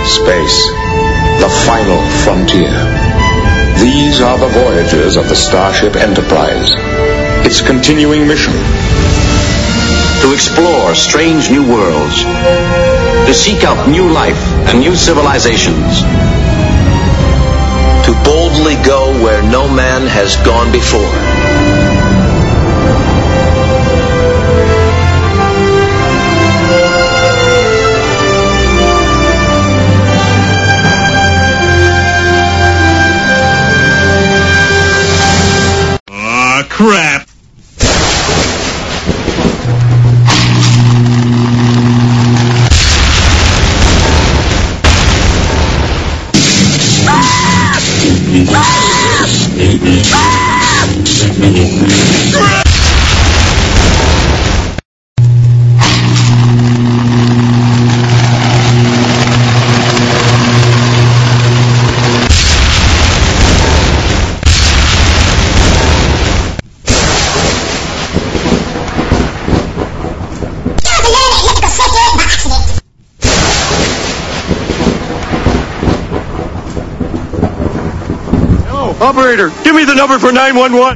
Space, the final frontier. These are the voyages of the Starship Enterprise. Its continuing mission: to explore strange new worlds, to seek out new life and new civilizations, to boldly go where no man has gone before. Crap! Operator, give me the number for 911.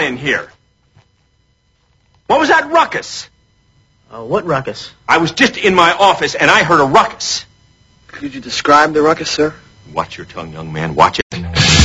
in here? What was that ruckus? What ruckus? I was just in my office and I heard a ruckus. Could you describe the ruckus, sir? Watch your tongue, young man. Watch it.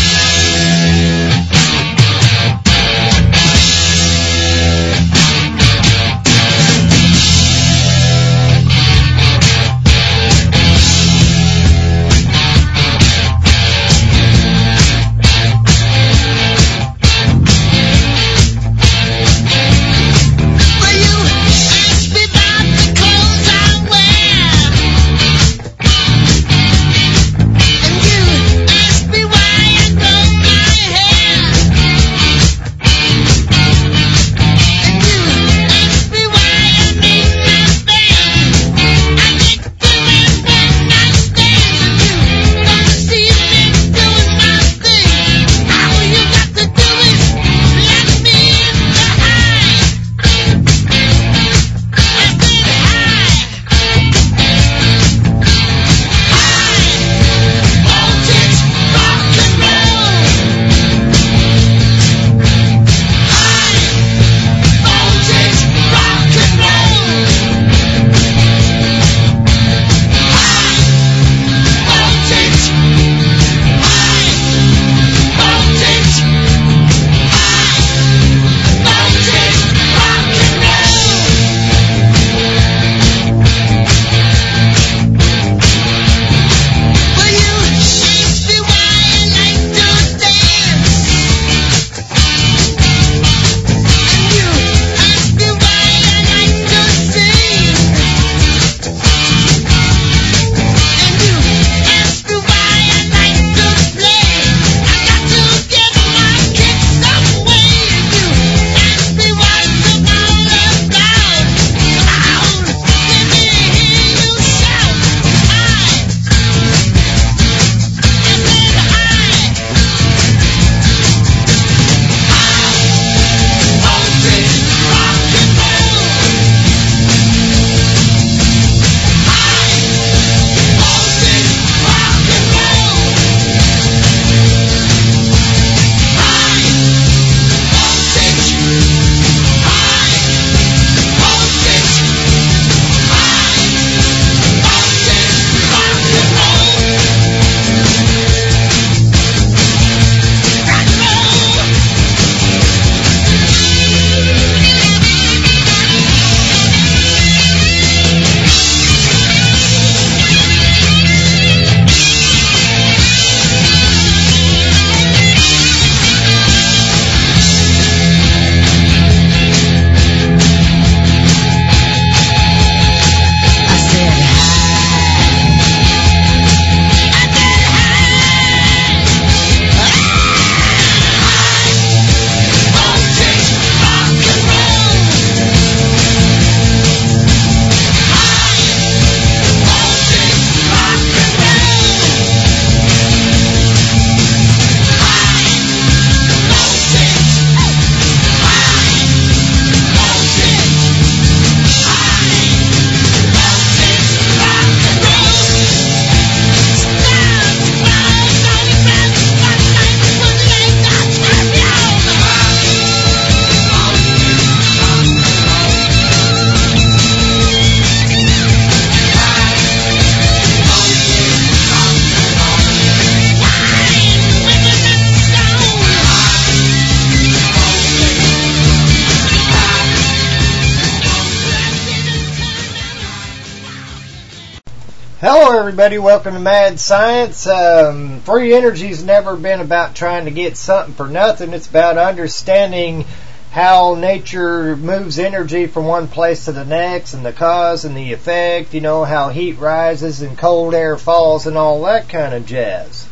Hello everybody, welcome to Mad Science. Free energy's never been about trying to get something for nothing. It's about understanding how nature moves energy from one place to the next and the cause and the effect, you know, how heat rises and cold air falls and all that kind of jazz.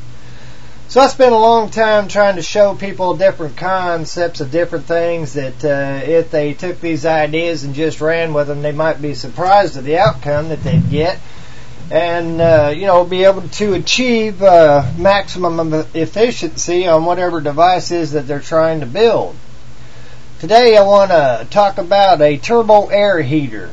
So I spent a long time trying to show people different concepts of different things that if they took these ideas and just ran with them, they might be surprised at the outcome that they'd get. And, be able to achieve maximum efficiency on whatever device is that they're trying to build. Today I want to talk about a turbo air heater.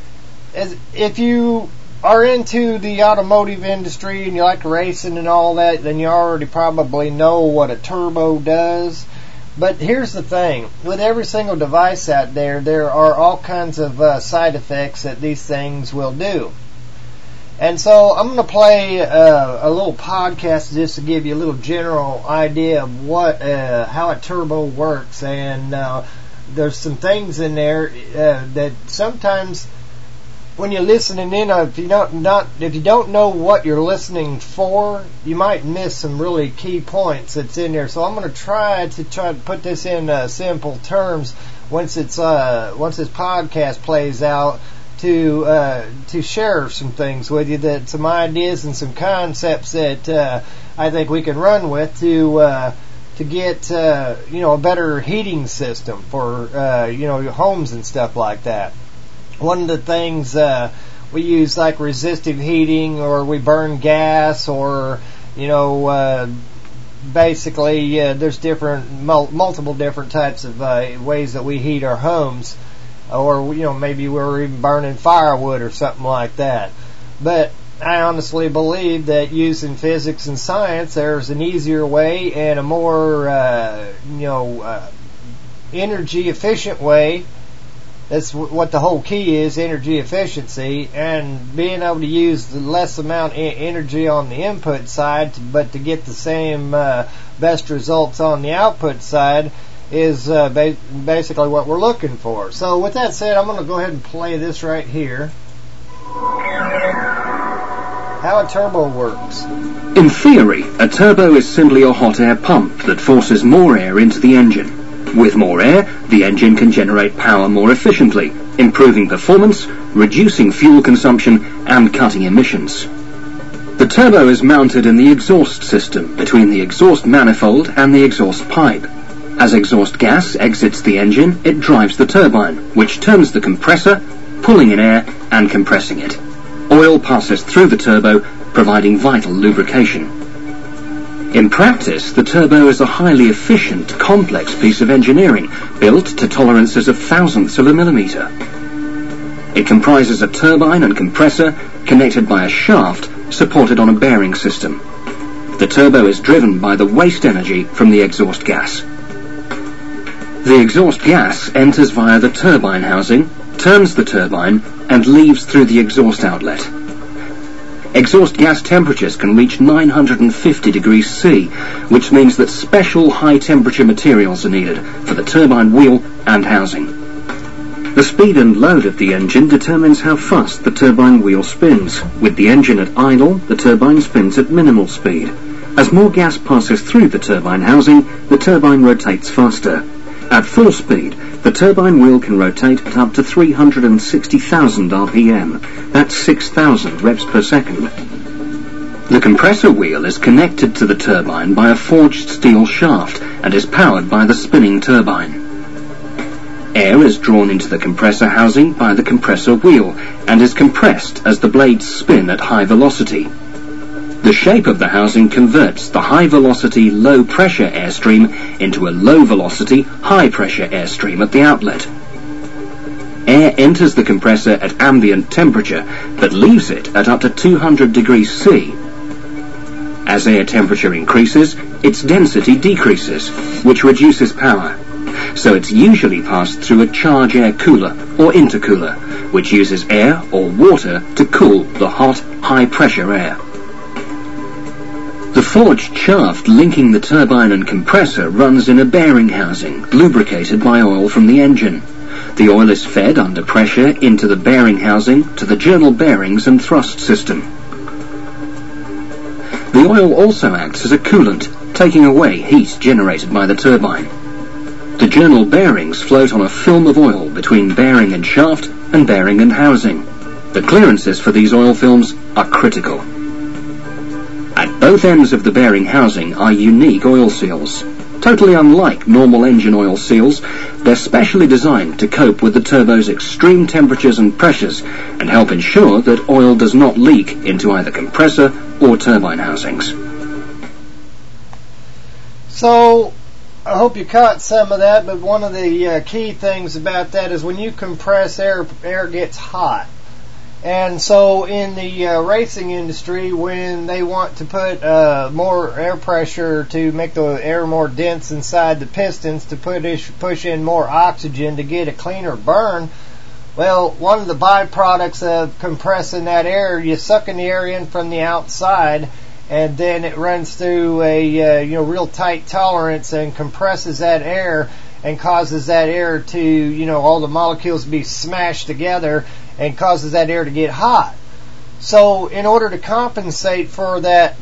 If you are into the automotive industry and you like racing and all that, then you already probably know what a turbo does. But here's the thing. With every single device out there, there are all kinds of side effects that these things will do. And so I'm going to play a little podcast just to give you a little general idea of how a turbo works. And there's some things in there that sometimes when you're listening in, if you don't know what you're listening for, you might miss some really key points that's in there. So I'm going to try to put this in simple terms once this podcast plays out, to share some things with you, some ideas and some concepts that I think we can run with to get a better heating system for your homes and stuff like that. One of the things we use, like resistive heating, or we burn gas, or basically there's multiple different types of ways that we heat our homes, or maybe we're even burning firewood or something like that. But I honestly believe that using physics and science, there's an easier way and a more energy efficient way. That's what the whole key is, energy efficiency, and being able to use the less amount of energy on the input side, but to get the same best results on the output side is basically what we're looking for. So with that said, I'm going to go ahead and play this right here. How a turbo works. In theory, a turbo is simply a hot air pump that forces more air into the engine. With more air, the engine can generate power more efficiently, improving performance, reducing fuel consumption, and cutting emissions. The turbo is mounted in the exhaust system between the exhaust manifold and the exhaust pipe. As exhaust gas exits the engine, it drives the turbine, which turns the compressor, pulling in air and compressing it. Oil passes through the turbo, providing vital lubrication. In practice, the turbo is a highly efficient, complex piece of engineering built to tolerances of thousandths of a millimeter. It comprises a turbine and compressor connected by a shaft supported on a bearing system. The turbo is driven by the waste energy from the exhaust gas. The exhaust gas enters via the turbine housing, turns the turbine, and leaves through the exhaust outlet. Exhaust gas temperatures can reach 950 degrees C, which means that special high-temperature materials are needed for the turbine wheel and housing. The speed and load of the engine determines how fast the turbine wheel spins. With the engine at idle, the turbine spins at minimal speed. As more gas passes through the turbine housing, the turbine rotates faster. At full speed, the turbine wheel can rotate at up to 360,000 RPM. That's 6,000 revs per second. The compressor wheel is connected to the turbine by a forged steel shaft and is powered by the spinning turbine. Air is drawn into the compressor housing by the compressor wheel and is compressed as the blades spin at high velocity. The shape of the housing converts the high-velocity, low-pressure airstream into a low-velocity, high-pressure airstream at the outlet. Air enters the compressor at ambient temperature, but leaves it at up to 200 degrees C. As air temperature increases, its density decreases, which reduces power. So it's usually passed through a charge air cooler or intercooler, which uses air or water to cool the hot, high-pressure air. The forged shaft linking the turbine and compressor runs in a bearing housing, lubricated by oil from the engine. The oil is fed under pressure into the bearing housing to the journal bearings and thrust system. The oil also acts as a coolant, taking away heat generated by the turbine. The journal bearings float on a film of oil between bearing and shaft and bearing and housing. The clearances for these oil films are critical. At both ends of the bearing housing are unique oil seals. Totally unlike normal engine oil seals, they're specially designed to cope with the turbo's extreme temperatures and pressures and help ensure that oil does not leak into either compressor or turbine housings. So, I hope you caught some of that, but one of the key things about that is when you compress air, air gets hot. And so in the racing industry, when they want to put more air pressure to make the air more dense inside the pistons to push in more oxygen to get a cleaner burn, well, one of the byproducts of compressing that air, you're sucking the air in from the outside, and then it runs through a real tight tolerance and compresses that air and causes that air to, all the molecules to be smashed together and causes that air to get hot. So in order to compensate for that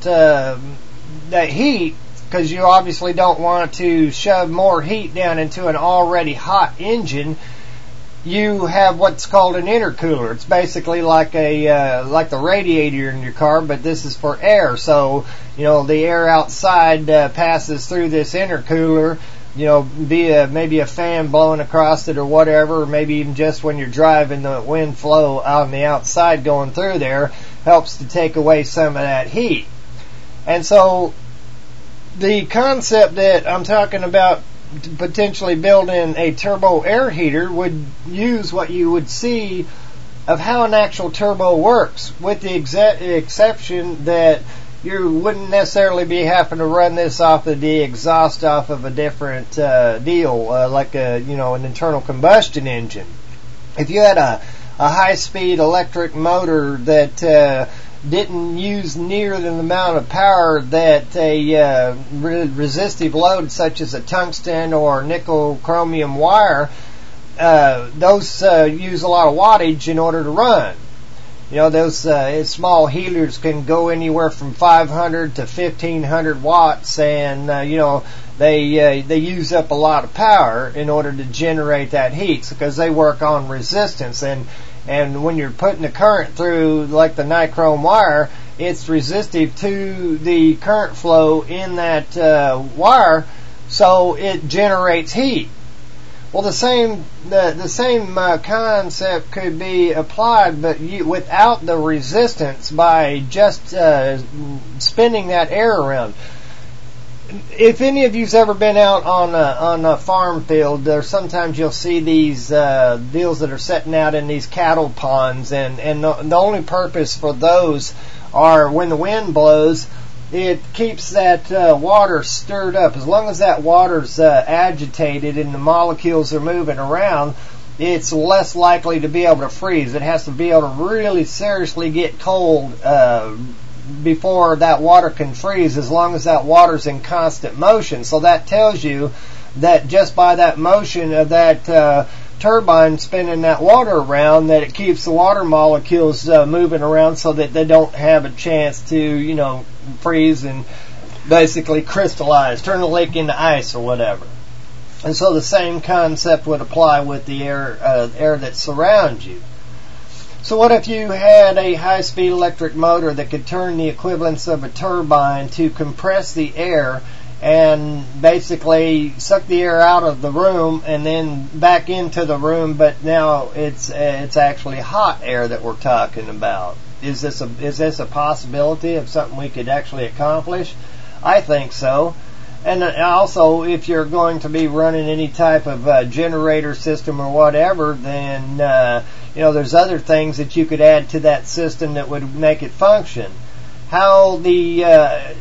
heat, because you obviously don't want to shove more heat down into an already hot engine, you have what's called an intercooler. It's basically like the radiator in your car, but this is for air. So, the air outside passes through this intercooler, via maybe a fan blowing across it or whatever, or maybe even just when you're driving, the wind flow on the outside going through there helps to take away some of that heat. And so the concept that I'm talking about, potentially building a turbo air heater, would use what you would see of how an actual turbo works, with the exception that you wouldn't necessarily be having to run this off of the exhaust off of a different deal, like an internal combustion engine. If you had a high-speed electric motor that didn't use near the amount of power that a resistive load such as a tungsten or nickel chromium wire, those use a lot of wattage in order to run. Those small heaters can go anywhere from 500 to 1500 watts, and they use up a lot of power in order to generate that heat, because they work on resistance. And when you're putting the current through, like the nichrome wire, it's resistive to the current flow in that wire, so it generates heat. Well, the same concept could be applied, but without the resistance, by just spinning that air around. If any of you's ever been out on a farm field, sometimes you'll see these deals that are setting out in these cattle ponds, and the only purpose for those are when the wind blows, it keeps that water stirred up. As long as that water's agitated and the molecules are moving around, it's less likely to be able to freeze. It has to be able to really seriously get cold before that water can freeze, as long as that water's in constant motion. So that tells you that just by that motion of that turbine spinning that water around, that it keeps the water molecules moving around so that they don't have a chance to, freeze and basically crystallize, turn the lake into ice or whatever. And so the same concept would apply with the air that surrounds you. So what if you had a high-speed electric motor that could turn the equivalence of a turbine to compress the air and basically suck the air out of the room and then back into the room, but now it's actually hot air that we're talking about? Is this a possibility of something we could actually accomplish? I think so. And also, if you're going to be running any type of generator system or whatever, then there's other things that you could add to that system that would make it function. How the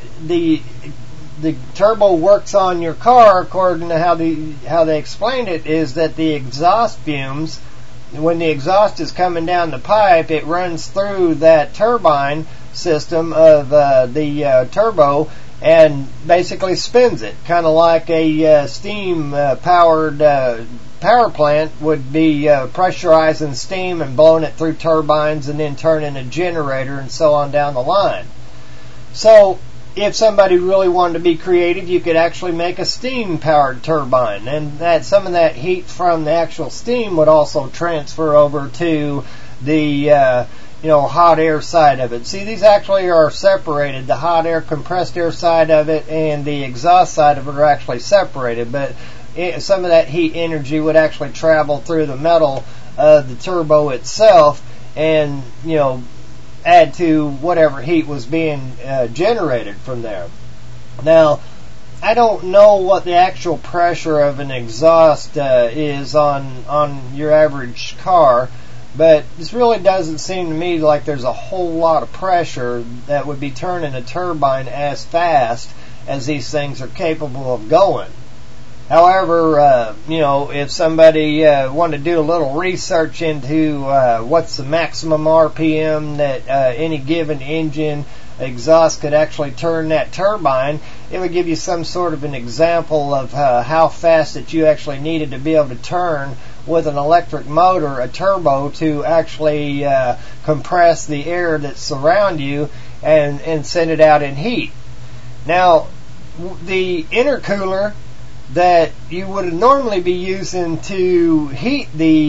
turbo works on your car, according to how they explained it, is that the exhaust fumes, when the exhaust is coming down the pipe, it runs through that turbine system of the turbo and basically spins it, kind of like a steam-powered power plant would be pressurizing steam and blowing it through turbines and then turning a generator and so on down the line. So if somebody really wanted to be creative, you could actually make a steam-powered turbine, and that some of that heat from the actual steam would also transfer over to the hot air side of it. See, these actually are separated. The hot air, compressed air side of it and the exhaust side of it are actually separated, but some of that heat energy would actually travel through the metal of the turbo itself and, add to whatever heat was being generated from there. Now, I don't know what the actual pressure of an exhaust is on your average car, But this really doesn't seem to me like there's a whole lot of pressure that would be turning a turbine as fast as these things are capable of going. However, if somebody wanted to do a little research into what's the maximum RPM that any given engine exhaust could actually turn that turbine, it would give you some sort of an example of how fast that you actually needed to be able to turn with an electric motor, a turbo, to actually compress the air that surrounds you and send it out in heat. Now, the intercooler that you would normally be using to heat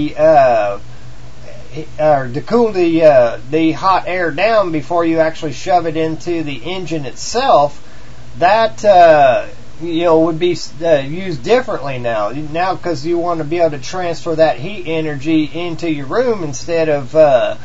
or to cool the hot air down before you actually shove it into the engine itself, that would be used differently now. Now, because you want to be able to transfer that heat energy into your room instead of out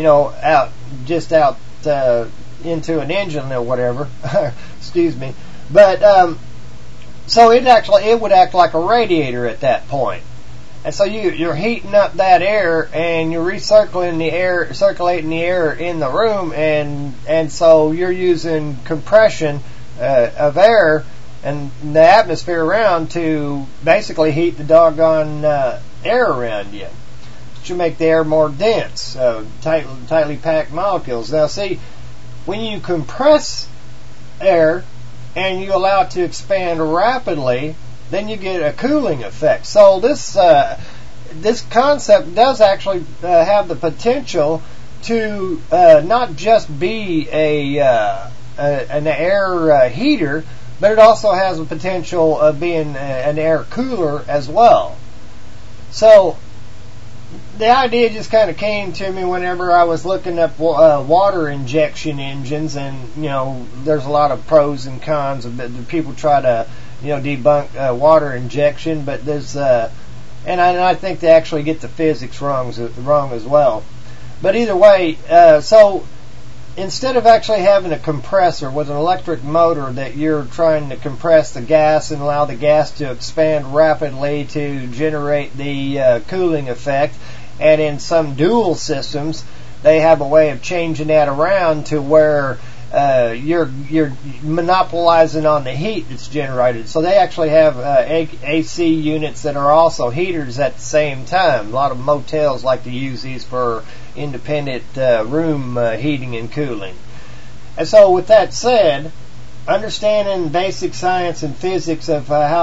into an engine or whatever. Excuse me, but so it would act like a radiator at that point. And so you're heating up that air and you're circulating the air in the room, and so you're using compression of air and the atmosphere around to basically heat the doggone air around you, to make the air more dense, tightly packed molecules. Now see, when you compress air and you allow it to expand rapidly, then you get a cooling effect. So this concept does actually have the potential to not just be an air heater, but it also has the potential of being an air cooler as well. So the idea just kind of came to me whenever I was looking up water injection engines, and there's a lot of pros and cons of it. People try to debunk water injection, but there's and I think they actually get the physics wrong as well. But either way, so instead of actually having a compressor with an electric motor that you're trying to compress the gas and allow the gas to expand rapidly to generate the cooling effect, and in some dual systems they have a way of changing that around to where you're monopolizing on the heat that's generated. So they actually have AC units that are also heaters at the same time. A lot of motels like to use these for independent room heating and cooling. And so with that said, understanding basic science and physics of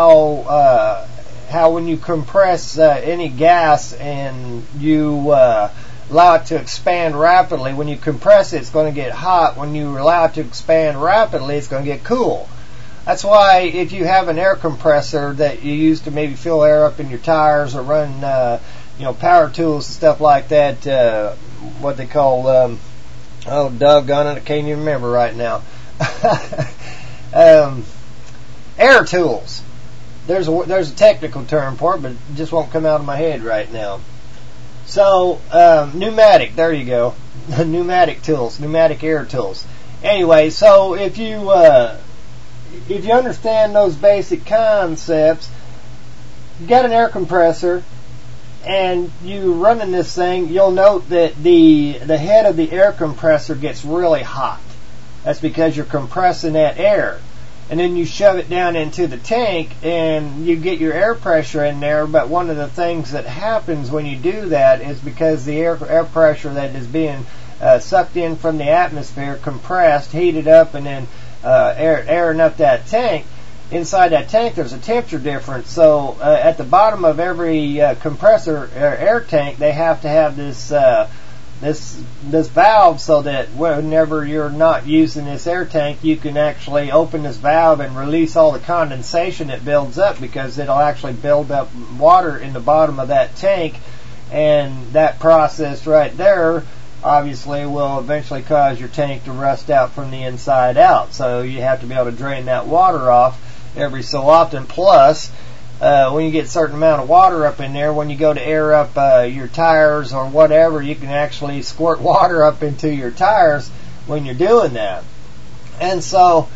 how when you compress any gas and you allow it to expand rapidly, when you compress it, it's going to get hot. When you allow it to expand rapidly, it's going to get cool. That's why if you have an air compressor that you use to maybe fill air up in your tires or run power tools and stuff like that, what they call doggone it, I can't even remember right now. Air tools. There's a technical term for it, but it just won't come out of my head right now. So pneumatic, there you go. Pneumatic tools, pneumatic air tools. Anyway, so if you understand those basic concepts, you got an air compressor and you running this thing, you'll note that the head of the air compressor gets really hot. That's because you're compressing that air. And then you shove it down into the tank and you get your air pressure in there. But one of the things that happens when you do that is because the air pressure that is being sucked in from the atmosphere, compressed, heated up, and then airing up that tank, inside that tank there's a temperature difference. So at the bottom of every compressor air tank, they have to have this valve, so that whenever you're not using this air tank, you can actually open this valve and release all the condensation that builds up, because it'll actually build up water in the bottom of that tank, and that process right there obviously will eventually cause your tank to rust out from the inside out. So you have to be able to drain that water off every so often. Plus, when you get a certain amount of water up in there, when you go to air up your tires or whatever, you can actually squirt water up into your tires when you're doing that. And so,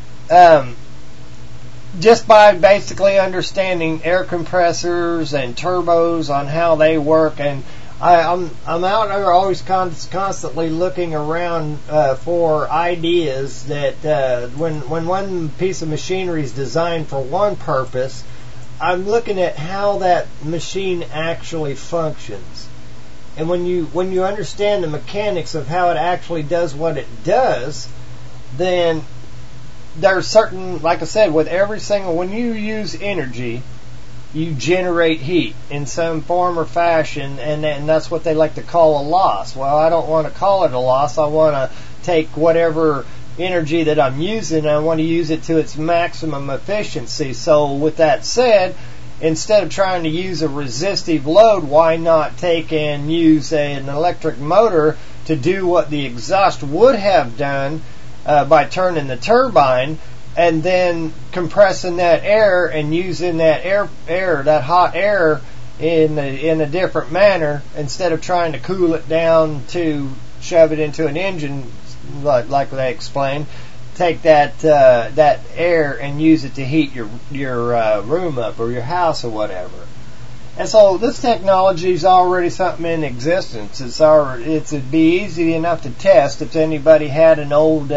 just by basically understanding air compressors and turbos on how they work, and I'm out there always constantly looking around for ideas that when one piece of machinery is designed for one purpose, I'm looking at how that machine actually functions. And when you understand the mechanics of how it actually does what it does, then there's certain, like I said, with every single, when you use energy, you generate heat in some form or fashion, and that's what they like to call a loss. Well, I don't want to call it a loss. I want to take whatever energy that I'm using, and I want to use it to its maximum efficiency. So with that said, instead of trying to use a resistive load, why not take and use an electric motor to do what the exhaust would have done by turning the turbine, and then compressing that air and using that that hot air in a different manner, instead of trying to cool it down to shove it into an engine, like they explained. Take that air and use it to heat your room up or your house or whatever. And so this technology is already something in existence. It'd be easy enough to test if anybody had an old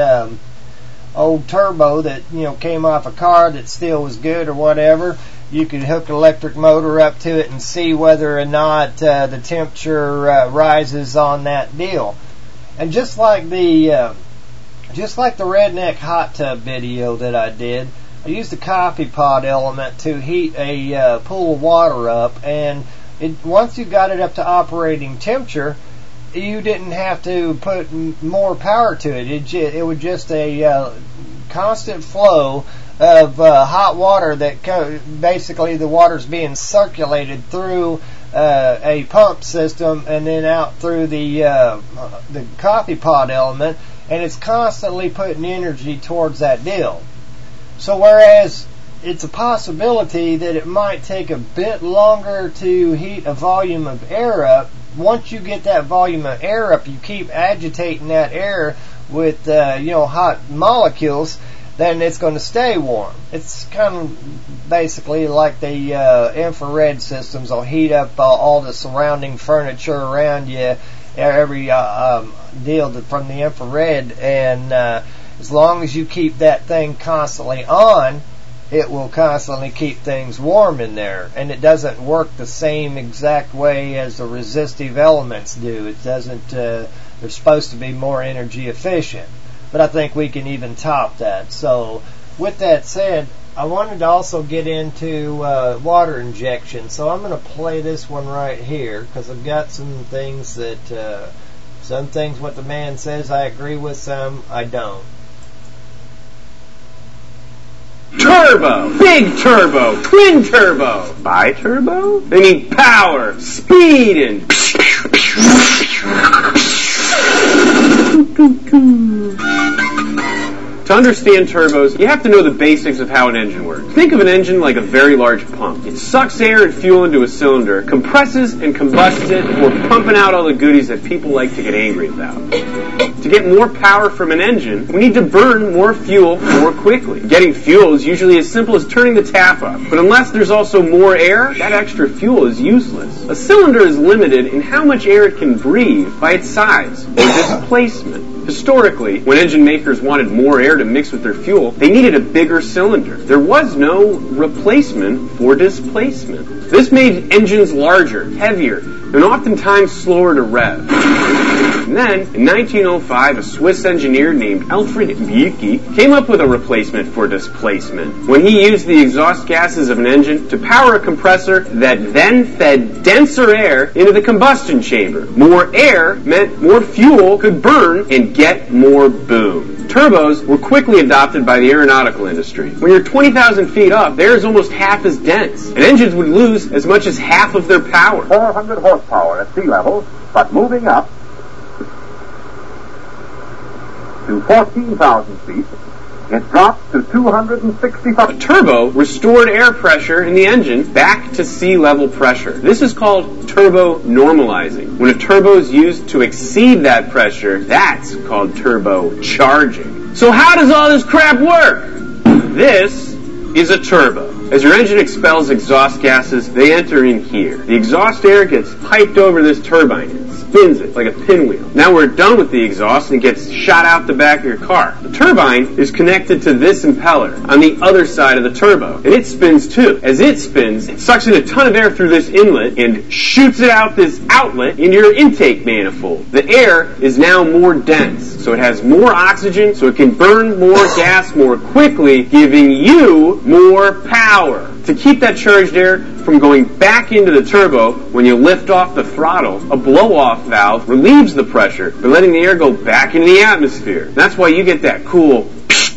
turbo that came off a car that still was good or whatever. You could hook an electric motor up to it and see whether or not the temperature rises on that deal. And just like the redneck hot tub video that I did, I used a coffee pot element to heat a pool of water up, and once you got it up to operating temperature, you didn't have to put more power to it. It was just a constant flow of hot water that basically the water's being circulated through a pump system and then out through the coffee pot element, and it's constantly putting energy towards that deal. So whereas it's a possibility that it might take a bit longer to heat a volume of air up, once you get that volume of air up, you keep agitating that air with hot molecules, then it's going to stay warm. It's kind of basically like the infrared systems will heat up all the surrounding furniture around you, every deal from the infrared, and as long as you keep that thing constantly on, it will constantly keep things warm in there. And it doesn't work the same exact way as the resistive elements do. It doesn't, they're supposed to be more energy efficient. But I think we can even top that. So with that said, I wanted to also get into water injection. So I'm going to play this one right here, because I've got some things that, some things what the man says I agree with, some I don't. Turbo! Big turbo! Twin turbo! Bi-turbo? They need power, speed, and... To understand turbos, you have to know the basics of how an engine works. Think of an engine like a very large pump. It sucks air and fuel into a cylinder, compresses and combusts it before pumping out all the goodies that people like to get angry about. To get more power from an engine, we need to burn more fuel more quickly. Getting fuel is usually as simple as turning the tap up, but unless there's also more air, that extra fuel is useless. A cylinder is limited in how much air it can breathe by its size, or displacement. Historically, when engine makers wanted more air to mix with their fuel, they needed a bigger cylinder. There was no replacement for displacement. This made engines larger, heavier, and oftentimes slower to rev. And then, in 1905, a Swiss engineer named Alfred Bielke came up with a replacement for displacement when he used the exhaust gases of an engine to power a compressor that then fed denser air into the combustion chamber. More air meant more fuel could burn and get more boom. Turbos were quickly adopted by the aeronautical industry. When you're 20,000 feet up, the air is almost half as dense, and engines would lose as much as half of their power. 400 horsepower at sea level, but moving up to 14,000 feet, it dropped to 265. A turbo restored air pressure in the engine back to sea level pressure. This is called turbo normalizing. When a turbo is used to exceed that pressure, that's called turbo charging. So how does all this crap work? This is a turbo. As your engine expels exhaust gases, they enter in here. The exhaust air gets piped over this turbine and spins it like a pinwheel. Now we're done with the exhaust and it gets shot out the back of your car. The turbine is connected to this impeller on the other side of the turbo, and it spins too. As it spins, it sucks in a ton of air through this inlet and shoots it out this outlet into your intake manifold. The air is now more dense, so it has more oxygen, so it can burn more gas more quickly, giving you more power. To keep that charged air from going back into the turbo when you lift off the throttle, a blow-off valve relieves the pressure by letting the air go back into the atmosphere. That's why you get that cool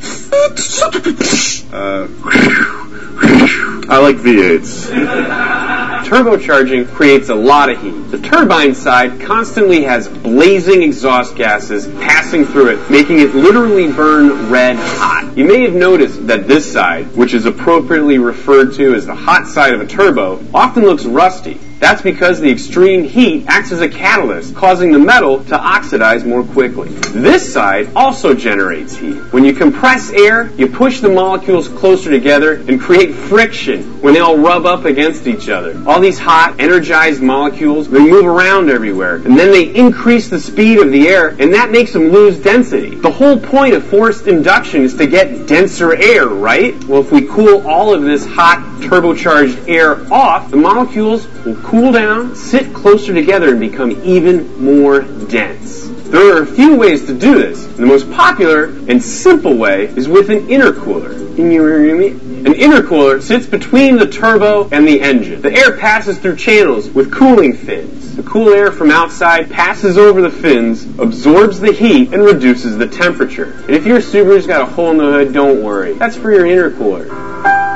I like V8s. Turbocharging creates a lot of heat. The turbine side constantly has blazing exhaust gases passing through it, making it literally burn red hot. You may have noticed that this side, which is appropriately referred to as the hot side of a turbo, often looks rusty. That's because the extreme heat acts as a catalyst, causing the metal to oxidize more quickly. This side also generates heat. When you compress air, you push the molecules closer together and create friction when they all rub up against each other. All these hot, energized molecules, they move around everywhere, and then they increase the speed of the air, and that makes them lose density. The whole point of forced induction is to get denser air, right? Well, if we cool all of this hot, turbocharged air off, the molecules will cool down, sit closer together, and become even more dense. There are a few ways to do this. The most popular and simple way is with an intercooler. An intercooler sits between the turbo and the engine. The air passes through channels with cooling fins. The cool air from outside passes over the fins, absorbs the heat, and reduces the temperature. And if your Subaru's got a hole in the hood, don't worry. That's for your intercooler.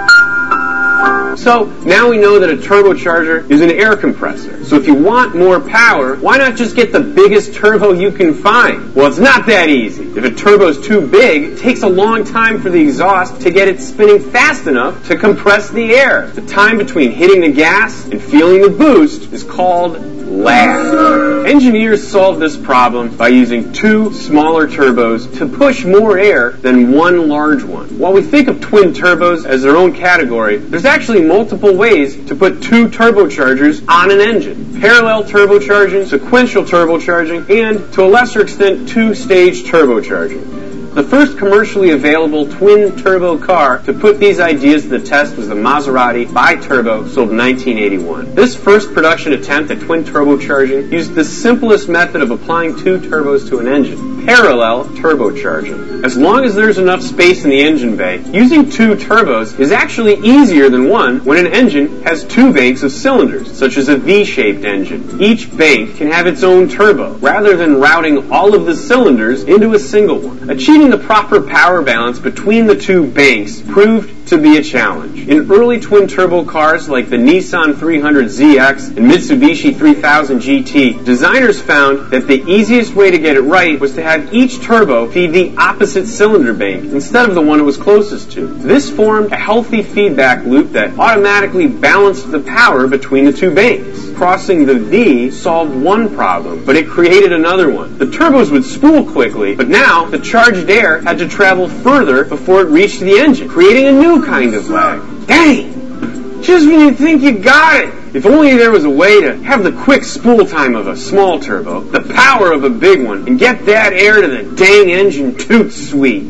So, now we know that a turbocharger is an air compressor. So if you want more power, why not just get the biggest turbo you can find? Well, it's not that easy. If a turbo's too big, it takes a long time for the exhaust to get it spinning fast enough to compress the air. The time between hitting the gas and feeling the boost is called lag. Engineers solved this problem by using two smaller turbos to push more air than one large one. While we think of twin turbos as their own category, there's actually multiple ways to put two turbochargers on an engine. Parallel turbocharging, sequential turbocharging, and, to a lesser extent, two-stage turbocharging. The first commercially available twin-turbo car to put these ideas to the test was the Maserati Bi-Turbo, sold in 1981. This first production attempt at twin turbocharging used the simplest method of applying two turbos to an engine: parallel turbocharging. As long as there's enough space in the engine bay, using two turbos is actually easier than one when an engine has two banks of cylinders, such as a V-shaped engine. Each bank can have its own turbo, rather than routing all of the cylinders into a single one. Achieving the proper power balance between the two banks proved to be a challenge. In early twin-turbo cars like the Nissan 300ZX and Mitsubishi 3000 GT, designers found that the easiest way to get it right was to have each turbo feed the opposite cylinder bank instead of the one it was closest to. This formed a healthy feedback loop that automatically balanced the power between the two banks. Crossing the V solved one problem, but it created another one. The turbos would spool quickly, but now the charged air had to travel further before it reached the engine, creating a new kind of lag. Dang! Just when you think you got it! If only there was a way to have the quick spool time of a small turbo, the power of a big one, and get that air to the dang engine toot sweet.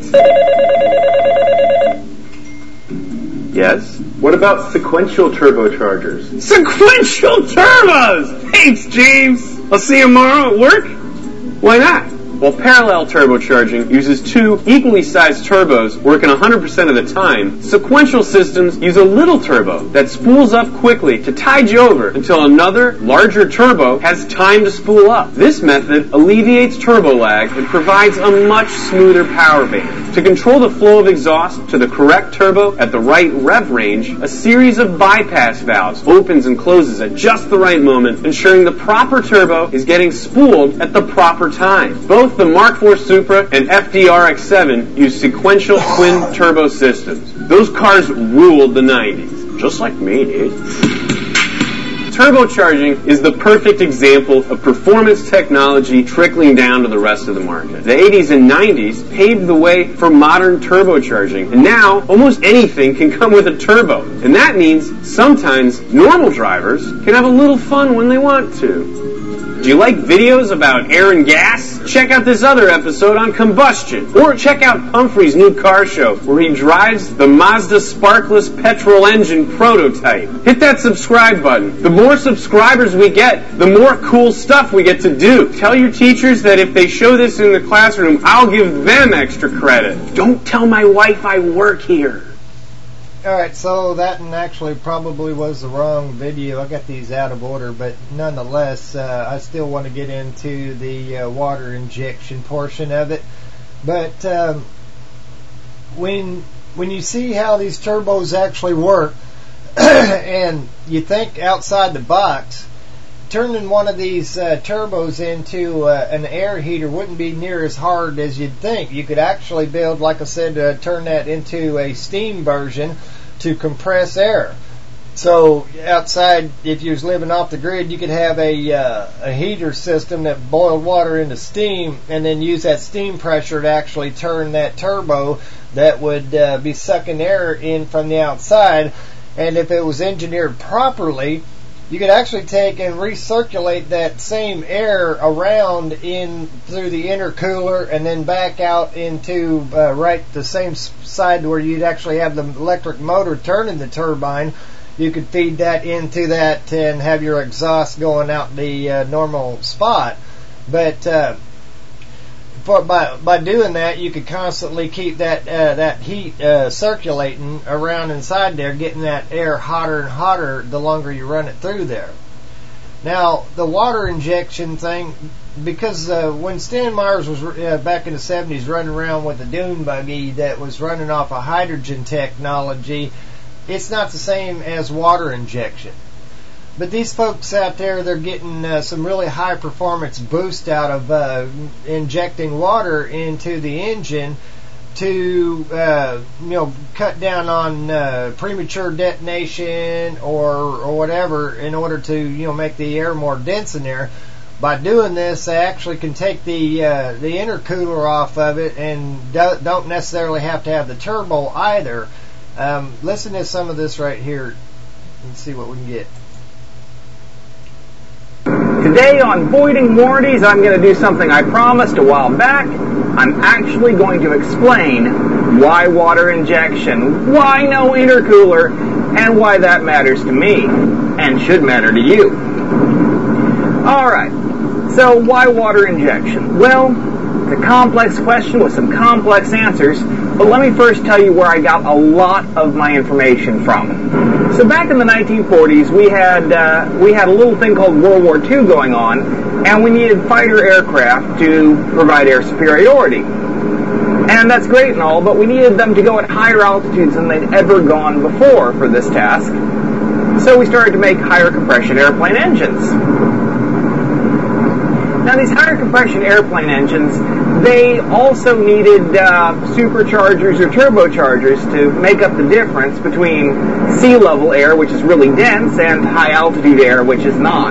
Yes? What about sequential turbochargers? Sequential turbos! Thanks, James! I'll see you tomorrow at work? Why not? While parallel turbocharging uses two equally sized turbos working 100% of the time, sequential systems use a little turbo that spools up quickly to tide you over until another, larger turbo has time to spool up. This method alleviates turbo lag and provides a much smoother power band. To control the flow of exhaust to the correct turbo at the right rev range, a series of bypass valves opens and closes at just the right moment, ensuring the proper turbo is getting spooled at the proper time. Both the Mark IV Supra and FD-RX-7 use sequential twin turbo systems. Those cars ruled the 90s. Just like me, dude. turbocharging is the perfect example of performance technology trickling down to the rest of the market. The 80s and 90s paved the way for modern turbocharging, and now almost anything can come with a turbo. And that means sometimes normal drivers can have a little fun when they want to. Do you like videos about air and gas? Check out this other episode on combustion. Or check out Humphrey's new car show where he drives the Mazda Sparkless petrol engine prototype. Hit that subscribe button. The more subscribers we get, the more cool stuff we get to do. Tell your teachers that if they show this in the classroom, I'll give them extra credit. Don't tell my wife I work here. Alright, so that actually probably was the wrong video. I got these out of order, but nonetheless, I still want to get into the water injection portion of it. But when you see how these turbos actually work, and you think outside the box, turning one of these turbos into an air heater wouldn't be near as hard as you'd think. You could actually build, like I said, turn that into a steam version to compress air. So outside, if you was living off the grid, you could have a heater system that boiled water into steam and then use that steam pressure to actually turn that turbo that would be sucking air in from the outside. And if it was engineered properly, you could actually take and recirculate that same air around in through the intercooler and then back out into right the same side where you'd actually have the electric motor turning the turbine. You could feed that into that and have your exhaust going out the normal spot. But by doing that, you could constantly keep that heat circulating around inside there, getting that air hotter and hotter the longer you run it through there. Now, the water injection thing, because when Stan Myers was back in the 70s running around with a dune buggy that was running off of hydrogen technology, it's not the same as water injection. But these folks out there, they're getting some really high performance boost out of injecting water into the engine to cut down on premature detonation or whatever in order to make the air more dense in there. By doing this, they actually can take the intercooler off of it and don't necessarily have to have the turbo either. Listen to some of this right here and see what we can get. Today on Voiding Warranties, I'm going to do something I promised a while back. I'm actually going to explain why water injection, why no intercooler, and why that matters to me, and should matter to you. Alright, so why water injection? Well, it's a complex question with some complex answers, but let me first tell you where I got a lot of my information from. So back in the 1940s, we had a little thing called World War II going on, and we needed fighter aircraft to provide air superiority. And that's great and all, but we needed them to go at higher altitudes than they'd ever gone before for this task. So we started to make higher compression airplane engines. Now these higher compression airplane engines, they also needed superchargers or turbochargers to make up the difference between sea level air, which is really dense, and high altitude air, which is not.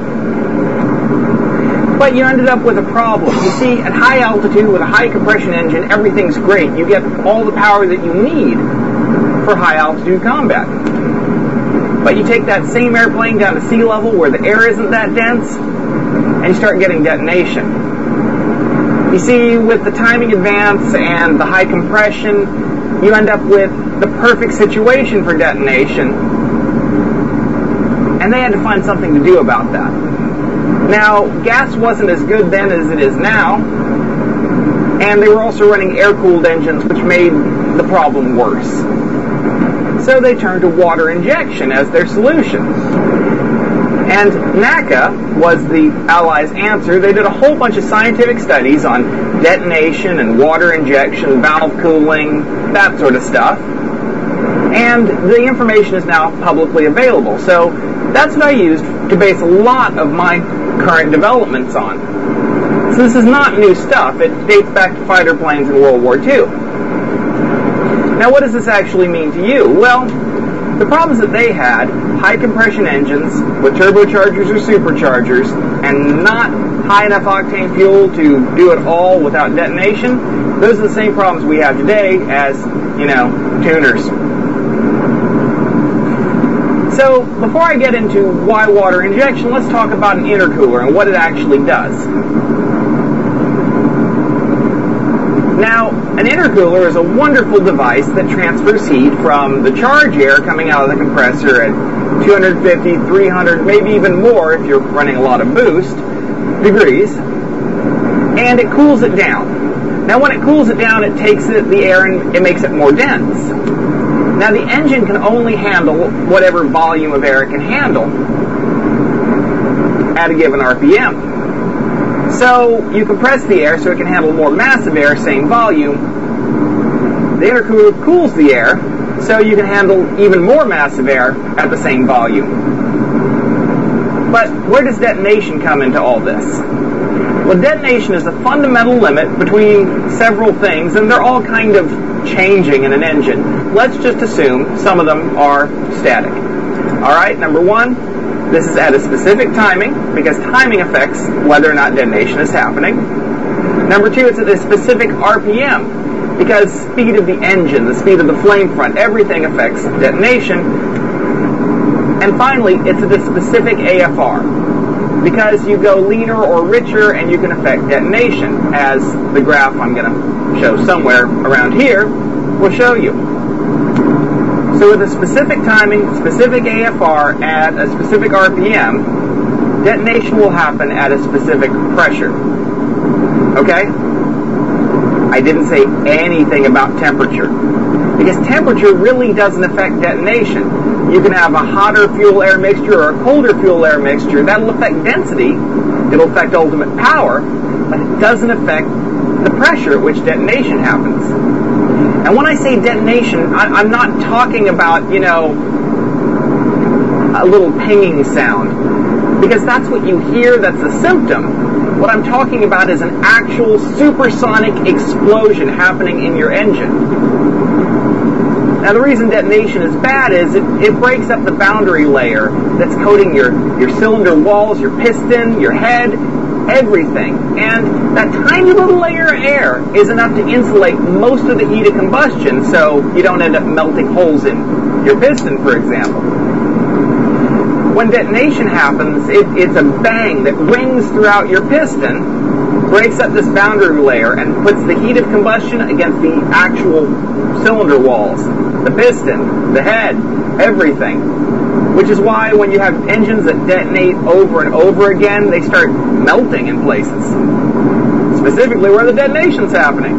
But you ended up with a problem. You see, at high altitude with a high compression engine, everything's great. You get all the power that you need for high altitude combat. But you take that same airplane down to sea level where the air isn't that dense, and you start getting detonation. You see, with the timing advance and the high compression, you end up with the perfect situation for detonation. And they had to find something to do about that. Now, gas wasn't as good then as it is now, and they were also running air-cooled engines, which made the problem worse. So they turned to water injection as their solution. And NACA was the Allies' answer. They did a whole bunch of scientific studies on detonation and water injection, valve cooling, that sort of stuff. And the information is now publicly available. So that's what I used to base a lot of my current developments on. So this is not new stuff. It dates back to fighter planes in World War II. Now what does this actually mean to you? Well, The problems that they had, high compression engines with turbochargers or superchargers, and not high enough octane fuel to do it all without detonation, those are the same problems we have today as, tuners. So, before I get into why water injection, let's talk about an intercooler and what it actually does. Now, an intercooler is a wonderful device that transfers heat from the charge air coming out of the compressor at 250, 300, maybe even more if you're running a lot of boost degrees, and it cools it down. Now, when it cools it down, it takes the air and it makes it more dense. Now, the engine can only handle whatever volume of air it can handle at a given RPM. So, you compress the air so it can handle more massive air, same volume. The intercooler cools the air so you can handle even more massive air at the same volume. But where does detonation come into all this? Well, detonation is a fundamental limit between several things, and they're all kind of changing in an engine. Let's just assume some of them are static. Alright, number one, this is at a specific timing, because timing affects whether or not detonation is happening. Number two, it's at a specific RPM, because speed of the engine, the speed of the flame front, everything affects detonation. And finally, it's at a specific AFR, because you go leaner or richer and you can affect detonation, as the graph I'm going to show somewhere around here will show you. So with a specific timing, specific AFR at a specific RPM, detonation will happen at a specific pressure. Okay? I didn't say anything about temperature, because temperature really doesn't affect detonation. You can have a hotter fuel-air mixture or a colder fuel-air mixture. That'll affect density. It'll affect ultimate power, but it doesn't affect the pressure at which detonation happens. And when I say detonation, I'm not talking about, a little pinging sound, because that's what you hear, that's a symptom. What I'm talking about is an actual supersonic explosion happening in your engine. Now, the reason detonation is bad is it breaks up the boundary layer that's coating your cylinder walls, your piston, your head, everything. And that tiny little layer of air is enough to insulate most of the heat of combustion, so you don't end up melting holes in your piston, for example. When detonation happens, it's a bang that rings throughout your piston, breaks up this boundary layer, and puts the heat of combustion against the actual cylinder walls, the piston, the head, everything. Which is why when you have engines that detonate over and over again, they start melting in places. Specifically where the detonation's happening.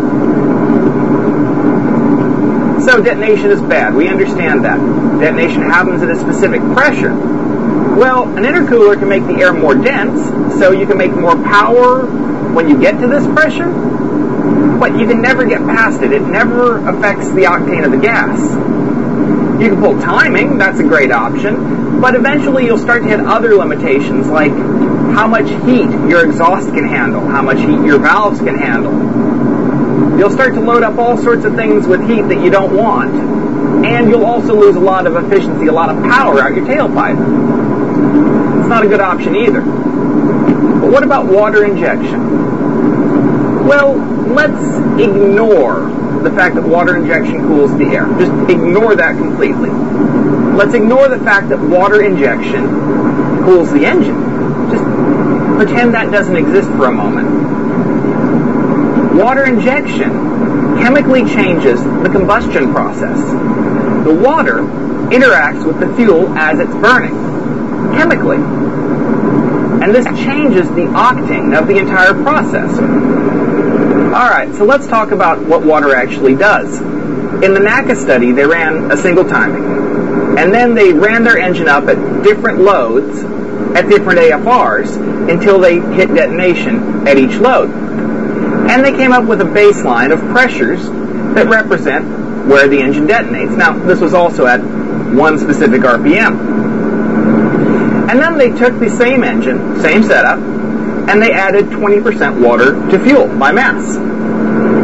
So detonation is bad. We understand that. Detonation happens at a specific pressure. Well, an intercooler can make the air more dense, so you can make more power when you get to this pressure, but you can never get past it. It never affects the octane of the gas. You can pull timing, that's a great option, but eventually you'll start to hit other limitations, like how much heat your exhaust can handle, how much heat your valves can handle. You'll start to load up all sorts of things with heat that you don't want, and you'll also lose a lot of efficiency, a lot of power out your tailpipe. It's not a good option either. But what about water injection? Well, let's ignore the fact that water injection cools the air. Just ignore that completely. Let's ignore the fact that water injection cools the engine. Just pretend that doesn't exist for a moment. Water injection chemically changes the combustion process. The water interacts with the fuel as it's burning, chemically. And this changes the octane of the entire process. Alright, so let's talk about what water actually does. In the NACA study, they ran a single timing. And then they ran their engine up at different loads, at different AFRs, until they hit detonation at each load. And they came up with a baseline of pressures that represent where the engine detonates. Now, this was also at one specific RPM. And then they took the same engine, same setup, and they added 20% water to fuel by mass.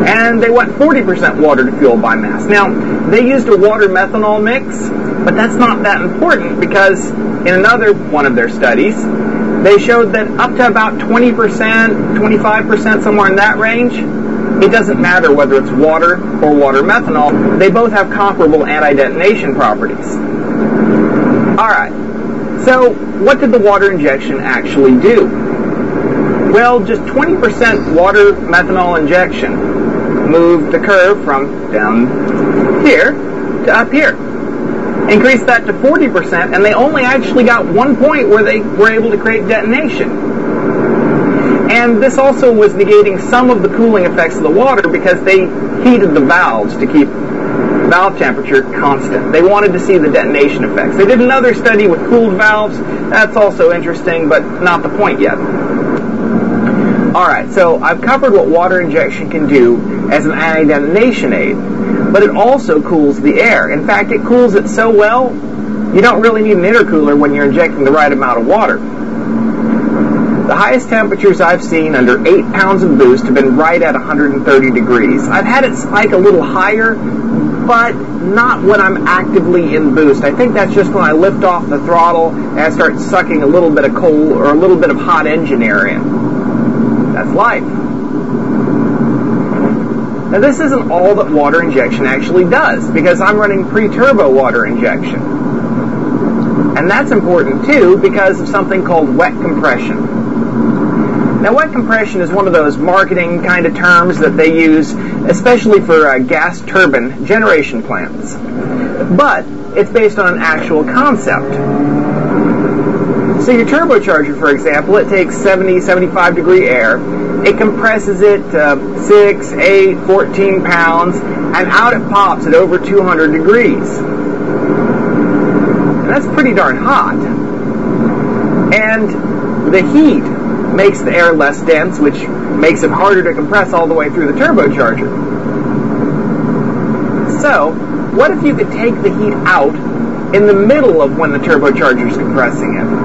and they went 40% water to fuel by mass. Now, they used a water-methanol mix, but that's not that important because in another one of their studies, they showed that up to about 20%, 25%, somewhere in that range, it doesn't matter whether it's water or water-methanol. They both have comparable anti-detonation properties. Alright, so what did the water injection actually do? Well, just 20% water-methanol injection moved the curve from down here to up here. Increased that to 40%, and they only actually got one point where they were able to create detonation. And this also was negating some of the cooling effects of the water because they heated the valves to keep valve temperature constant. They wanted to see the detonation effects. They did another study with cooled valves. That's also interesting, but not the point yet. Alright, so I've covered what water injection can do as an anti-detonation aid, but it also cools the air. In fact, it cools it so well, you don't really need an intercooler when you're injecting the right amount of water. The highest temperatures I've seen under 8 pounds of boost have been right at 130 degrees. I've had it spike a little higher, but not when I'm actively in boost. I think that's just when I lift off the throttle and I start sucking a little bit of coal or a little bit of hot engine air in. That's life. Now this isn't all that water injection actually does, because I'm running pre-turbo water injection. And that's important too because of something called wet compression. Now, wet compression is one of those marketing kind of terms that they use, especially for gas turbine generation plants. But it's based on an actual concept. So your turbocharger, for example, it takes 70, 75 degree air, it compresses it 6, 8, 14 pounds, and out it pops at over 200 degrees. And that's pretty darn hot. And the heat makes the air less dense, which makes it harder to compress all the way through the turbocharger. So, what if you could take the heat out in the middle of when the turbocharger is compressing it?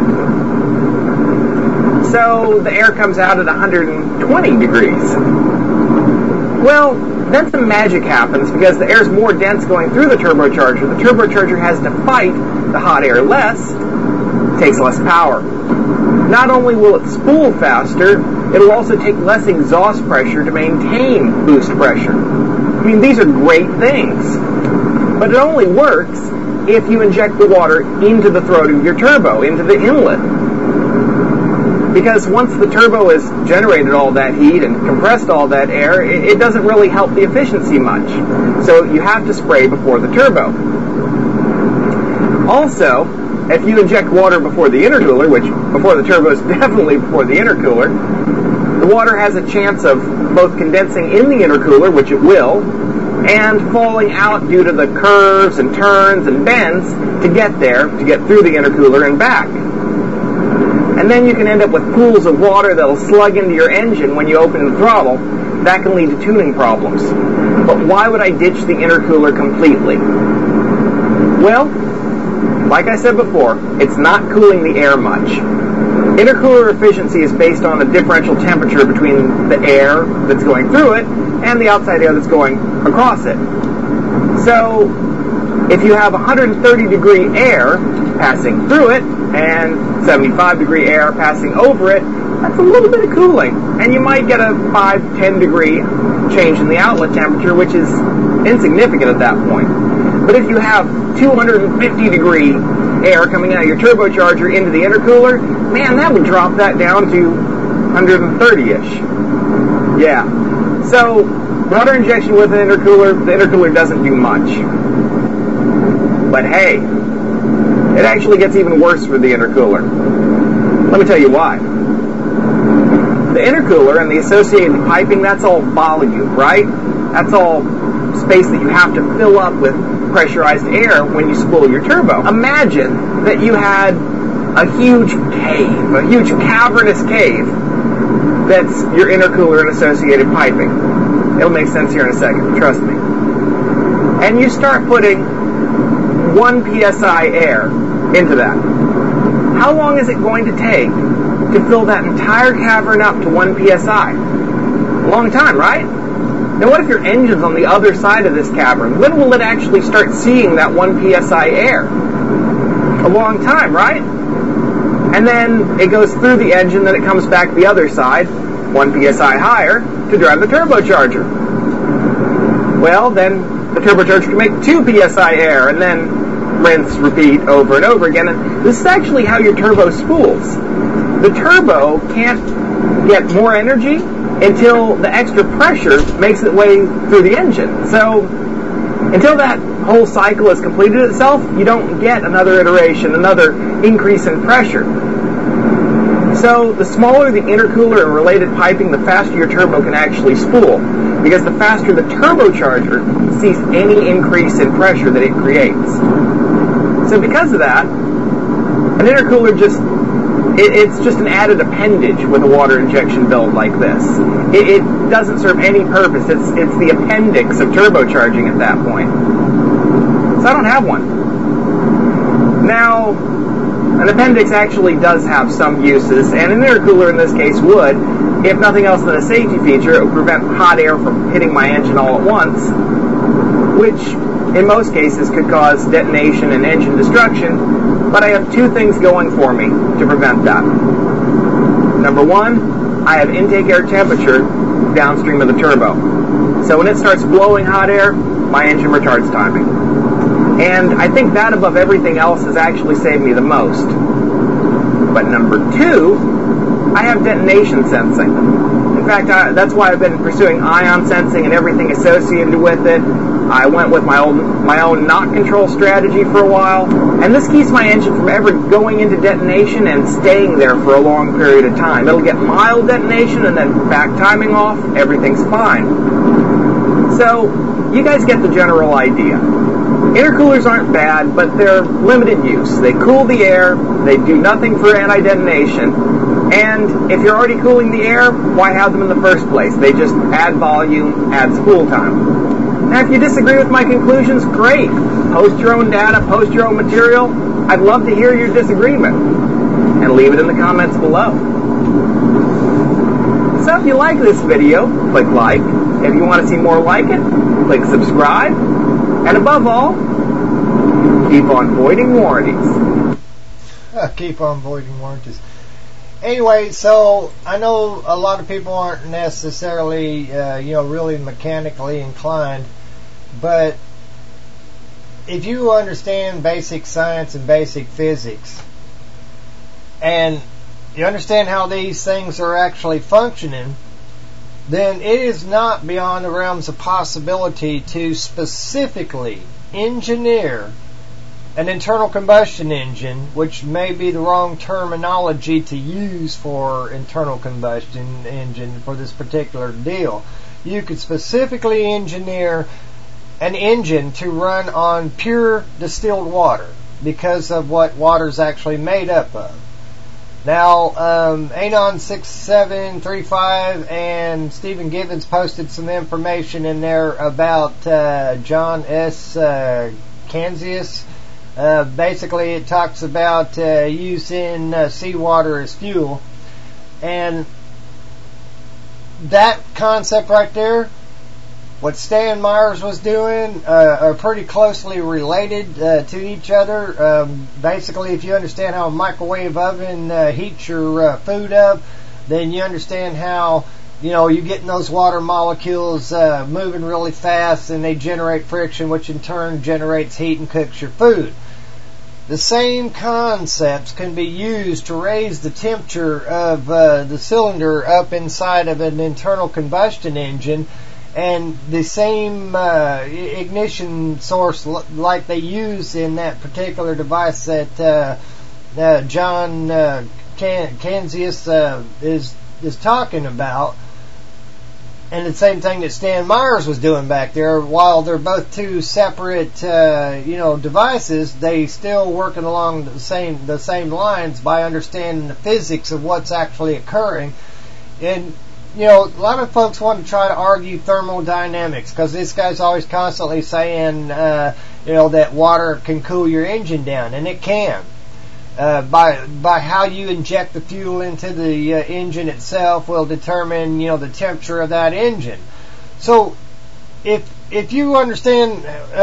So, the air comes out at 120 degrees. Well, then some magic happens because the air is more dense going through the turbocharger. The turbocharger has to fight the hot air less, takes less power. Not only will it spool faster, it'll also take less exhaust pressure to maintain boost pressure. I mean, these are great things. But it only works if you inject the water into the throat of your turbo, into the inlet. Because once the turbo has generated all that heat and compressed all that air, it doesn't really help the efficiency much. So you have to spray before the turbo. Also, if you inject water before the intercooler, which before the turbo is definitely before the intercooler, the water has a chance of both condensing in the intercooler, which it will, and falling out due to the curves and turns and bends to get there, to get through the intercooler and back. And then you can end up with pools of water that'll slug into your engine when you open the throttle. That can lead to tuning problems. But why would I ditch the intercooler completely? Well, like I said before, it's not cooling the air much. Intercooler efficiency is based on the differential temperature between the air that's going through it and the outside air that's going across it. So, if you have 130 degree air passing through it and 75 degree air passing over it, that's a little bit of cooling. And you might get a 5-10 degree change in the outlet temperature, which is insignificant at that point. But if you have 250 degree air coming out of your turbocharger into the intercooler, man, that would drop that down to 130-ish. Yeah. So, water injection with an intercooler, the intercooler doesn't do much. But hey, it actually gets even worse for the intercooler. Let me tell you why. The intercooler and the associated piping, that's all volume, right? That's all space that you have to fill up with pressurized air when you spool your turbo. Imagine that you had a huge cave, a huge cavernous cave that's your intercooler and associated piping. It'll make sense here in a second, trust me. And you start putting 1 psi air into that. How long is it going to take to fill that entire cavern up to 1 psi? A long time, right? Now what if your engine's on the other side of this cavern? When will it actually start seeing that 1 psi air? A long time, right? And then it goes through the engine, then it comes back the other side, 1 psi higher, to drive the turbocharger. Well, then the turbocharger can make 2 psi air, and then rinse, repeat over and over again. And this is actually how your turbo spools. The turbo can't get more energy until the extra pressure makes its way through the engine. So until that whole cycle has completed itself, you don't get another iteration, another increase in pressure. So the smaller the intercooler and related piping, the faster your turbo can actually spool, because the faster the turbocharger sees any increase in pressure that it creates. So because of that, an intercooler it's just an added appendage with a water injection build like this. It doesn't serve any purpose. It's the appendix of turbocharging at that point. So I don't have one. Now, an appendix actually does have some uses, and an intercooler in this case would. If nothing else than a safety feature, it would prevent hot air from hitting my engine all at once, which in most cases could cause detonation and engine destruction, but I have 2 things going for me to prevent that. Number 1, I have intake air temperature downstream of the turbo. So when it starts blowing hot air, my engine retards timing. And I think that above everything else has actually saved me the most. But number 2, I have detonation sensing. In fact, that's why I've been pursuing ion sensing and everything associated with it. I went with my own knock control strategy for a while, and this keeps my engine from ever going into detonation and staying there for a long period of time. It'll get mild detonation and then back timing off, everything's fine. So, you guys get the general idea. Intercoolers aren't bad, but they're limited use. They cool the air, they do nothing for anti-detonation, and if you're already cooling the air, why have them in the first place? They just add volume, add spool time. Now, if you disagree with my conclusions, great. Post your own data, post your own material. I'd love to hear your disagreement. And leave it in the comments below. So if you like this video, click like. If you want to see more like it, click subscribe. And above all, keep on voiding warranties. Keep on voiding warranties. Anyway, so I know a lot of people aren't necessarily, really mechanically inclined, but if you understand basic science and basic physics, and you understand how these things are actually functioning, then it is not beyond the realms of possibility to specifically engineer an internal combustion engine, which may be the wrong terminology to use for internal combustion engine for this particular deal. You could specifically engineer an engine to run on pure distilled water because of what water is actually made up of. Now, Anon6735 and Stephen Givens posted some information in there about John S. Canzius. Basically, it talks about using seawater as fuel. And that concept right there, what Stan Myers was doing, are pretty closely related to each other. Basically, if you understand how a microwave oven heats your food up, then you understand how you're getting those water molecules moving really fast, and they generate friction, which in turn generates heat and cooks your food. The same concepts can be used to raise the temperature of the cylinder up inside of an internal combustion engine, and the same ignition source like they use in that particular device that John Canzius is talking about, and the same thing that Stan Myers was doing back there. While they're both two separate devices, they still working along the same lines by understanding the physics of what's actually occurring. And a lot of folks want to try to argue thermodynamics, because this guy's always constantly saying that water can cool your engine down, and it can. By how you inject the fuel into the engine itself will determine the temperature of that engine. So if you understand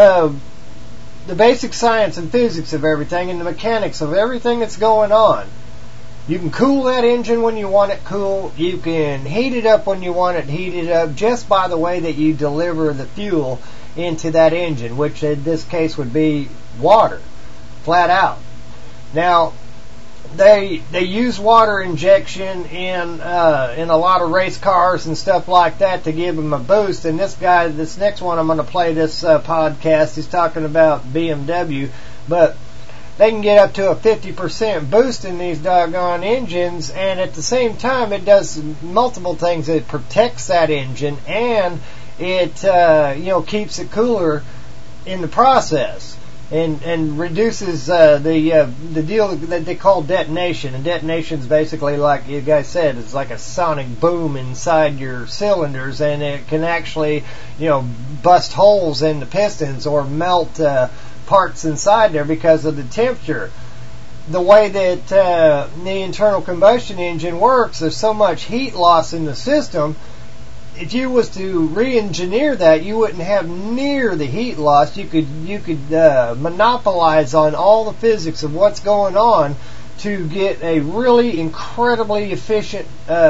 the basic science and physics of everything and the mechanics of everything that's going on, you can cool that engine when you want it cool. You can heat it up when you want it heated up, just by the way that you deliver the fuel into that engine, which in this case would be water, flat out. Now, they use water injection in a lot of race cars and stuff like that to give them a boost. And this next one I'm going to play this podcast, he's talking about BMW, but they can get up to a 50% boost in these doggone engines, and at the same time it does multiple things. It protects that engine, and it keeps it cooler in the process, and reduces the deal that they call detonation. And detonation is basically, like you guys said, it's like a sonic boom inside your cylinders, and it can actually bust holes in the pistons or melt parts inside there because of the temperature. The way that the internal combustion engine works, there's so much heat loss in the system. If you was to re-engineer that, you wouldn't have near the heat loss. You could monopolize on all the physics of what's going on to get a really incredibly efficient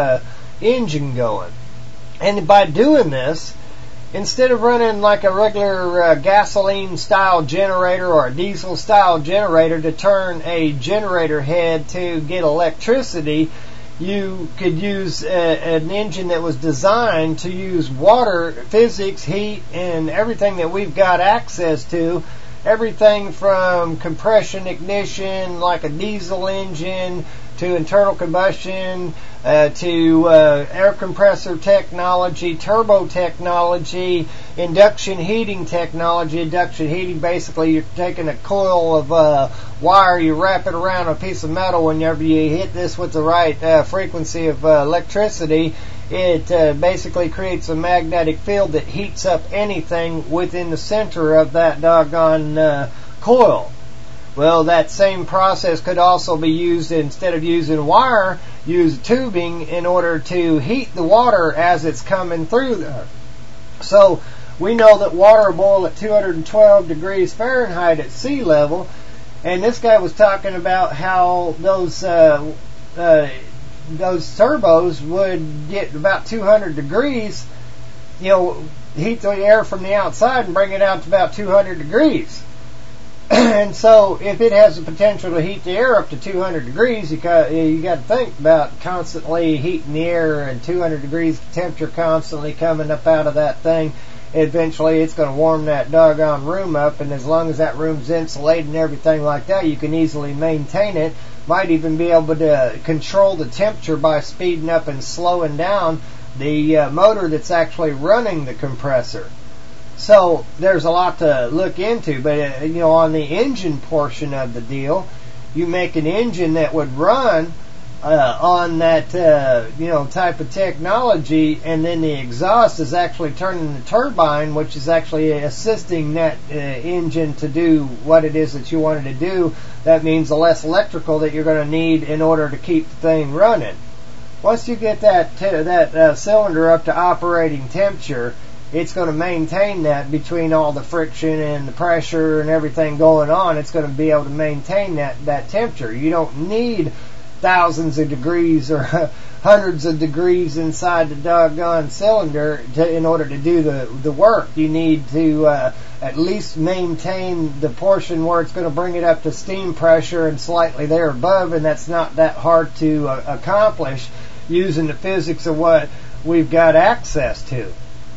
engine going. And by doing this, instead of running like a regular gasoline-style generator or a diesel-style generator to turn a generator head to get electricity, you could use an engine that was designed to use water, physics, heat, and everything that we've got access to. Everything from compression ignition, like a diesel engine, to internal combustion, to air compressor technology, turbo technology, induction heating technology. Induction heating, basically you're taking a coil of wire, you wrap it around a piece of metal. Whenever you hit this with the right frequency of electricity, it basically creates a magnetic field that heats up anything within the center of that doggone coil. Well, that same process could also be used, instead of using wire, use tubing in order to heat the water as it's coming through there. So we know that water will boil at 212 degrees Fahrenheit at sea level, and this guy was talking about how those turbos would get about 200 degrees, heat the air from the outside and bring it out to about 200 degrees. And so if it has the potential to heat the air up to 200 degrees, you got to think about constantly heating the air and 200 degrees temperature constantly coming up out of that thing. Eventually it's going to warm that doggone room up, and as long as that room's insulated and everything like that, you can easily maintain it. Might even be able to control the temperature by speeding up and slowing down the motor that's actually running the compressor. So there's a lot to look into, but on the engine portion of the deal, you make an engine that would run on that type of technology, and then the exhaust is actually turning the turbine, which is actually assisting that engine to do what it is that you wanted to do. That means the less electrical that you're going to need in order to keep the thing running. Once you get that cylinder up to operating temperature, it's going to maintain that between all the friction and the pressure and everything going on. It's going to be able to maintain that temperature. You don't need thousands of degrees or hundreds of degrees inside the doggone cylinder in order to do the work. You need to at least maintain the portion where it's going to bring it up to steam pressure and slightly there above, and that's not that hard to accomplish using the physics of what we've got access to.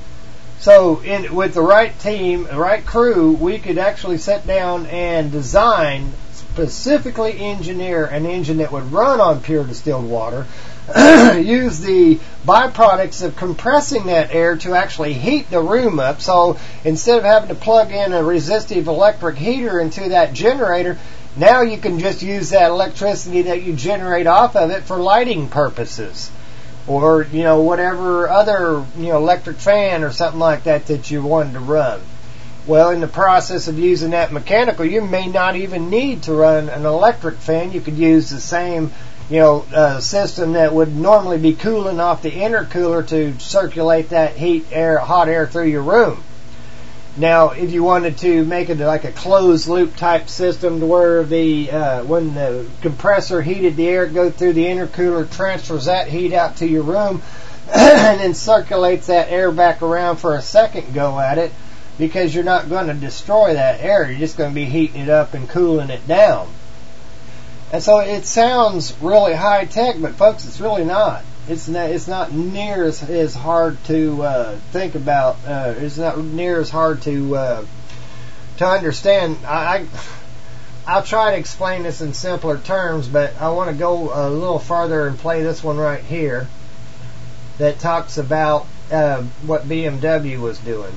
So with the right team, the right crew, we could actually sit down and design, specifically engineer an engine that would run on pure distilled water, use the byproducts of compressing that air to actually heat the room up. So instead of having to plug in a resistive electric heater into that generator, now you can just use that electricity that you generate off of it for lighting purposes. Or, whatever other, electric fan or something like that you wanted to run. Well, in the process of using that mechanical, you may not even need to run an electric fan. You could use the same, system that would normally be cooling off the intercooler to circulate that hot air through your room. Now, if you wanted to make it like a closed loop type system to where when the compressor heated the air, go through the intercooler, transfers that heat out to your room, and then circulates that air back around for a second go at it, because you're not going to destroy that air. You're just going to be heating it up and cooling it down. And so it sounds really high tech, but folks, it's really not. It's not near as hard to think about. It's not near as hard to understand. I'll try to explain this in simpler terms, but I want to go a little farther and play this one right here that talks about what BMW was doing.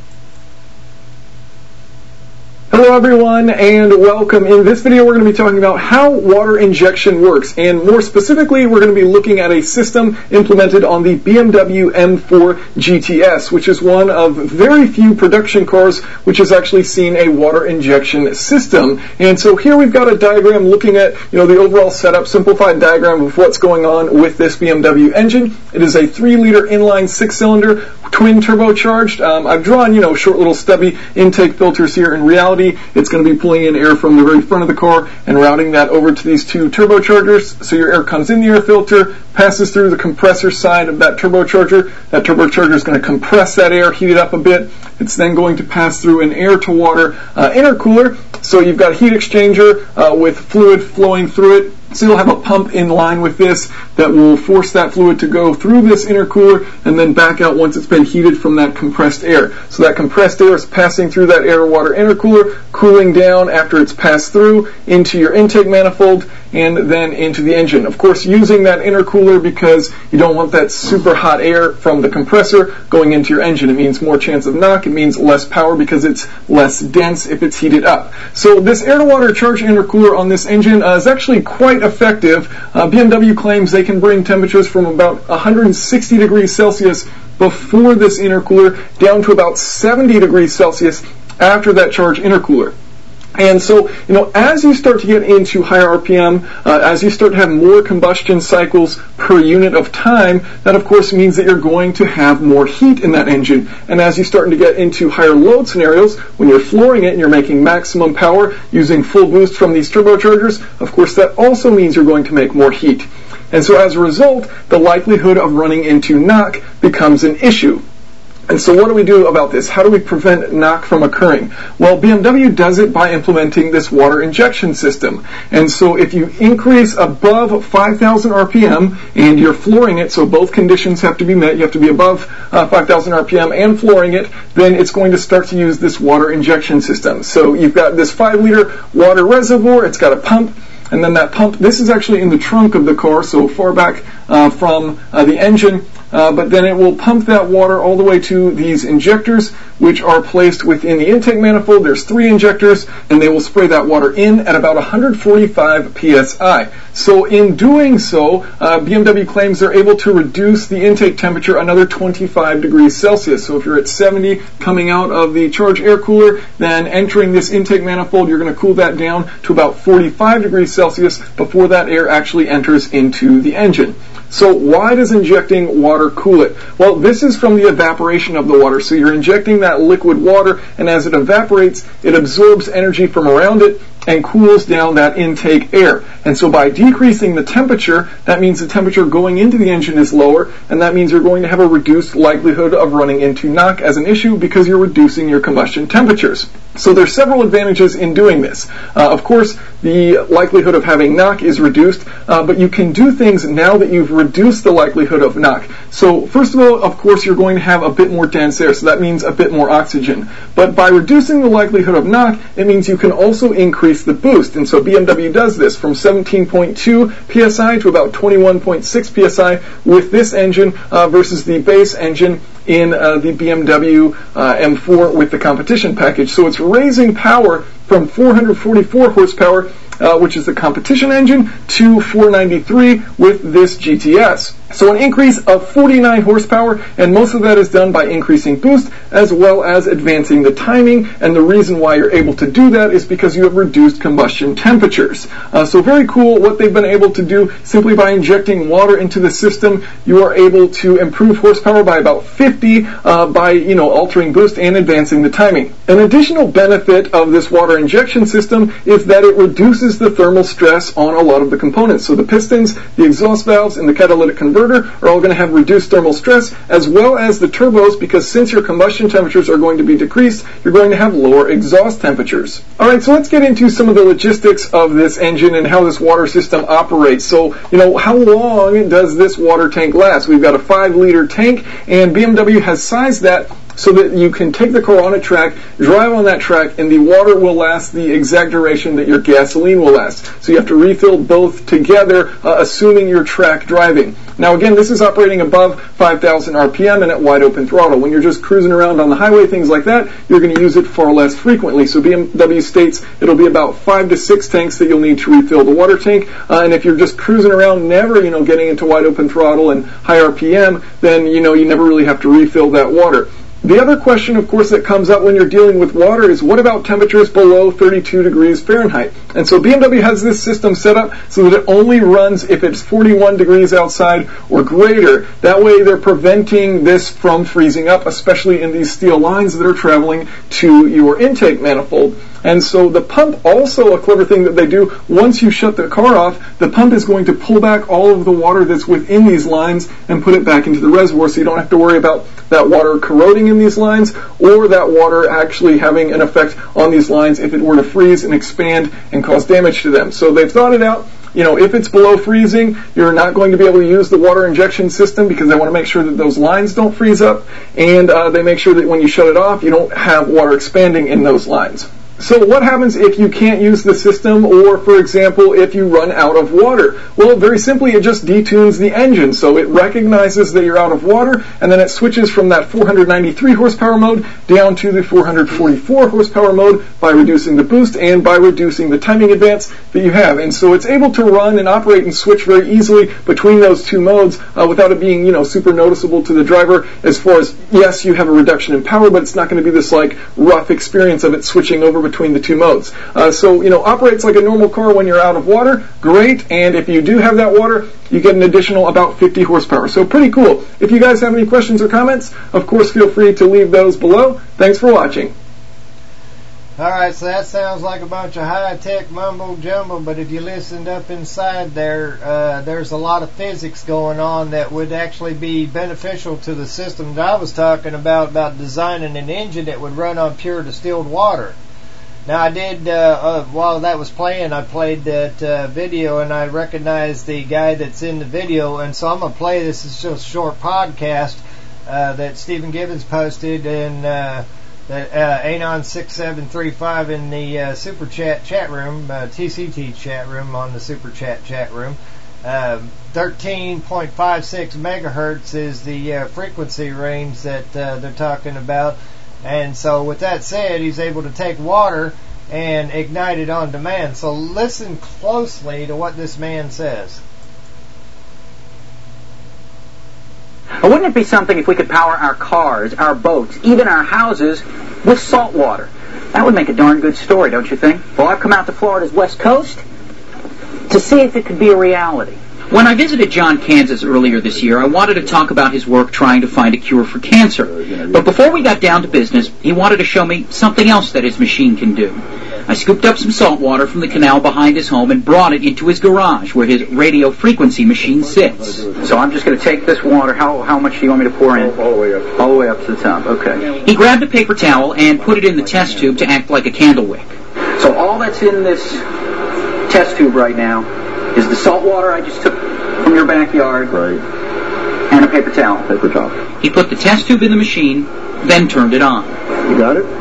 Hello everyone, and welcome. In this video we're going to be talking about how water injection works, and more specifically we're going to be looking at a system implemented on the BMW M4 GTS, which is one of very few production cars which has actually seen a water injection system. And so here we've got a diagram looking at the overall setup, simplified diagram of what's going on with this BMW engine. It is a 3-liter inline 6-cylinder twin turbocharged. I've drawn short little stubby intake filters here. In reality, it's going to be pulling in air from the very front of the car and routing that over to these 2 turbochargers. So your air comes in the air filter, passes through the compressor side of that turbocharger. That turbocharger is going to compress that air, heat it up a bit. It's then going to pass through an air-to-water intercooler. So you've got a heat exchanger with fluid flowing through it. So you'll have a pump in line with this that will force that fluid to go through this intercooler and then back out once it's been heated from that compressed air. So that compressed air is passing through that air-water intercooler, cooling down after it's passed through into your intake manifold and then into the engine. Of course, using that intercooler because you don't want that super hot air from the compressor going into your engine. It means more chance of knock. It means less power because it's less dense if it's heated up. So this air-to-water charge intercooler on this engine is actually quite effective. BMW claims they can bring temperatures from about 160 degrees Celsius before this intercooler down to about 70 degrees Celsius after that charge intercooler. And so, as you start to get into higher RPM, as you start to have more combustion cycles per unit of time, that of course means that you're going to have more heat in that engine. And as you start to get into higher load scenarios, when you're flooring it and you're making maximum power using full boost from these turbochargers, of course that also means you're going to make more heat. And so as a result, the likelihood of running into knock becomes an issue. And so what do we do about this? How do we prevent knock from occurring? Well, BMW does it by implementing this water injection system. And so if you increase above 5,000 RPM and you're flooring it, so both conditions have to be met, you have to be above 5,000 RPM and flooring it, then it's going to start to use this water injection system. So you've got this 5-liter water reservoir, it's got a pump, and then that pump, this is actually in the trunk of the car, so far back from the engine, but then it will pump that water all the way to these injectors, which are placed within the intake manifold. There's 3 injectors, and they will spray that water in at about 145 psi. So in doing so, BMW claims they're able to reduce the intake temperature another 25 degrees Celsius. So if you're at 70 coming out of the charge air cooler, then entering this intake manifold, you're going to cool that down to about 45 degrees Celsius before that air actually enters into the engine. So why does injecting water cool it? Well, this is from the evaporation of the water. So you're injecting that liquid water, and as it evaporates, it absorbs energy from around it and cools down that intake air. And so by decreasing the temperature, that means the temperature going into the engine is lower, and that means you're going to have a reduced likelihood of running into knock as an issue because you're reducing your combustion temperatures. So there's several advantages in doing this. Of course, the likelihood of having knock is reduced, but you can do things now that you've reduced the likelihood of knock. So first of all, of course, you're going to have a bit more dense air, so that means a bit more oxygen. But by reducing the likelihood of knock, it means you can also increase the boost. And so BMW does this from 17.2 psi to about 21.6 psi with this engine versus the base engine in the BMW M4 with the competition package. So it's raising power from 444 horsepower which is the competition engine, to 493 with this GTS. So an increase of 49 horsepower, and most of that is done by increasing boost as well as advancing the timing, and the reason why you're able to do that is because you have reduced combustion temperatures. So very cool what they've been able to do. Simply by injecting water into the system, you are able to improve horsepower by about 50 by altering boost and advancing the timing. An additional benefit of this water injection system is that it reduces the thermal stress on a lot of the components. So the pistons, the exhaust valves, and the catalytic converter are all going to have reduced thermal stress, as well as the turbos, because since your combustion temperatures are going to be decreased, you're going to have lower exhaust temperatures. Alright, so let's get into some of the logistics of this engine and how this water system operates. So, how long does this water tank last? We've got a 5-liter tank, and BMW has sized that so that you can take the car on a track, drive on that track, and the water will last the exact duration that your gasoline will last. So you have to refill both together, assuming you're track driving. Now again, this is operating above 5,000 RPM and at wide open throttle. When you're just cruising around on the highway, things like that, you're going to use it far less frequently. So BMW states it'll be about 5 to 6 tanks that you'll need to refill the water tank. And if you're just cruising around, never, getting into wide open throttle and high RPM, then, you never really have to refill that water. The other question, of course, that comes up when you're dealing with water is, what about temperatures below 32 degrees Fahrenheit? And so BMW has this system set up so that it only runs if it's 41 degrees outside or greater. That way they're preventing this from freezing up, especially in these steel lines that are traveling to your intake manifold. And so the pump, also a clever thing that they do, once you shut the car off, the pump is going to pull back all of the water that's within these lines and put it back into the reservoir, so you don't have to worry about that water corroding in these lines or that water actually having an effect on these lines if it were to freeze and expand and cause damage to them. So they've thought it out. If it's below freezing, you're not going to be able to use the water injection system because they want to make sure that those lines don't freeze up, and they make sure that when you shut it off, you don't have water expanding in those lines. So what happens if you can't use the system, or, for example, if you run out of water? Well, very simply, it just detunes the engine. So it recognizes that you're out of water, and then it switches from that 493 horsepower mode down to the 444 horsepower mode by reducing the boost and by reducing the timing advance that you have. And so it's able to run and operate and switch very easily between those two modes without it being, super noticeable to the driver, as far as, yes, you have a reduction in power, but it's not going to be this, rough experience of it switching over between the two modes. So, operates like a normal car when you're out of water. Great. And if you do have that water, you get an additional about 50 horsepower. So pretty cool. If you guys have any questions or comments, of course, feel free to leave those below. Thanks for watching. Alright, so that sounds like a bunch of high-tech mumbo-jumbo, but if you listened up inside there, there's a lot of physics going on that would actually be beneficial to the system that I was talking about designing an engine that would run on pure distilled water. Now I did, while that was playing, I played that video, and I recognized the guy that's in the video, and so I'm going to play this. It's just a short podcast that Stephen Gibbons posted in Anon6735 in the Super Chat room, TCT chat room on the Super Chat room. 13.56 megahertz is the frequency range that they're talking about. And so with that said, he's able to take water and ignite it on demand. So listen closely to what this man says. Wouldn't it be something if we could power our cars, our boats, even our houses with salt water? That would make a darn good story, don't you think? Well, I've come out to Florida's West Coast to see if it could be a reality. When I visited John Kansas earlier this year, I wanted to talk about his work trying to find a cure for cancer. But before we got down to business, he wanted to show me something else that his machine can do. I scooped up some salt water from the canal behind his home and brought it into his garage where his radio frequency machine sits. So I'm just going to take this water. How much do you want me to pour in? All the way up. All the way up to the top, okay. He grabbed a paper towel and put it in the test tube to act like a candle wick. So all that's in this test tube right now is the salt water I just took from your backyard. Right. And a paper towel. Paper towel. He put the test tube in the machine, then turned it on. You got it?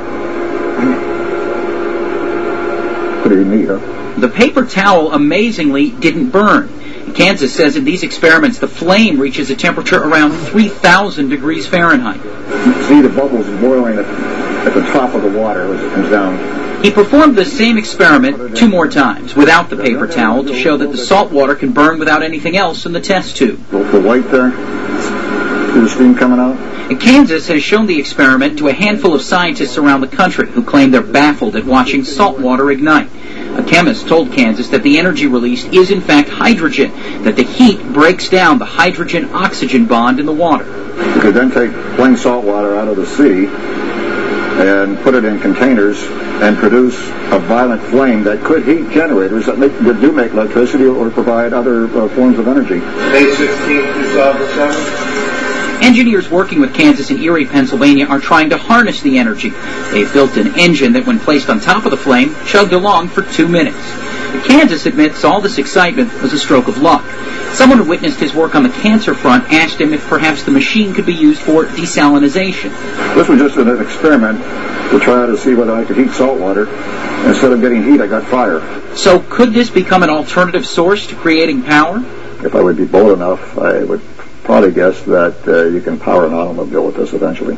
Pretty neat, huh? The paper towel amazingly didn't burn. Kansas says in these experiments the flame reaches a temperature around 3,000 degrees Fahrenheit. You see the bubbles boiling at the top of the water as it comes down. He performed the same experiment 2 more times without the paper towel to show that the salt water can burn without anything else in the test tube. Go for white there. See the steam coming out? Kansas has shown the experiment to a handful of scientists around the country who claim they're baffled at watching salt water ignite. A chemist told Kansas that the energy released is in fact hydrogen, that the heat breaks down the hydrogen-oxygen bond in the water. You could then take plain salt water out of the sea and put it in containers and produce a violent flame that could heat generators that do make electricity or provide other forms of energy. May 16th, 2007. Engineers working with Kansas and Erie, Pennsylvania are trying to harness the energy. They've built an engine that, when placed on top of the flame, chugged along for 2 minutes. Kansas admits all this excitement was a stroke of luck. Someone who witnessed his work on the cancer front asked him if perhaps the machine could be used for desalinization. This was just an experiment to try to see whether I could heat salt water. Instead of getting heat, I got fire. So could this become an alternative source to creating power? If I would be bold enough, I would probably guess that you can power an automobile with this eventually.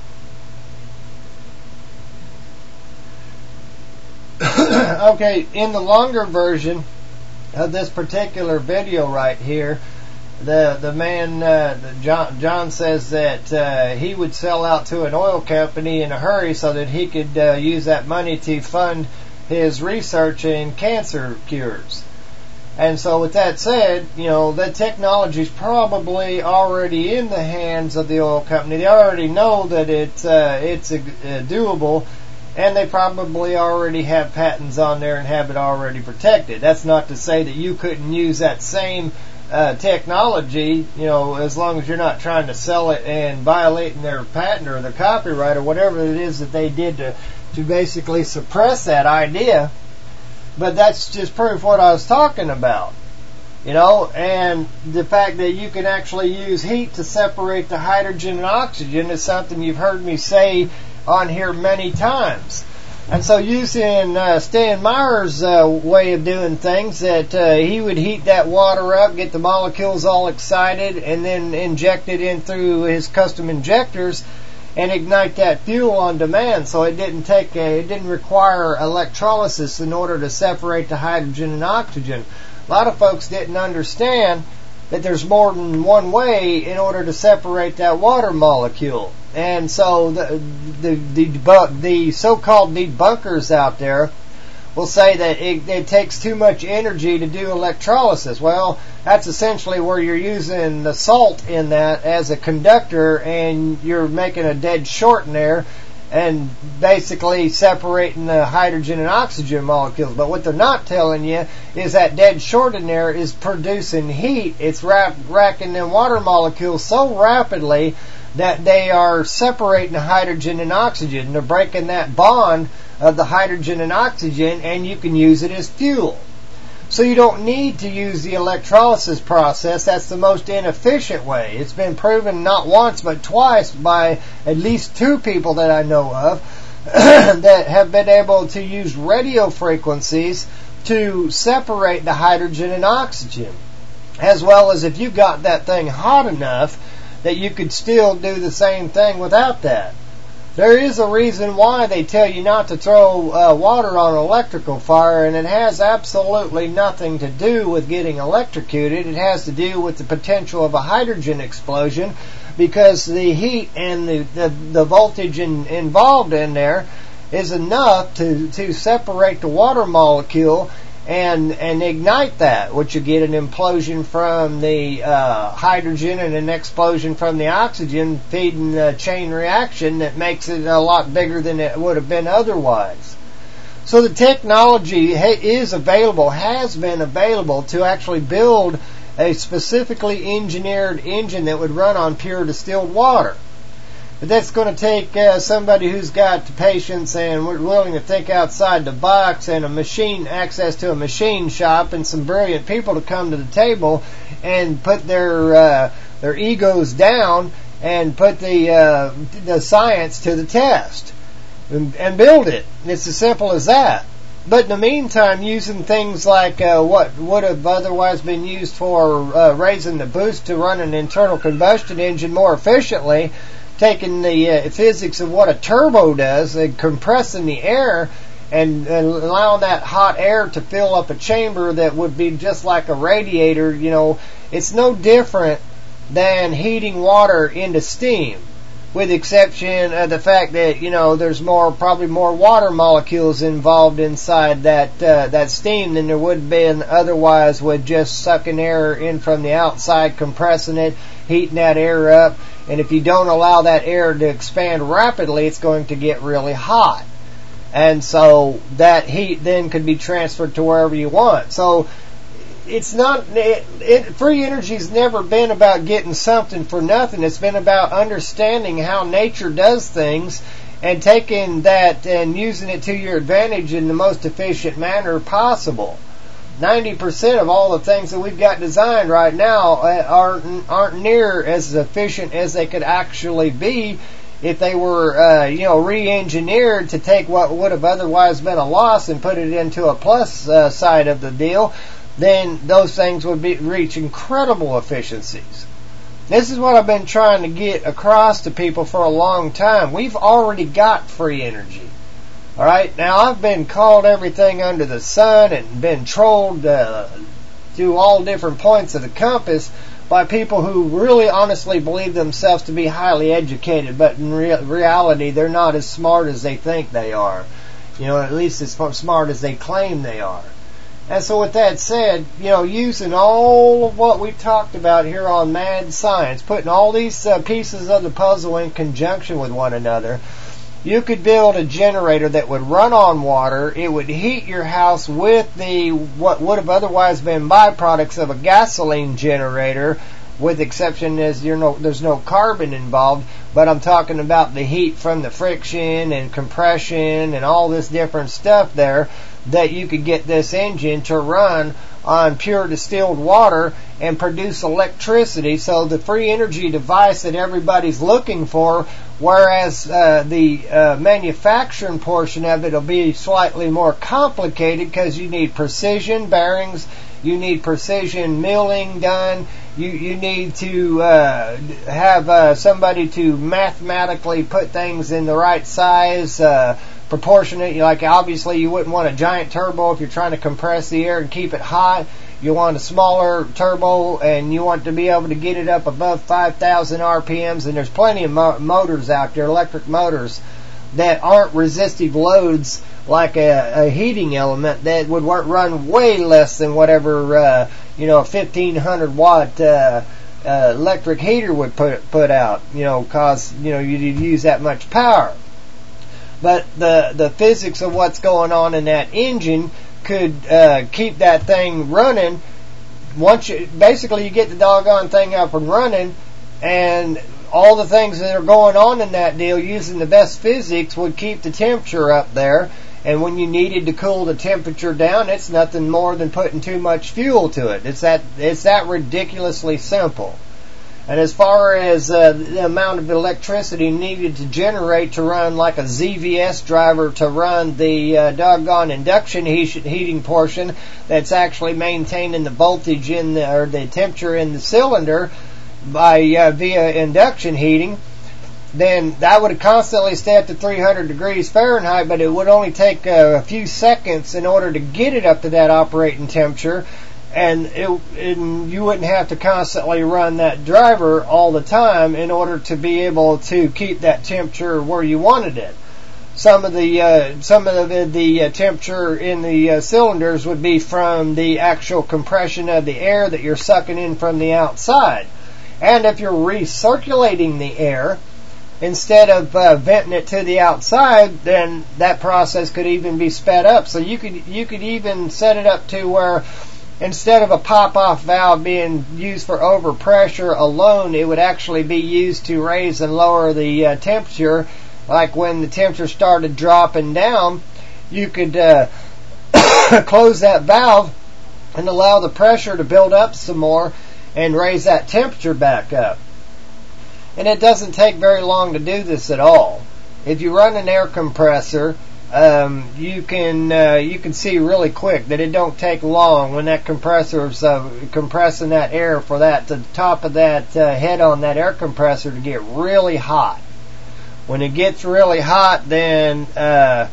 Okay, in the longer version of this particular video right here, the man, John says that he would sell out to an oil company in a hurry so that he could use that money to fund his research in cancer cures. And so with that said, that technology is probably already in the hands of the oil company. They already know that it's doable, and they probably already have patents on there and have it already protected. That's not to say that you couldn't use that same technology, as long as you're not trying to sell it and violating their patent or their copyright or whatever it is that they did to basically suppress that idea. But that's just proof what I was talking about. And the fact that you can actually use heat to separate the hydrogen and oxygen is something you've heard me say on here many times. And so using Stan Meyer's way of doing things, that he would heat that water up, get the molecules all excited, and then inject it in through his custom injectors and ignite that fuel on demand. So it didn't require electrolysis in order to separate the hydrogen and oxygen. A lot of folks didn't understand that there's more than one way in order to separate that water molecule. And so the so-called debunkers out there will say that it takes too much energy to do electrolysis. Well, that's essentially where you're using the salt in that as a conductor, and you're making a dead short in there and basically separating the hydrogen and oxygen molecules. But what they're not telling you is that dead short in there is producing heat. It's racking them water molecules so rapidly that they are separating the hydrogen and oxygen. They're breaking that bond of the hydrogen and oxygen, and you can use it as fuel. So you don't need to use the electrolysis process. That's the most inefficient way. It's been proven not once but twice by at least 2 people that I know of that have been able to use radio frequencies to separate the hydrogen and oxygen, as well as if you got that thing hot enough that you could still do the same thing without that. There is a reason why they tell you not to throw water on an electrical fire, and it has absolutely nothing to do with getting electrocuted. It has to do with the potential of a hydrogen explosion, because the heat and the voltage involved in there is enough to separate the water molecule and ignite that, which you get an implosion from the hydrogen and an explosion from the oxygen, feeding the chain reaction that makes it a lot bigger than it would have been otherwise. So the technology is available, has been available, to actually build a specifically engineered engine that would run on pure distilled water. But that's going to take somebody who's got the patience and willing to think outside the box, and access to a machine shop, and some brilliant people to come to the table and put their egos down and put the science to the test and build it. It's as simple as that. But in the meantime, using things like what would have otherwise been used for raising the boost to run an internal combustion engine more efficiently, taking the physics of what a turbo does and compressing the air and allowing that hot air to fill up a chamber that would be just like a radiator, it's no different than heating water into steam, with the exception of the fact that, there's probably more water molecules involved inside that steam than there would have been otherwise with just sucking air in from the outside, compressing it, heating that air up. And if you don't allow that air to expand rapidly, it's going to get really hot. And so that heat then could be transferred to wherever you want. So it's not, free energy's never been about getting something for nothing. It's been about understanding how nature does things and taking that and using it to your advantage in the most efficient manner possible. 90% of all the things that we've got designed right now aren't near as efficient as they could actually be if they were, re-engineered to take what would have otherwise been a loss and put it into a plus side of the deal. Then those things would reach incredible efficiencies. This is what I've been trying to get across to people for a long time. We've already got free energy. All right, now I've been called everything under the sun and been trolled to all different points of the compass by people who really honestly believe themselves to be highly educated, but in reality they're not as smart as they think they are. At least as smart as they claim they are. And so with that said, using all of what we talked about here on Mad Science, putting all these pieces of the puzzle in conjunction with one another, you could build a generator that would run on water. It would heat your house with what would have otherwise been byproducts of a gasoline generator, with exception as there's no carbon involved. But I'm talking about the heat from the friction and compression and all this different stuff there, that you could get this engine to run on pure distilled water and produce electricity. So the free energy device that everybody's looking for, whereas the manufacturing portion of it will be slightly more complicated because you need precision bearings, you need precision milling done, you need to have somebody to mathematically put things in the right size, proportionate. Like obviously you wouldn't want a giant turbo if you're trying to compress the air and keep it hot. You want a smaller turbo, and you want to be able to get it up above 5,000 RPMs. And there's plenty of motors out there, electric motors, that aren't resistive loads like a heating element that would run way less than whatever a 1,500 watt electric heater would put out. Cause you'd use that much power. But the physics of what's going on in that engine could keep that thing running. Once you get the doggone thing up and running, and all the things that are going on in that deal using the best physics would keep the temperature up there. And when you needed to cool the temperature down, it's nothing more than putting too much fuel to it. It's that ridiculously simple. And as far as the amount of electricity needed to generate to run like a ZVS driver to run the doggone induction heating portion that's actually maintaining the voltage or the temperature in the cylinder via induction heating, then that would constantly stay up to 300 degrees Fahrenheit, but it would only take a few seconds in order to get it up to that operating temperature. And you wouldn't have to constantly run that driver all the time in order to be able to keep that temperature where you wanted it. Some of the temperature in the cylinders would be from the actual compression of the air that you're sucking in from the outside. And if you're recirculating the air instead of venting it to the outside, then that process could even be sped up. So you could even set it up to where, instead of a pop-off valve being used for overpressure alone, it would actually be used to raise and lower the temperature. Like when the temperature started dropping down, you could close that valve and allow the pressure to build up some more and raise that temperature back up. And it doesn't take very long to do this at all. If you run an air compressor, you can see really quick that it don't take long when that compressor's compressing that air for the top of that head on that air compressor to get really hot. When it gets really hot, then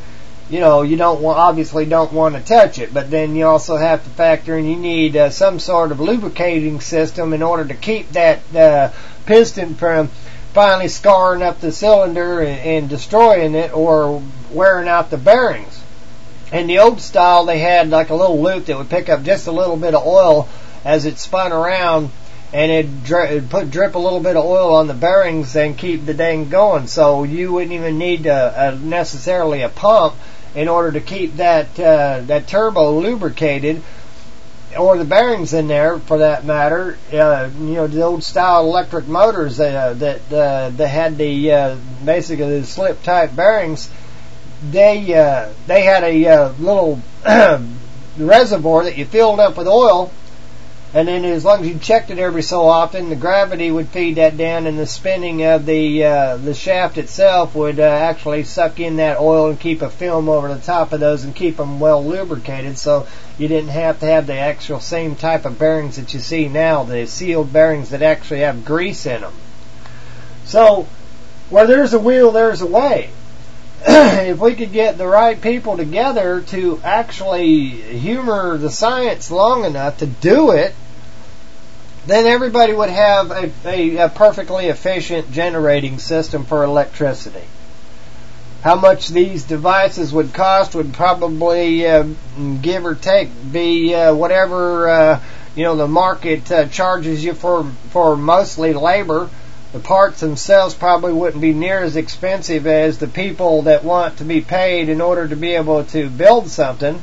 you obviously don't want to touch it. But then you also have to factor in you need some sort of lubricating system in order to keep that piston from finally scarring up the cylinder and destroying it or wearing out the bearings. In the old style, they had like a little loop that would pick up just a little bit of oil as it spun around, and it'd drip a little bit of oil on the bearings and keep the thing going. So you wouldn't even need necessarily a pump in order to keep that turbo lubricated, or the bearings in there for that matter. The old style electric motors that had the basically the slip type bearings. They had a little reservoir that you filled up with oil, and then as long as you checked it every so often, the gravity would feed that down, and the spinning of the shaft itself would actually suck in that oil and keep a film over the top of those and keep them well lubricated, so you didn't have to have the actual same type of bearings that you see now, the sealed bearings that actually have grease in them. So, where there's a will, there's a way. If we could get the right people together to actually humor the science long enough to do it, then everybody would have a perfectly efficient generating system for electricity. How much these devices would cost would probably, give or take, be whatever the market charges you for mostly labor. The parts themselves probably wouldn't be near as expensive as the people that want to be paid in order to be able to build something.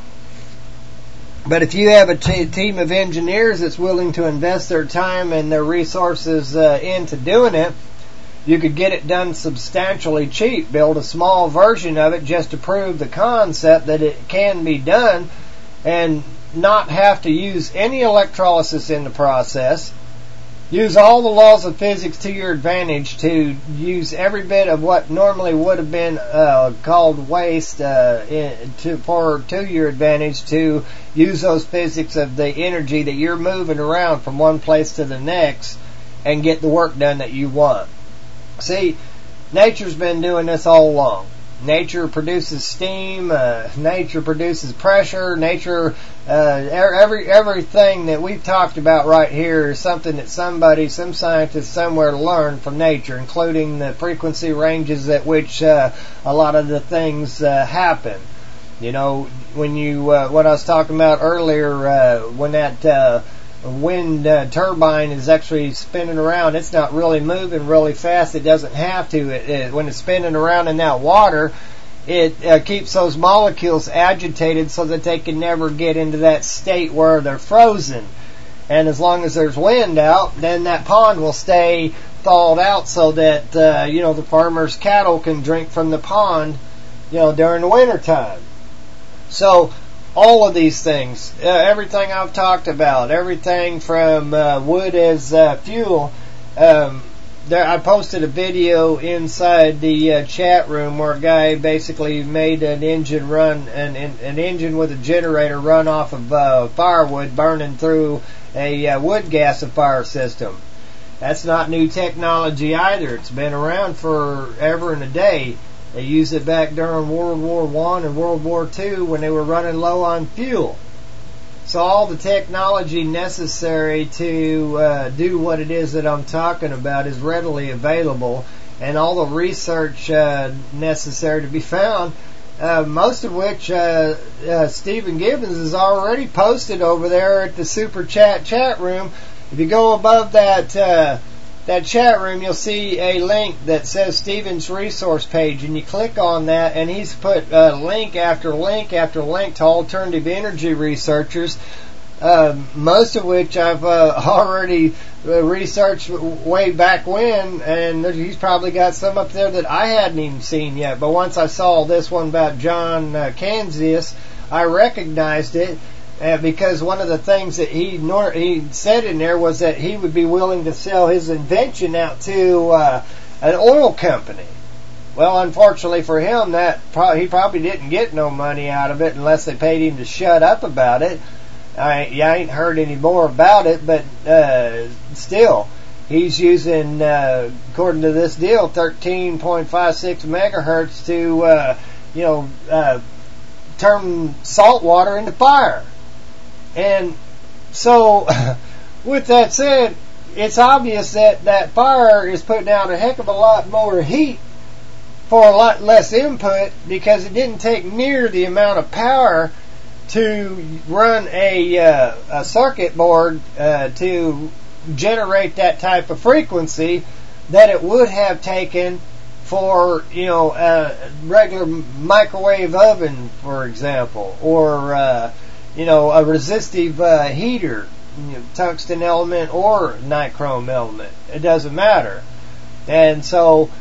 But if you have a team of engineers that's willing to invest their time and their resources into doing it, you could get it done substantially cheap. Build a small version of it just to prove the concept that it can be done, and not have to use any electrolysis in the process. Use all the laws of physics to your advantage to use every bit of what normally would have been called waste to your advantage, to use those physics of the energy that you're moving around from one place to the next and get the work done that you want. See, nature's been doing this all along. Nature produces steam, nature produces pressure, nature, everything that we've talked about right here is something that some scientist somewhere learned from nature, including the frequency ranges at which a lot of the things happen. When what I was talking about earlier, when that wind turbine is actually spinning around, it's not really moving really fast. It doesn't have to. When it's spinning around in that water, it keeps those molecules agitated so that they can never get into that state where they're frozen. And as long as there's wind out, then that pond will stay thawed out so that the farmer's cattle can drink from the pond during the winter time. So all of these things, everything I've talked about, everything from wood as fuel. I posted a video inside the chat room where a guy basically made an engine run, an engine with a generator run off of firewood burning through a wood gasifier system. That's not new technology either. It's been around forever and a day. They used it back during World War I and World War II when they were running low on fuel. So all the technology necessary to do what it is that I'm talking about is readily available, and all the research necessary to be found, most of which Stephen Gibbons has already posted over there at the Super Chat room. If you go above that chat room, you'll see a link that says Stephen's resource page, and you click on that, and he's put link after link after link to alternative energy researchers, most of which I've already researched way back when, and he's probably got some up there that I hadn't even seen yet. But once I saw this one about John Canzius, I recognized it. Because one of the things that he said in there was that he would be willing to sell his invention out to an oil company. Well, unfortunately for him, he probably didn't get no money out of it unless they paid him to shut up about it. I ain't heard any more about it, but still, he's using, according to this deal, 13.56 megahertz to turn salt water into fire. And so, with that said, it's obvious that fire is putting out a heck of a lot more heat for a lot less input, because it didn't take near the amount of power to run a circuit board to generate that type of frequency that it would have taken for a regular microwave oven, for example, or a resistive heater, tungsten element or nichrome element. It doesn't matter. And so,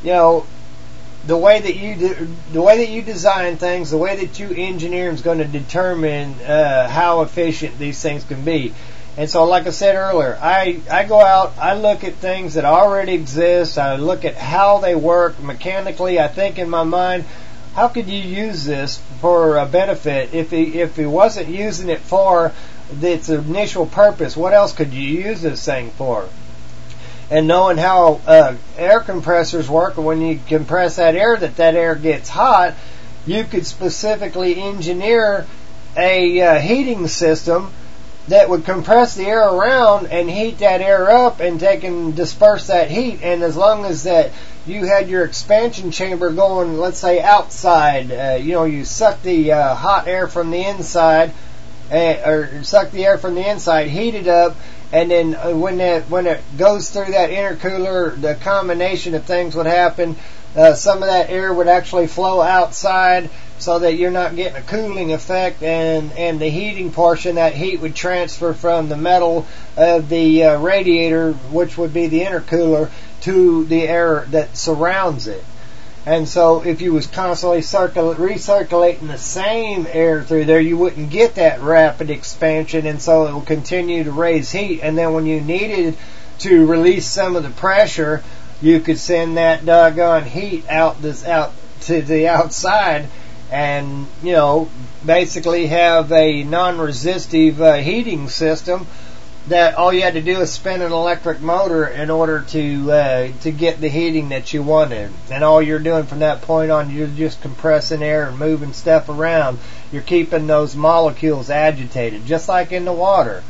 the way that you design things, the way that you engineer is going to determine how efficient these things can be. And so, like I said earlier, I go out, I look at things that already exist, I look at how they work mechanically. I think in my mind, how could you use this for a benefit? If he wasn't using it for its initial purpose, what else could you use this thing for? And knowing how air compressors work, and when you compress that air gets hot, you could specifically engineer a heating system that would compress the air around and heat that air up and take and disperse that heat. And as long as that you had your expansion chamber going, let's say outside, you suck the hot air from the inside, or suck the air from the inside, heat it up, and then when it goes through that intercooler, the combination of things would happen. Some of that air would actually flow outside, so that you're not getting a cooling effect, and the heating portion, that heat would transfer from the metal of the radiator, which would be the intercooler, to the air that surrounds it. And so if you was constantly recirculating the same air through there, you wouldn't get that rapid expansion, and so it will continue to raise heat. And then when you needed to release some of the pressure, you could send that doggone heat out to the outside, and basically have a non-resistive heating system that all you had to do is spin an electric motor in order to get the heating that you wanted. And all you're doing from that point on, you're just compressing air and moving stuff around. You're keeping those molecules agitated, just like in the water.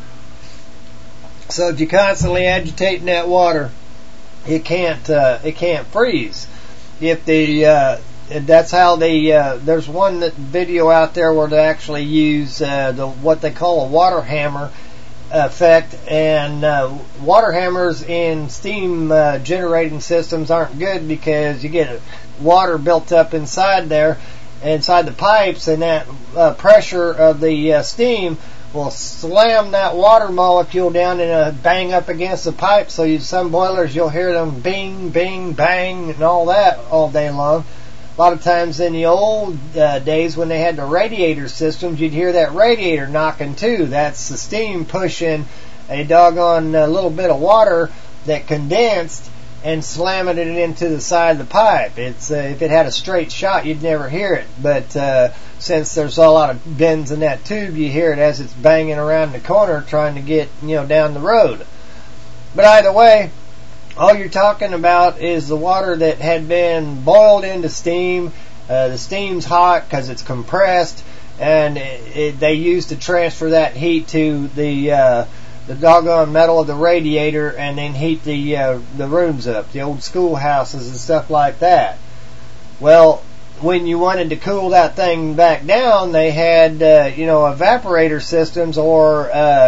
So if you're constantly agitating that water, it can't freeze. If that's how there's one video out there where they actually use what they call a water hammer effect, and water hammers in steam generating systems aren't good, because you get water built up inside the pipes, and that pressure of the steam will slam that water molecule down and bang up against the pipe. So some boilers, you'll hear them bing, bing, bang, and all that all day long. A lot of times in the old days when they had the radiator systems, you'd hear that radiator knocking too. That's the steam pushing a doggone little bit of water that condensed and slamming it into the side of the pipe. It's if it had a straight shot, you'd never hear it. But since there's a lot of bends in that tube, you hear it as it's banging around the corner trying to get down the road. But either way, all you're talking about is the water that had been boiled into steam. The steam's hot because it's compressed, and they used to transfer that heat to the doggone metal of the radiator, and then heat the rooms up, the old schoolhouses and stuff like that. Well, when you wanted to cool that thing back down, they had evaporator systems or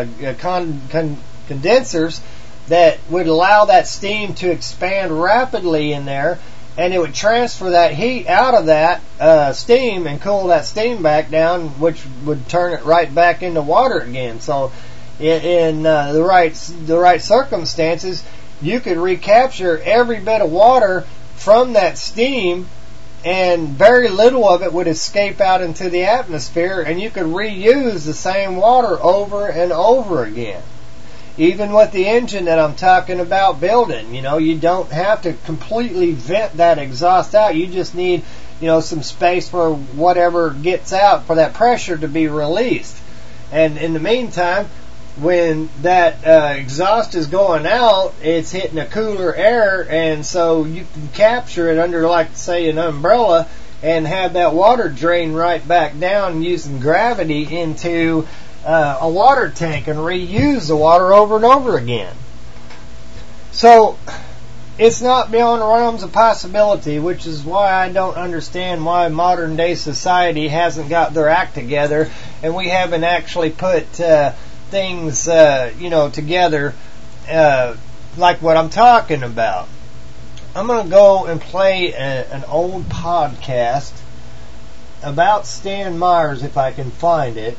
condensers that would allow that steam to expand rapidly in there, and it would transfer that heat out of that steam and cool that steam back down, which would turn it right back into water again. So in the right circumstances, you could recapture every bit of water from that steam, and very little of it would escape out into the atmosphere, and you could reuse the same water over and over again. Even with the engine that I'm talking about building, you don't have to completely vent that exhaust out. You just need, some space for whatever gets out for that pressure to be released. And in the meantime, when that exhaust is going out, it's hitting a cooler air, and so you can capture it under, like, say, an umbrella, and have that water drain right back down using gravity into a water tank and reuse the water over and over again. So it's not beyond the realms of possibility, which is why I don't understand why modern day society hasn't got their act together and we haven't actually put things together like what I'm talking about. I'm going to go and play an old podcast about Stan Myers, if I can find it.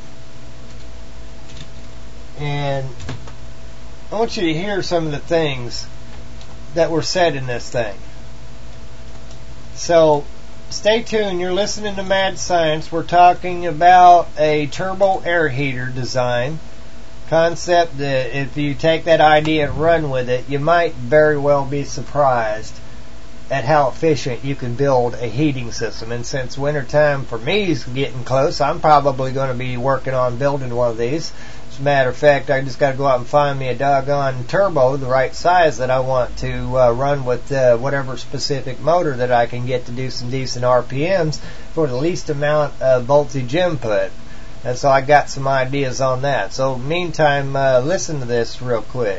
And I want you to hear some of the things that were said in this thing. So, stay tuned. You're listening to Mad Science. We're talking about a turbo air heater design concept that if you take that idea and run with it, you might very well be surprised at how efficient you can build a heating system. And since wintertime for me is getting close, I'm probably going to be working on building one of these. As a matter of fact, I just got to go out and find me a doggone turbo, the right size that I want to run with whatever specific motor that I can get to do some decent RPMs for the least amount of voltage input. And so I got some ideas on that. So meantime, listen to this real quick.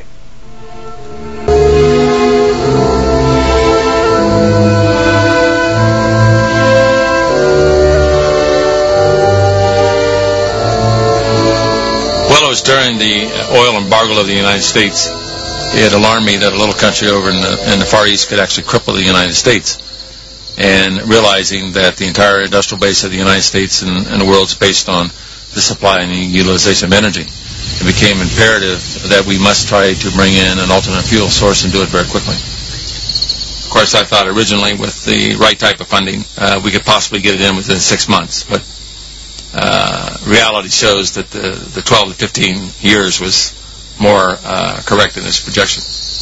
Well, it was during the oil embargo of the United States. It alarmed me that a little country over in the Far East could actually cripple the United States. And realizing that the entire industrial base of the United States and the world is based on the supply and the utilization of energy, it became imperative that we must try to bring in an alternate fuel source and do it very quickly. Of course, I thought originally with the right type of funding, we could possibly get it in within 6 months. But reality shows that the 12 to 15 years was more correct in this projection.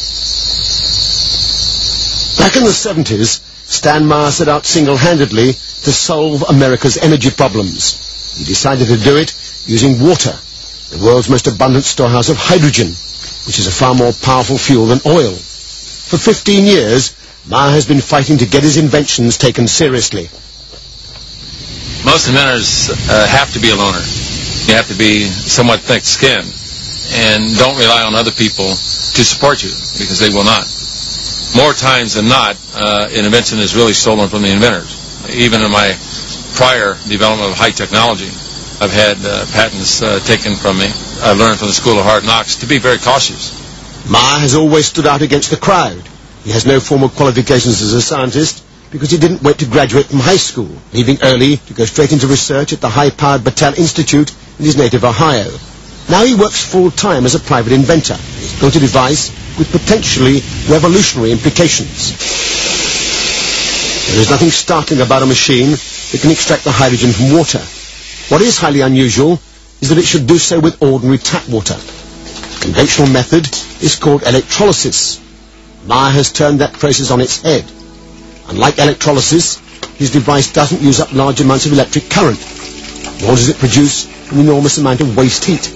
Back in the 70s, Stan Myers set out single-handedly to solve America's energy problems. He decided to do it using water, the world's most abundant storehouse of hydrogen, which is a far more powerful fuel than oil. For 15 years, Myers has been fighting to get his inventions taken seriously. Most inventors have to be a loner. You have to be somewhat thick-skinned and don't rely on other people to support you, because they will not. More times than not, an invention is really stolen from the inventors. Even in my prior development of high technology, I've had patents taken from me. I learned from the School of Hard Knocks to be very cautious. Myers has always stood out against the crowd. He has no formal qualifications as a scientist because he didn't wait to graduate from high school, leaving early to go straight into research at the high-powered Battelle Institute in his native Ohio. Now he works full-time as a private inventor. He's built a device with potentially revolutionary implications. There is nothing startling about a machine that can extract the hydrogen from water. What is highly unusual is that it should do so with ordinary tap water. The conventional method is called electrolysis. Myers has turned that process on its head. Unlike electrolysis, his device doesn't use up large amounts of electric current, nor does it produce an enormous amount of waste heat.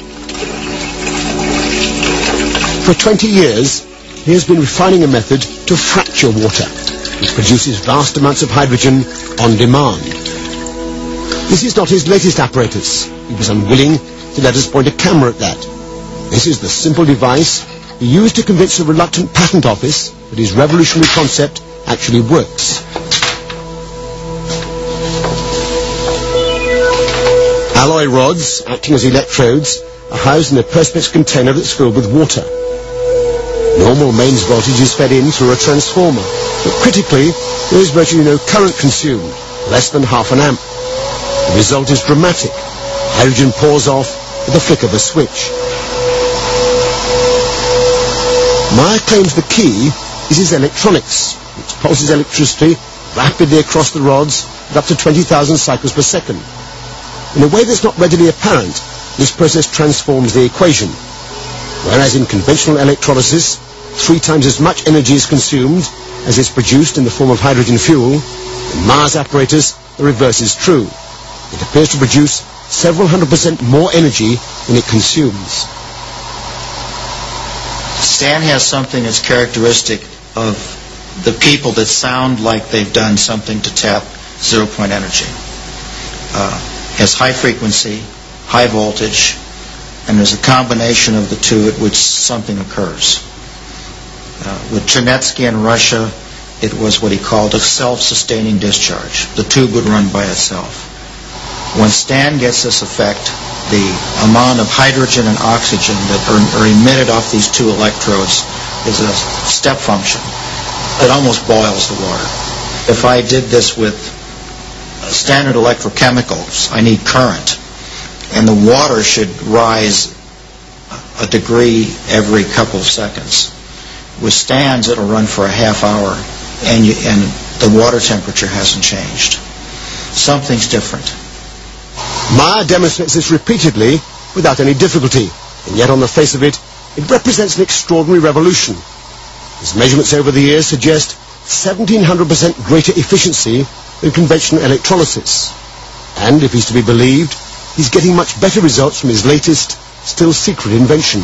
For 20 years, he has been refining a method to fracture water, which produces vast amounts of hydrogen on demand. This is not his latest apparatus. He was unwilling to let us point a camera at that. This is the simple device he used to convince the reluctant patent office that his revolutionary concept actually works. Alloy rods, acting as electrodes, are housed in a perspex container that's filled with water. Normal mains voltage is fed in through a transformer, but critically, there is virtually no current consumed, less than half an amp. The result is dramatic. Hydrogen pours off with the flick of a switch. Myers claims the key is his electronics, which pulses electricity rapidly across the rods at up to 20,000 cycles per second. In a way that's not readily apparent, this process transforms the equation. Whereas in conventional electrolysis, 3 times as much energy is consumed as is produced in the form of hydrogen fuel, in Myers' apparatus, the reverse is true. It appears to produce several 100% more energy than it consumes. Stan has something that's characteristic of the people that sound like they've done something to tap zero-point energy. Has high frequency, high voltage, and there's a combination of the two at which something occurs. With Chernetsky in Russia, it was what he called a self-sustaining discharge. The tube would run by itself. When Stan gets this effect, the amount of hydrogen and oxygen that are emitted off these two electrodes is a step function. It almost boils the water. If I did this with standard electrochemicals, I need current, and the water should rise a degree every couple of seconds. With Stan's, it'll run for a half hour, and the water temperature hasn't changed. Something's different. Meyer demonstrates this repeatedly without any difficulty, and yet on the face of it, it represents an extraordinary revolution. His measurements over the years suggest 1,700% greater efficiency than conventional electrolysis. And, if he's to be believed, he's getting much better results from his latest, still secret invention.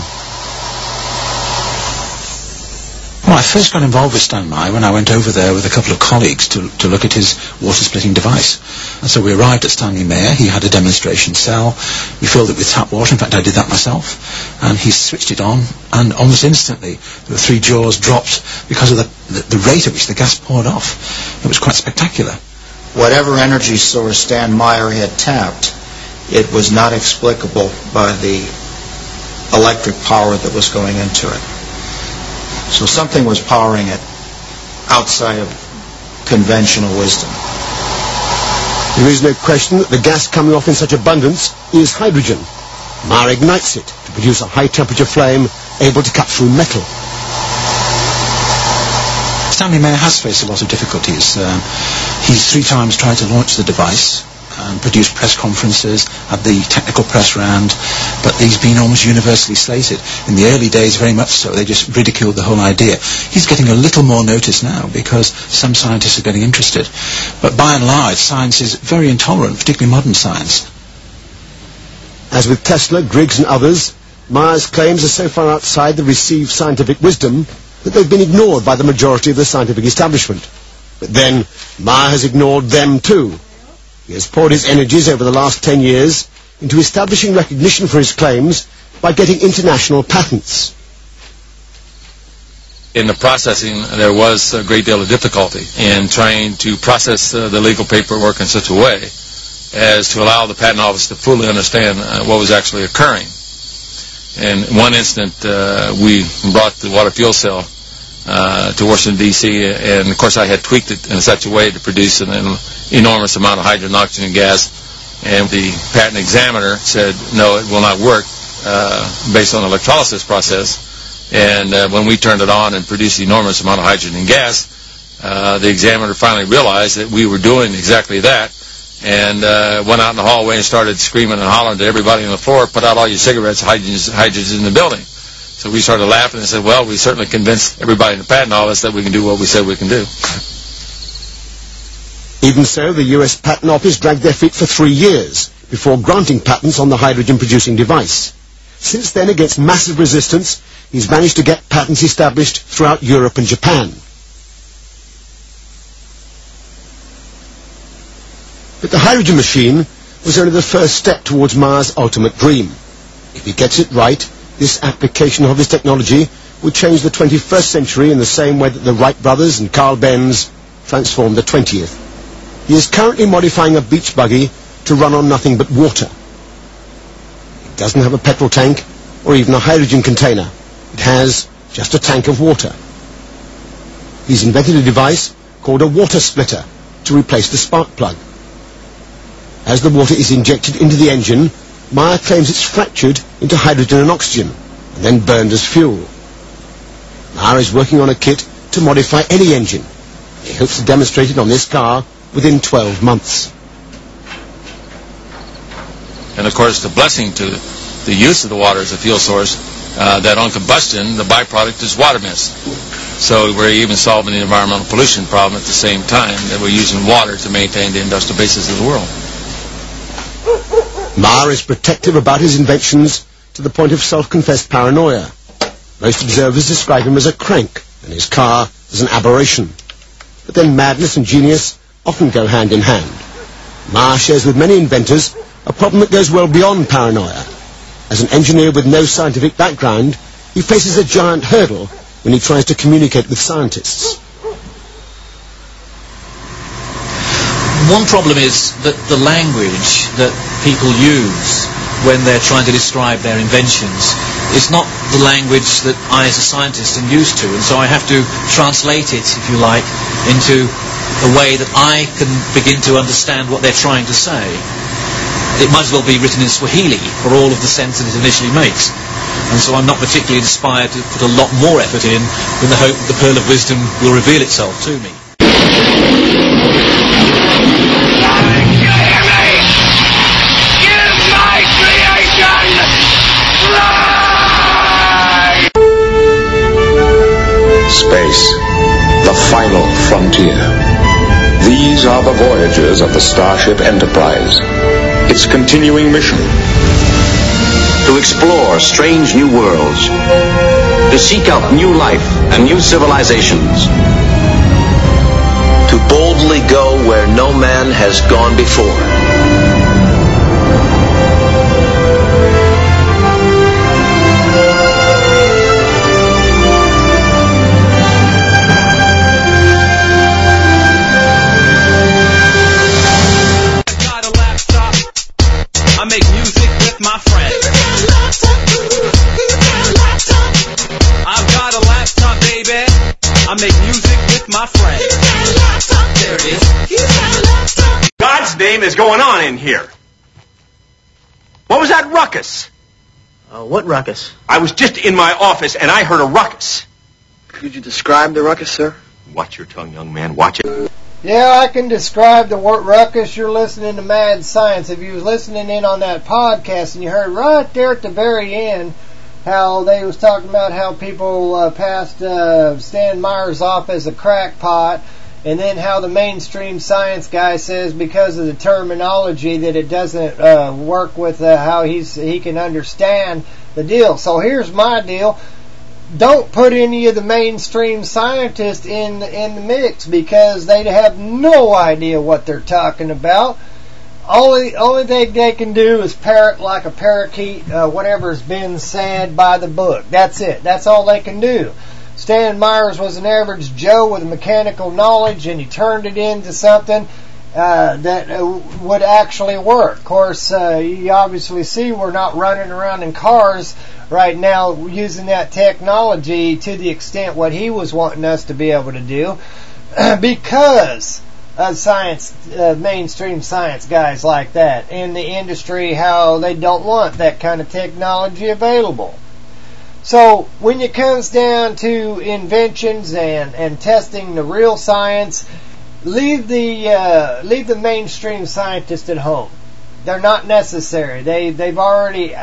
Well, I first got involved with Stan Meyer when I went over there with a couple of colleagues to look at his water-splitting device. And so we arrived at Stanley Meyer. He had a demonstration cell. We filled it with tap water. In fact, I did that myself. And he switched it on, and almost instantly the 3 jaws dropped because of the rate at which the gas poured off. It was quite spectacular. Whatever energy source Stan Meyer had tapped, it was not explicable by the electric power that was going into it. So something was powering it outside of conventional wisdom. There is no question that the gas coming off in such abundance is hydrogen. Meyer ignites it to produce a high-temperature flame able to cut through metal. Stanley Meyer has faced a lot of difficulties. He's 3 times tried to launch the device, produced press conferences, had the technical press round, but he's been almost universally slated. In the early days, very much so, they just ridiculed the whole idea. He's getting a little more notice now because some scientists are getting interested. But by and large, science is very intolerant, particularly modern science. As with Tesla, Griggs and others, Meyer's claims are so far outside the received scientific wisdom that they've been ignored by the majority of the scientific establishment. But then, Meyer has ignored them too. He has poured his energies over the last 10 years into establishing recognition for his claims by getting international patents. In the processing, there was a great deal of difficulty in trying to process the legal paperwork in such a way as to allow the Patent Office to fully understand what was actually occurring. In one instant, we brought the water fuel cell to Washington, D.C., and of course I had tweaked it in such a way to produce an enormous amount of hydrogen, oxygen, and gas, and the patent examiner said, no, it will not work based on the electrolysis process. And when we turned it on and produced an enormous amount of hydrogen and gas, the examiner finally realized that we were doing exactly that, and went out in the hallway and started screaming and hollering to everybody on the floor, put out all your cigarettes, hydrogen's in the building. So we started laughing and said, well, we certainly convinced everybody in the patent office that we can do what we said we can do. Even so, the US Patent Office dragged their feet for 3 years before granting patents on the hydrogen-producing device. Since then, against massive resistance, he's managed to get patents established throughout Europe and Japan. But the hydrogen machine was only the first step towards Meyer's ultimate dream. If he gets it right, this application of his technology would change the 21st century in the same way that the Wright brothers and Carl Benz transformed the 20th. He is currently modifying a beach buggy to run on nothing but water. It doesn't have a petrol tank or even a hydrogen container. It has just a tank of water. He's invented a device called a water splitter to replace the spark plug. As the water is injected into the engine, Meyer claims it's fractured into hydrogen and oxygen, and then burned as fuel. Meyer is working on a kit to modify any engine. He hopes to demonstrate it on this car within 12 months. And of course, the blessing to the use of the water as a fuel source, that on combustion, the byproduct is water mist. So we're even solving the environmental pollution problem at the same time that we're using water to maintain the industrial basis of the world. Meyer is protective about his inventions to the point of self-confessed paranoia. Most observers describe him as a crank and his car as an aberration. But then madness and genius often go hand in hand. Meyer shares with many inventors a problem that goes well beyond paranoia. As an engineer with no scientific background, he faces a giant hurdle when he tries to communicate with scientists. One problem is that the language that people use when they're trying to describe their inventions is not the language that I as a scientist am used to, and so I have to translate it, if you like, into a way that I can begin to understand what they're trying to say. It might as well be written in Swahili for all of the sense that it initially makes. And so I'm not particularly inspired to put a lot more effort in the hope that the pearl of wisdom will reveal itself to me. Space, the final frontier. These are the voyages of the Starship Enterprise. Its continuing mission: to explore strange new worlds, to seek out new life and new civilizations, to boldly go where no man has gone before. I make music with my friends. I've got a laptop, baby. I make music with my friends. There it is. God's name is going on in here. What was that ruckus? What ruckus? I was just in my office and I heard a ruckus. Could you describe the ruckus, sir? Watch your tongue, young man. Watch it. Yeah, I can describe the word ruckus. You're listening to Mad Science. If you was listening in on that podcast and you heard right there at the very end how they was talking about how people passed Stan Myers off as a crackpot, and then how the mainstream science guy says because of the terminology that it doesn't work with how he can understand the deal. So here's my deal. Don't put any of the mainstream scientists in the mix, because they have no idea what they're talking about. Only thing they can do is parrot like a parakeet whatever's been said by the book. That's it. That's all they can do. Stan Myers was an average Joe with mechanical knowledge, and he turned it into something that would actually work. Of course, you obviously see we're not running around in cars right now using that technology to the extent what he was wanting us to be able to do, because of science, mainstream science guys like that in the industry, how they don't want that kind of technology available. So when it comes down to inventions and testing the real science, leave the mainstream scientists at home. They're not necessary. They've already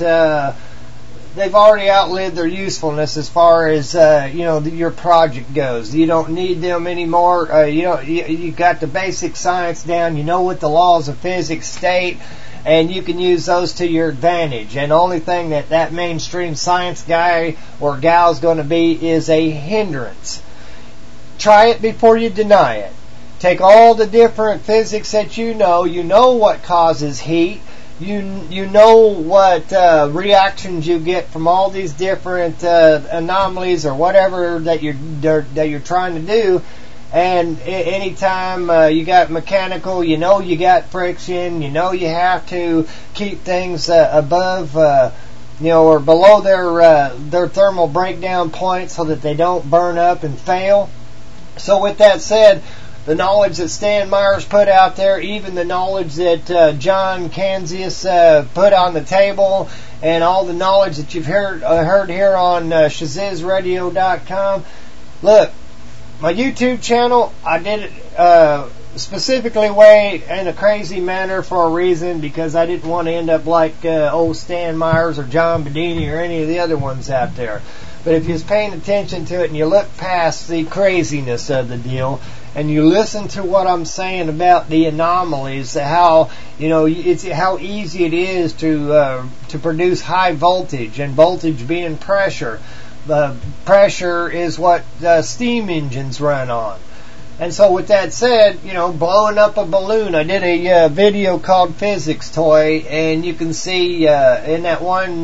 outlived their usefulness as far as your project goes. You don't need them anymore. You got the basic science down. You know what the laws of physics state, and you can use those to your advantage. And the only thing that mainstream science guy or gal is going to be is a hindrance. Try it before you deny it. Take all the different physics that you know what causes heat. You know what reactions you get from all these different anomalies or whatever that you're trying to do. And anytime you got mechanical, you got friction. You have to keep things above, or below their thermal breakdown point so that they don't burn up and fail. So with that said, the knowledge that Stan Myers put out there, even the knowledge that John Kanzius put on the table, and all the knowledge that you've heard here on shazizradio.com. Look, my YouTube channel, I did it specifically way in a crazy manner for a reason, because I didn't want to end up like old Stan Myers or John Bedini or any of the other ones out there. But if you was paying attention to it and you look past the craziness of the deal, and you listen to what I'm saying about the anomalies, how it's how easy it is to produce high voltage, and voltage being pressure. Pressure is what steam engines run on. And so with that said, blowing up a balloon, I did a video called Physics Toy, and you can see in that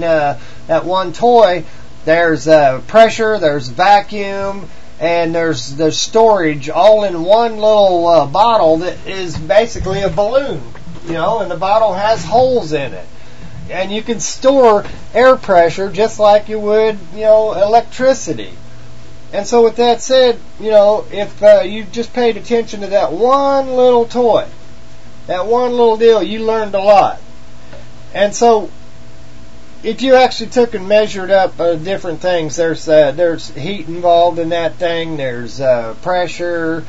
one toy, there's pressure, there's vacuum, and there's storage all in one little bottle that is basically a balloon, and the bottle has holes in it. And you can store air pressure just like you would, electricity. And so with that said, if you just paid attention to that one little toy, that one little deal, you learned a lot. And so if you actually took and measured up different things, there's heat involved in that thing, there's pressure,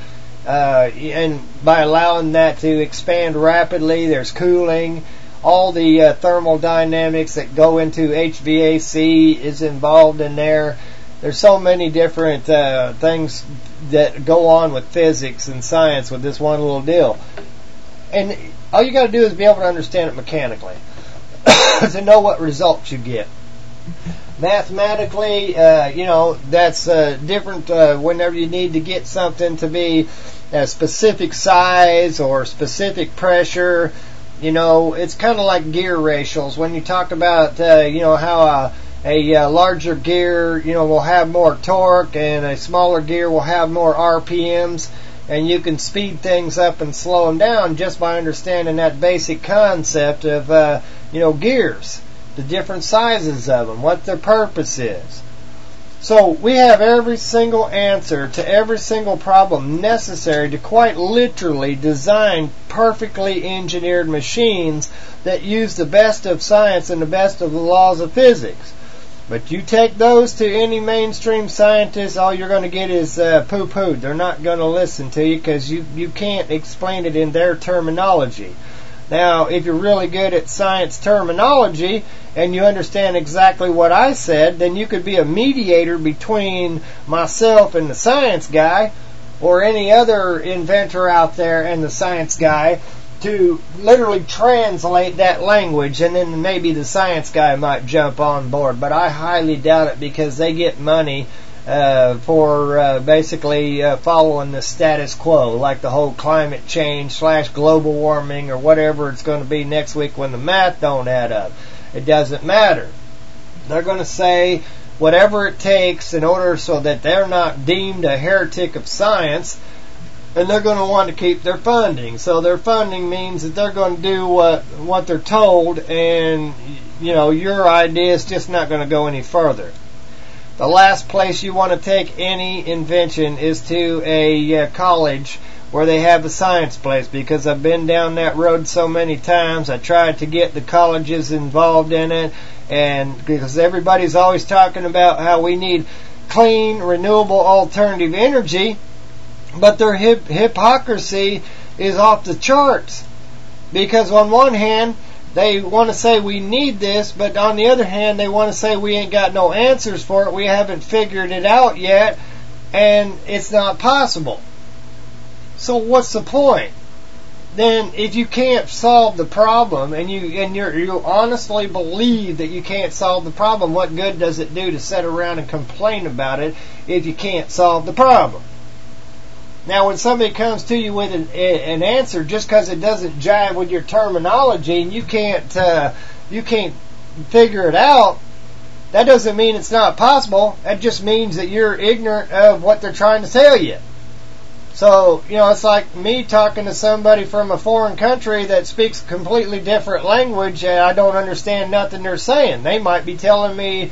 and by allowing that to expand rapidly, there's cooling. All the thermodynamics that go into HVAC is involved in there. There's so many different things that go on with physics and science with this one little deal. And all you got to do is be able to understand it mechanically to know what results you get. Mathematically, that's different whenever you need to get something to be a specific size or specific pressure. It's kind of like gear ratios. When you talk about, how a larger gear, will have more torque, and a smaller gear will have more RPMs, and you can speed things up and slow them down just by understanding that basic concept of, gears, the different sizes of them, what their purpose is. So we have every single answer to every single problem necessary to quite literally design perfectly engineered machines that use the best of science and the best of the laws of physics. But you take those to any mainstream scientist, all you're going to get is poo-pooed. They're not going to listen to you because you can't explain it in their terminology. Now, if you're really good at science terminology and you understand exactly what I said, then you could be a mediator between myself and the science guy, or any other inventor out there and the science guy, to literally translate that language, and then maybe the science guy might jump on board. But I highly doubt it, because they get money for basically following the status quo, like the whole climate change / global warming or whatever it's going to be next week when the math don't add up. It doesn't matter. They're going to say whatever it takes in order so that they're not deemed a heretic of science, and they're going to want to keep their funding. So their funding means that they're going to do what they're told, and your idea is just not going to go any further. The last place you want to take any invention is to a college where they have a science place, because I've been down that road so many times. I tried to get the colleges involved in it, and because everybody's always talking about how we need clean, renewable, alternative energy, but their hypocrisy is off the charts. Because on one hand, they want to say we need this, but on the other hand, they want to say we ain't got no answers for it, we haven't figured it out yet, and it's not possible. So what's the point? Then if you can't solve the problem, and you honestly believe that you can't solve the problem, what good does it do to sit around and complain about it if you can't solve the problem? Now, when somebody comes to you with an answer just because it doesn't jive with your terminology and you can't figure it out, that doesn't mean it's not possible. That just means that you're ignorant of what they're trying to tell you. So, it's like me talking to somebody from a foreign country that speaks a completely different language, and I don't understand nothing they're saying. They might be telling me,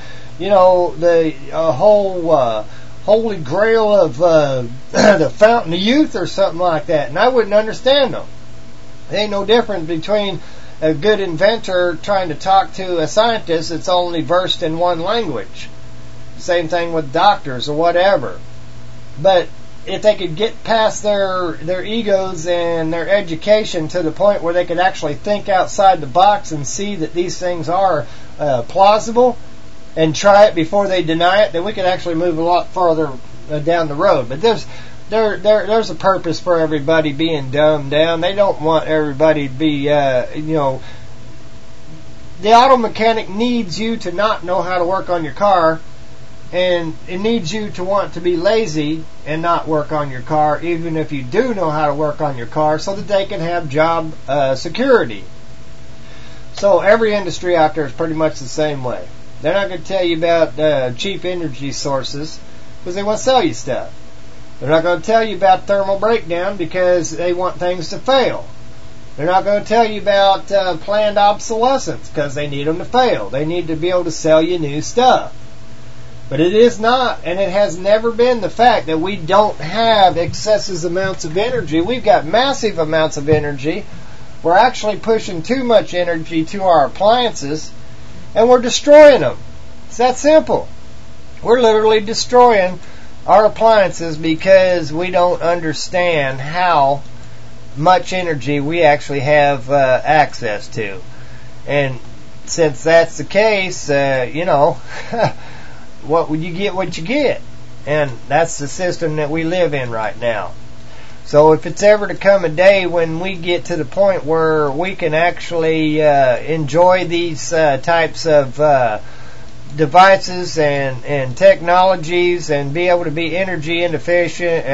the whole holy grail of the fountain of youth or something like that, and I wouldn't understand them. There ain't no difference between a good inventor trying to talk to a scientist that's only versed in one language. Same thing with doctors or whatever. But if they could get past their egos and their education to the point where they could actually think outside the box and see that these things are plausible, and try it before they deny it, then we could actually move a lot further down the road. But there's a purpose for everybody being dumbed down. They don't want everybody to be, the auto mechanic needs you to not know how to work on your car And it needs you to want to be lazy and not work on your car, even if you do know how to work on your car, so that they can have job security. So every industry out there is pretty much the same way. They're not going to tell you about cheap energy sources because they want to sell you stuff. They're not going to tell you about thermal breakdown because they want things to fail. They're not going to tell you about planned obsolescence because they need them to fail. They need to be able to sell you new stuff. But it is not, and it has never been, the fact that we don't have excessive amounts of energy. We've got massive amounts of energy. We're actually pushing too much energy to our appliances, and we're destroying them. It's that simple. We're literally destroying our appliances because we don't understand how much energy we actually have access to. And since that's the case, what would you get? What you get, and that's the system that we live in right now. So if it's ever to come a day when we get to the point where we can actually enjoy these types of devices and technologies and be able to be energy efficient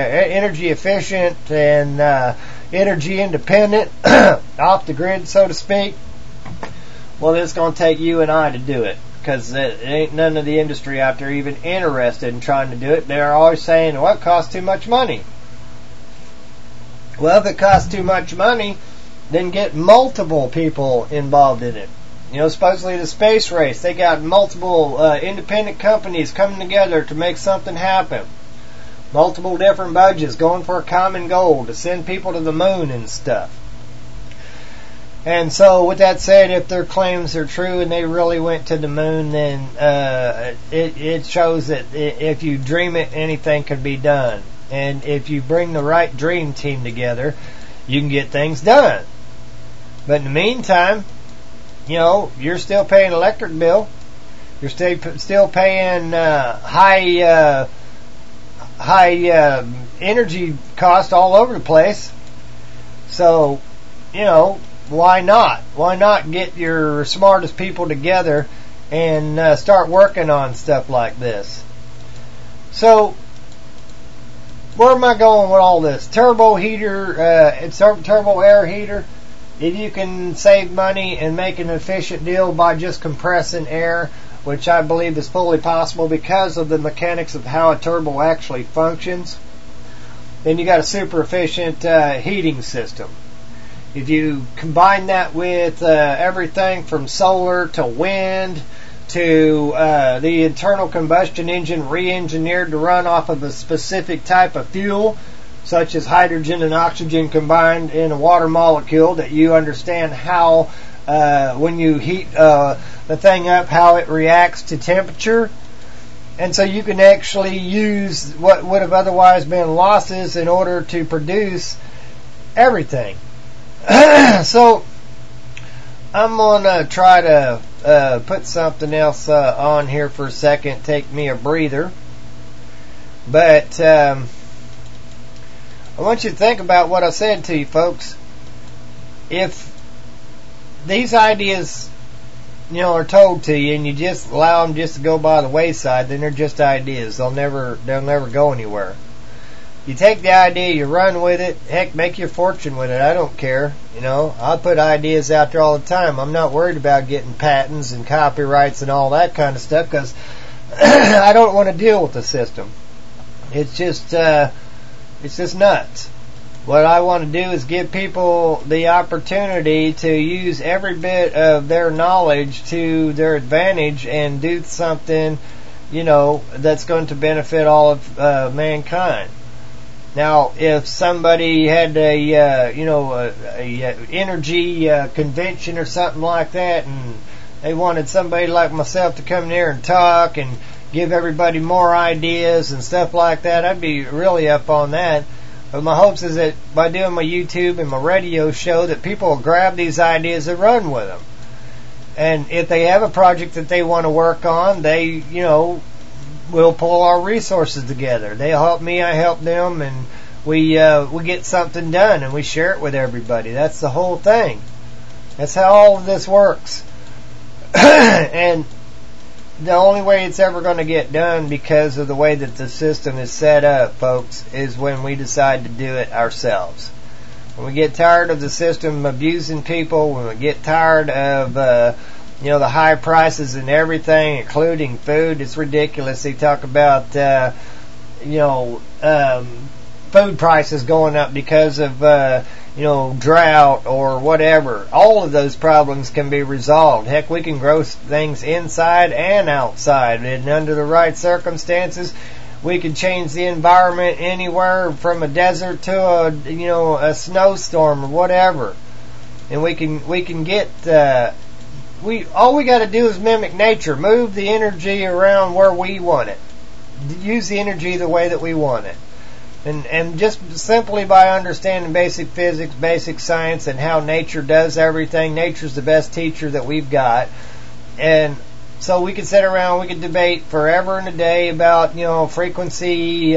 and energy independent off the grid, so to speak, well, it's going to take you and I to do it. Because ain't none of the industry out there even interested in trying to do it. They're always saying, well, it costs too much money. Well, if it costs too much money, then get multiple people involved in it. Supposedly the space race, they got multiple independent companies coming together to make something happen. Multiple different budgets going for a common goal to send people to the moon and stuff. And so, with that said, if their claims are true and they really went to the moon, then it shows that if you dream it, anything can be done. And if you bring the right dream team together, you can get things done. But in the meantime, you're still paying electric bill. You're still paying high energy cost all over the place. So, why not? Why not get your smartest people together and start working on stuff like this? So, where am I going with all this? Turbo heater, turbo air heater. If you can save money and make an efficient deal by just compressing air, which I believe is fully possible because of the mechanics of how a turbo actually functions, then you got a super efficient heating system. If you combine that with everything from solar to wind to the internal combustion engine re-engineered to run off of a specific type of fuel, such as hydrogen and oxygen combined in a water molecule, that you understand how, when you heat the thing up, how it reacts to temperature. And so you can actually use what would have otherwise been losses in order to produce everything. So I'm going to try to put something else on here for a second, take me a breather. But I want you to think about what I said to you, folks. If these ideas, are told to you and you just allow them just to go by the wayside, then they're just ideas. They'll never go anywhere. You take the idea, you run with it, heck, make your fortune with it. I don't care. I put ideas out there all the time. I'm not worried about getting patents and copyrights and all that kind of stuff because I don't want to deal with the system. It's just nuts. What I want to do is give people the opportunity to use every bit of their knowledge to their advantage and do something, that's going to benefit all of mankind. Now, if somebody had a energy convention or something like that, and they wanted somebody like myself to come there and talk and give everybody more ideas and stuff like that, I'd be really up on that. But my hopes is that by doing my YouTube and my radio show, that people will grab these ideas and run with them. And if they have a project that they want to work on, they, we'll pull our resources together. They help me, I help them, and we get something done and we share it with everybody. That's the whole thing. That's how all of this works. And the only way it's ever going to get done, because of the way that the system is set up, folks, is when we decide to do it ourselves. When we get tired of the system abusing people, when we get tired of the high prices and everything, including food. It's ridiculous. They talk about food prices going up because of drought or whatever. All of those problems can be resolved. Heck, we can grow things inside and outside, and under the right circumstances, we can change the environment anywhere from a desert to a snowstorm or whatever. And we can get all we got to do is mimic nature, move the energy around where we want it, use the energy the way that we want it. And just simply by understanding basic physics, basic science, and how nature does everything, nature's the best teacher that we've got. And so we can sit around, we can debate forever and a day about, frequency,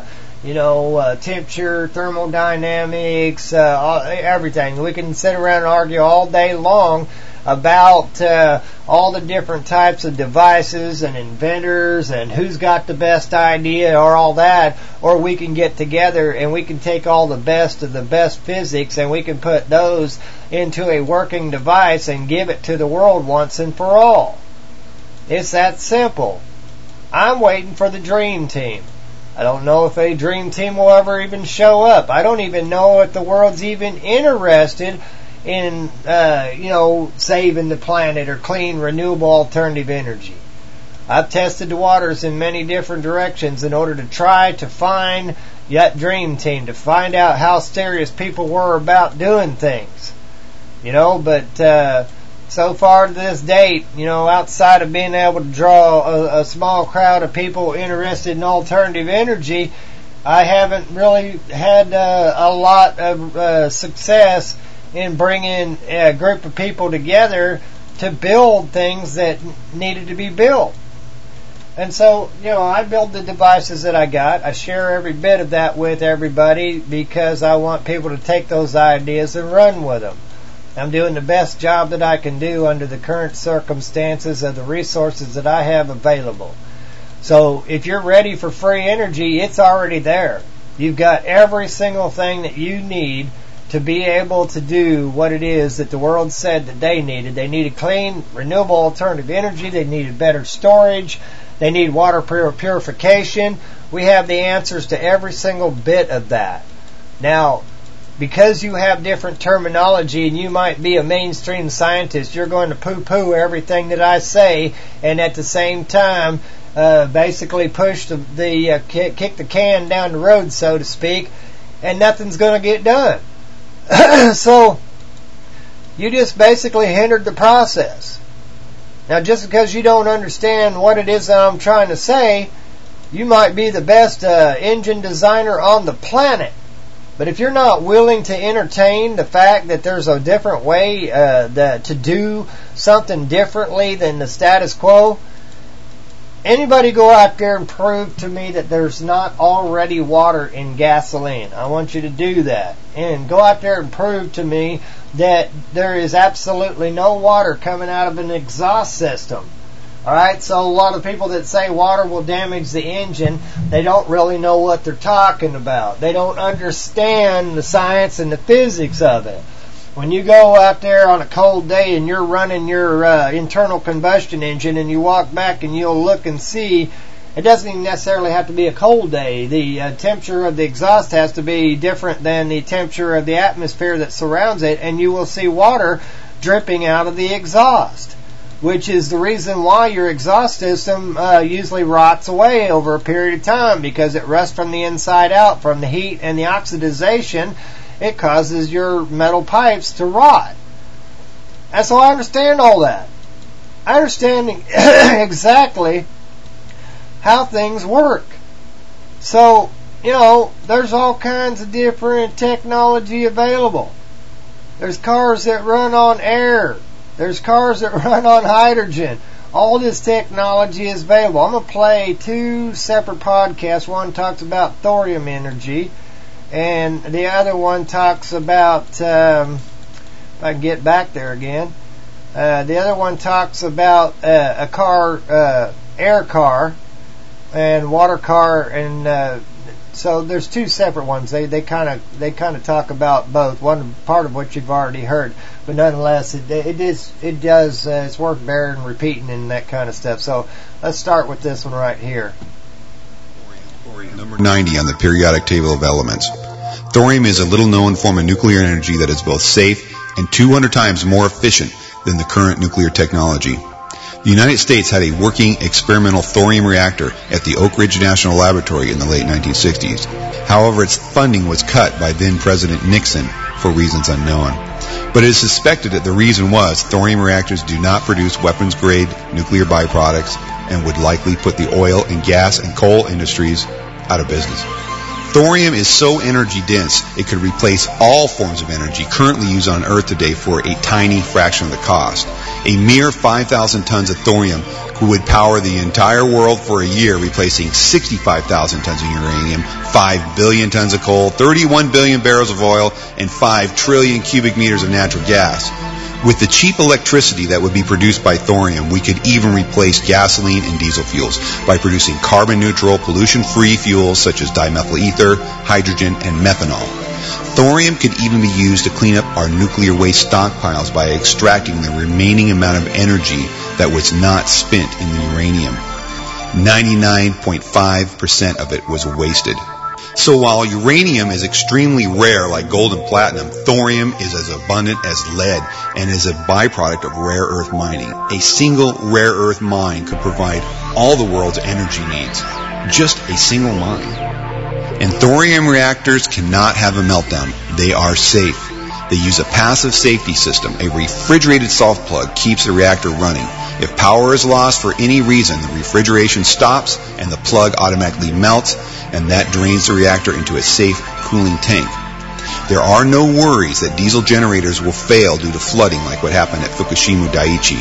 temperature, thermodynamics, everything. We can sit around and argue all day long about all the different types of devices and inventors and who's got the best idea or all that, or we can get together and we can take all the best of the best physics and we can put those into a working device and give it to the world once and for all. It's that simple. I'm waiting for the dream team. I don't know if a dream team will ever even show up. I don't even know if the world's even interested in, saving the planet or clean, renewable, alternative energy. I've tested the waters in many different directions in order to try to find that dream team, to find out how serious people were about doing things. But so far to this date, outside of being able to draw a small crowd of people interested in alternative energy, I haven't really had a lot of success in bringing a group of people together to build things that needed to be built. And so, I build the devices that I got. I share every bit of that with everybody because I want people to take those ideas and run with them. I'm doing the best job that I can do under the current circumstances of the resources that I have available. So if you're ready for free energy, it's already there. You've got every single thing that you need to be able to do what it is that the world said that they needed. They needed clean, renewable, alternative energy. They needed better storage. They need water purification. We have the answers to every single bit of that. Now, because you have different terminology and you might be a mainstream scientist, you're going to poo-poo everything that I say, and at the same time, basically push kick the can down the road, so to speak, and nothing's going to get done. So, you just basically hindered the process. Now, just because you don't understand what it is that I'm trying to say, you might be the best engine designer on the planet. But if you're not willing to entertain the fact that there's a different way to do something differently than the status quo, anybody go out there and prove to me that there's not already water in gasoline. I want you to do that. And go out there and prove to me that there is absolutely no water coming out of an exhaust system. Alright, so a lot of people that say water will damage the engine, they don't really know what they're talking about. They don't understand the science and the physics of it. When you go out there on a cold day and you're running your internal combustion engine and you walk back and you'll look and see, it doesn't even necessarily have to be a cold day. The temperature of the exhaust has to be different than the temperature of the atmosphere that surrounds it, and you will see water dripping out of the exhaust, which is the reason why your exhaust system usually rots away over a period of time, because it rusts from the inside out from the heat and the oxidization. It causes your metal pipes to rot. And so I understand all that. I understand exactly how things work. So, there's all kinds of different technology available. There's cars that run on air. There's cars that run on hydrogen. All this technology is available. I'm going to play 2 separate podcasts. One talks about thorium energy, and the other one talks about, if I can get back there again, The other one talks about a car, air car, and water car, and so there's two separate ones. They kind of talk about both. One part of what you've already heard, but nonetheless, it's worth bearing repeating and that kind of stuff. So let's start with this one right here. Number 90 on the periodic table of elements. Thorium is a little-known form of nuclear energy that is both safe and 200 times more efficient than the current nuclear technology. The United States had a working experimental thorium reactor at the Oak Ridge National Laboratory in the late 1960s. However, its funding was cut by then-President Nixon for reasons unknown. But it is suspected that the reason was thorium reactors do not produce weapons-grade nuclear byproducts and would likely put the oil and gas and coal industries out of business. Thorium is so energy dense it could replace all forms of energy currently used on Earth today for a tiny fraction of the cost. A mere 5,000 tons of thorium would power the entire world for a year, replacing 65,000 tons of uranium, 5 billion tons of coal, 31 billion barrels of oil, and 5 trillion cubic meters of natural gas. With the cheap electricity that would be produced by thorium, we could even replace gasoline and diesel fuels by producing carbon-neutral, pollution-free fuels such as dimethyl ether, hydrogen, and methanol. Thorium could even be used to clean up our nuclear waste stockpiles by extracting the remaining amount of energy that was not spent in the uranium. 99.5% of it was wasted. So while uranium is extremely rare like gold and platinum, thorium is as abundant as lead and is a byproduct of rare earth mining. A single rare earth mine could provide all the world's energy needs. Just a single mine. And thorium reactors cannot have a meltdown. They are safe. They use a passive safety system. A refrigerated soft plug keeps the reactor running. If power is lost for any reason, the refrigeration stops and the plug automatically melts, and that drains the reactor into a safe cooling tank. There are no worries that diesel generators will fail due to flooding like what happened at Fukushima Daiichi.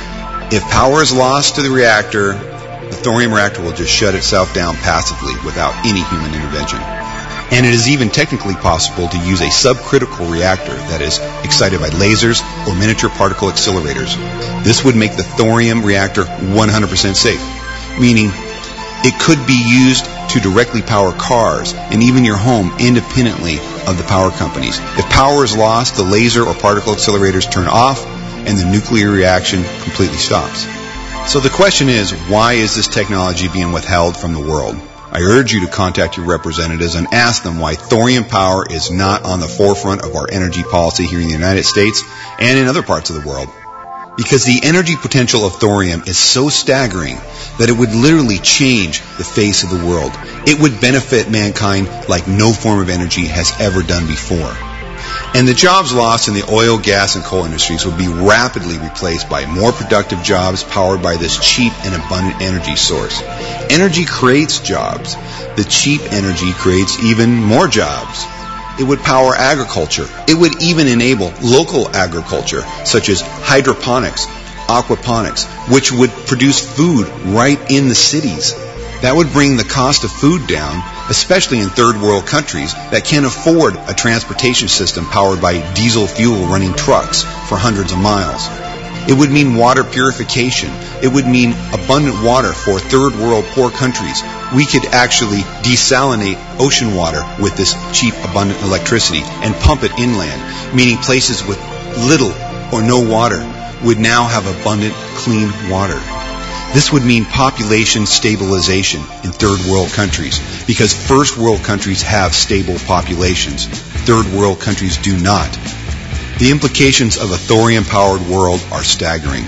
If power is lost to the reactor, the thorium reactor will just shut itself down passively without any human intervention. And it is even technically possible to use a subcritical reactor that is excited by lasers or miniature particle accelerators. This would make the thorium reactor 100% safe, meaning it could be used to directly power cars and even your home independently of the power companies. If power is lost, the laser or particle accelerators turn off and the nuclear reaction completely stops. So the question is, why is this technology being withheld from the world? I urge you to contact your representatives and ask them why thorium power is not on the forefront of our energy policy here in the United States and in other parts of the world. Because the energy potential of thorium is so staggering that it would literally change the face of the world. It would benefit mankind like no form of energy has ever done before. And the jobs lost in the oil, gas, and coal industries would be rapidly replaced by more productive jobs powered by this cheap and abundant energy source. Energy creates jobs. The cheap energy creates even more jobs. It would power agriculture. It would even enable local agriculture, such as hydroponics, aquaponics, which would produce food right in the cities. That would bring the cost of food down, especially in third world countries that can't afford a transportation system powered by diesel fuel running trucks for hundreds of miles. It would mean water purification. It would mean abundant water for third world poor countries. We could actually desalinate ocean water with this cheap, abundant electricity and pump it inland, meaning places with little or no water would now have abundant, clean water. This would mean population stabilization in third world countries, because first world countries have stable populations. Third world countries do not. The implications of a thorium-powered world are staggering.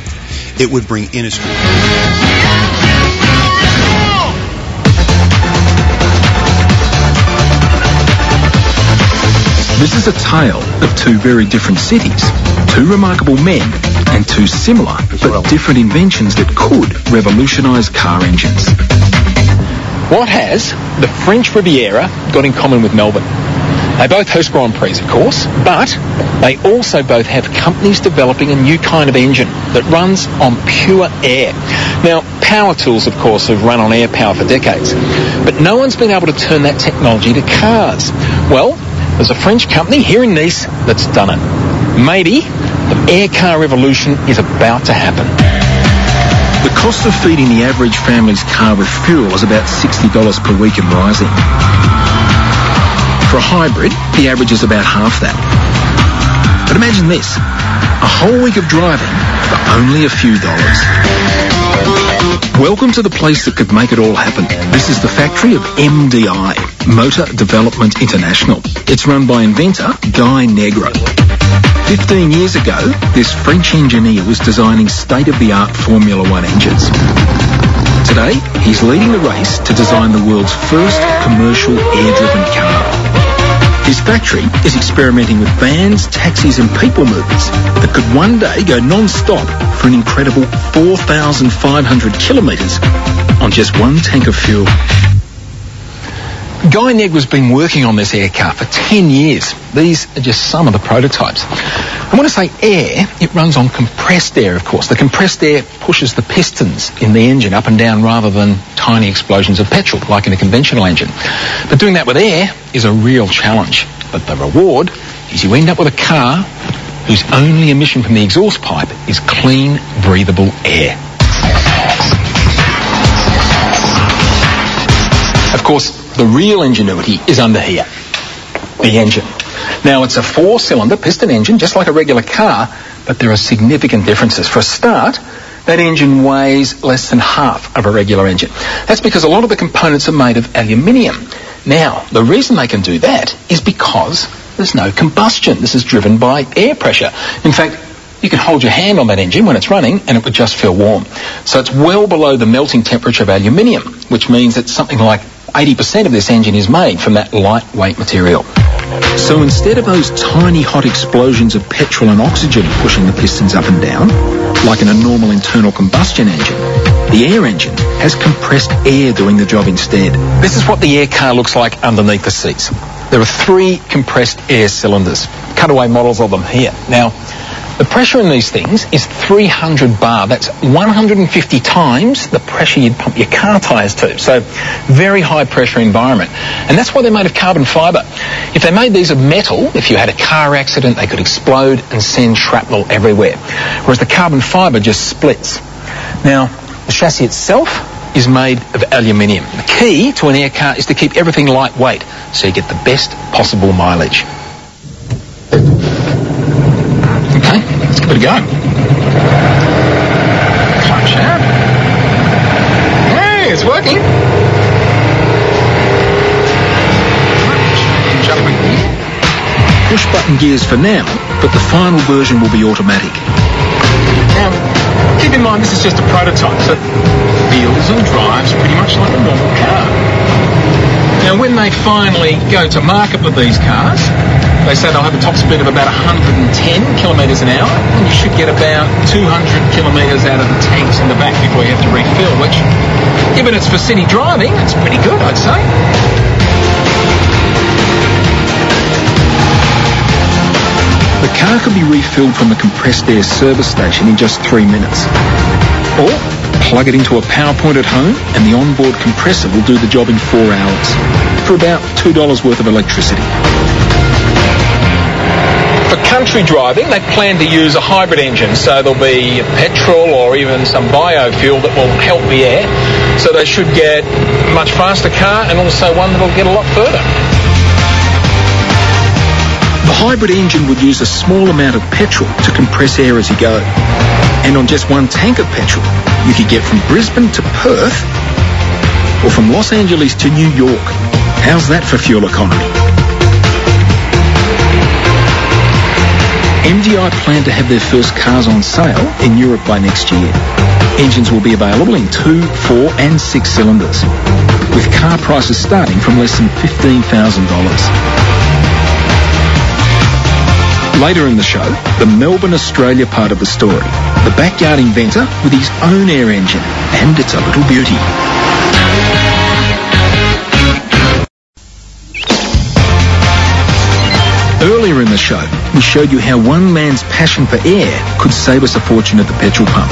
It would bring industry. This is a tale of two very different cities, two remarkable men, and two similar but different inventions that could revolutionise car engines. What has the French Riviera got in common with Melbourne? They both host Grand Prix, of course, but they also both have companies developing a new kind of engine that runs on pure air. Now, power tools, of course, have run on air power for decades, but no one's been able to turn that technology to cars. Well, there's a French company here in Nice that's done it. Maybe the air car revolution is about to happen. The cost of feeding the average family's car with fuel is about $60 per week and rising. For a hybrid, the average is about half that. But imagine this, a whole week of driving for only a few dollars. Welcome to the place that could make it all happen. This is the factory of MDI, Motor Development International. It's run by inventor Guy Negro. 15 years ago, this French engineer was designing state-of-the-art Formula One engines. Today, he's leading the race to design the world's first commercial air-driven car. His factory is experimenting with vans, taxis and people movers that could one day go non-stop for an incredible 4,500 kilometres on just one tank of fuel. Guy Negro's been working on this air car for 10 years. These are just some of the prototypes. And when I say air, it runs on compressed air, of course. The compressed air pushes the pistons in the engine up and down rather than tiny explosions of petrol, like in a conventional engine. But doing that with air is a real challenge. But the reward is you end up with a car whose only emission from the exhaust pipe is clean, breathable air. Of course, the real ingenuity is under here, the engine. Now, it's a 4-cylinder piston engine, just like a regular car, but there are significant differences. For a start, that engine weighs less than half of a regular engine. That's because a lot of the components are made of aluminium. Now, the reason they can do that is because there's no combustion. This is driven by air pressure. In fact, you can hold your hand on that engine when it's running and it would just feel warm. So it's well below the melting temperature of aluminium, which means that something like 80% of this engine is made from that lightweight material. So instead of those tiny hot explosions of petrol and oxygen pushing the pistons up and down, like in a normal internal combustion engine, the air engine has compressed air doing the job instead. This is what the air car looks like underneath the seats. There are 3 compressed air cylinders, cutaway models of them here. Now, the pressure in these things is 300 bar. That's 150 times the pressure you'd pump your car tyres to. So, very high pressure environment. And that's why they're made of carbon fibre. If they made these of metal, if you had a car accident, they could explode and send shrapnel everywhere. Whereas the carbon fibre just splits. Now, the chassis itself is made of aluminium. The key to an air car is to keep everything lightweight so you get the best possible mileage. Okay, let's give it a go. Clutch out. Hey, it's working. Jumping gear. Push button gears for now, but the final version will be automatic. Now, keep in mind this is just a prototype, so it feels and drives pretty much like a normal car. Now, when they finally go to market with these cars, they say they'll have a top speed of about 110 kilometres an hour, and you should get about 200 kilometres out of the tanks in the back before you have to refill, which, given it's for city driving, it's pretty good, I'd say. The car can be refilled from the compressed air service station in just 3 minutes. Or plug it into a power point at home and the onboard compressor will do the job in 4 hours for about $2 worth of electricity. For country driving, they plan to use a hybrid engine, so there'll be petrol or even some biofuel that will help the air. So they should get a much faster car and also one that'll get a lot further. The hybrid engine would use a small amount of petrol to compress air as you go. And on just one tank of petrol, you could get from Brisbane to Perth or from Los Angeles to New York. How's that for fuel economy? MDI plan to have their first cars on sale in Europe by next year. Engines will be available in 2, 4 and 6 cylinders, with car prices starting from less than $15,000. Later in the show, the Melbourne, Australia part of the story. The backyard inventor with his own air engine, and it's a little beauty. Earlier in the show, we showed you how one man's passion for air could save us a fortune at the petrol pump.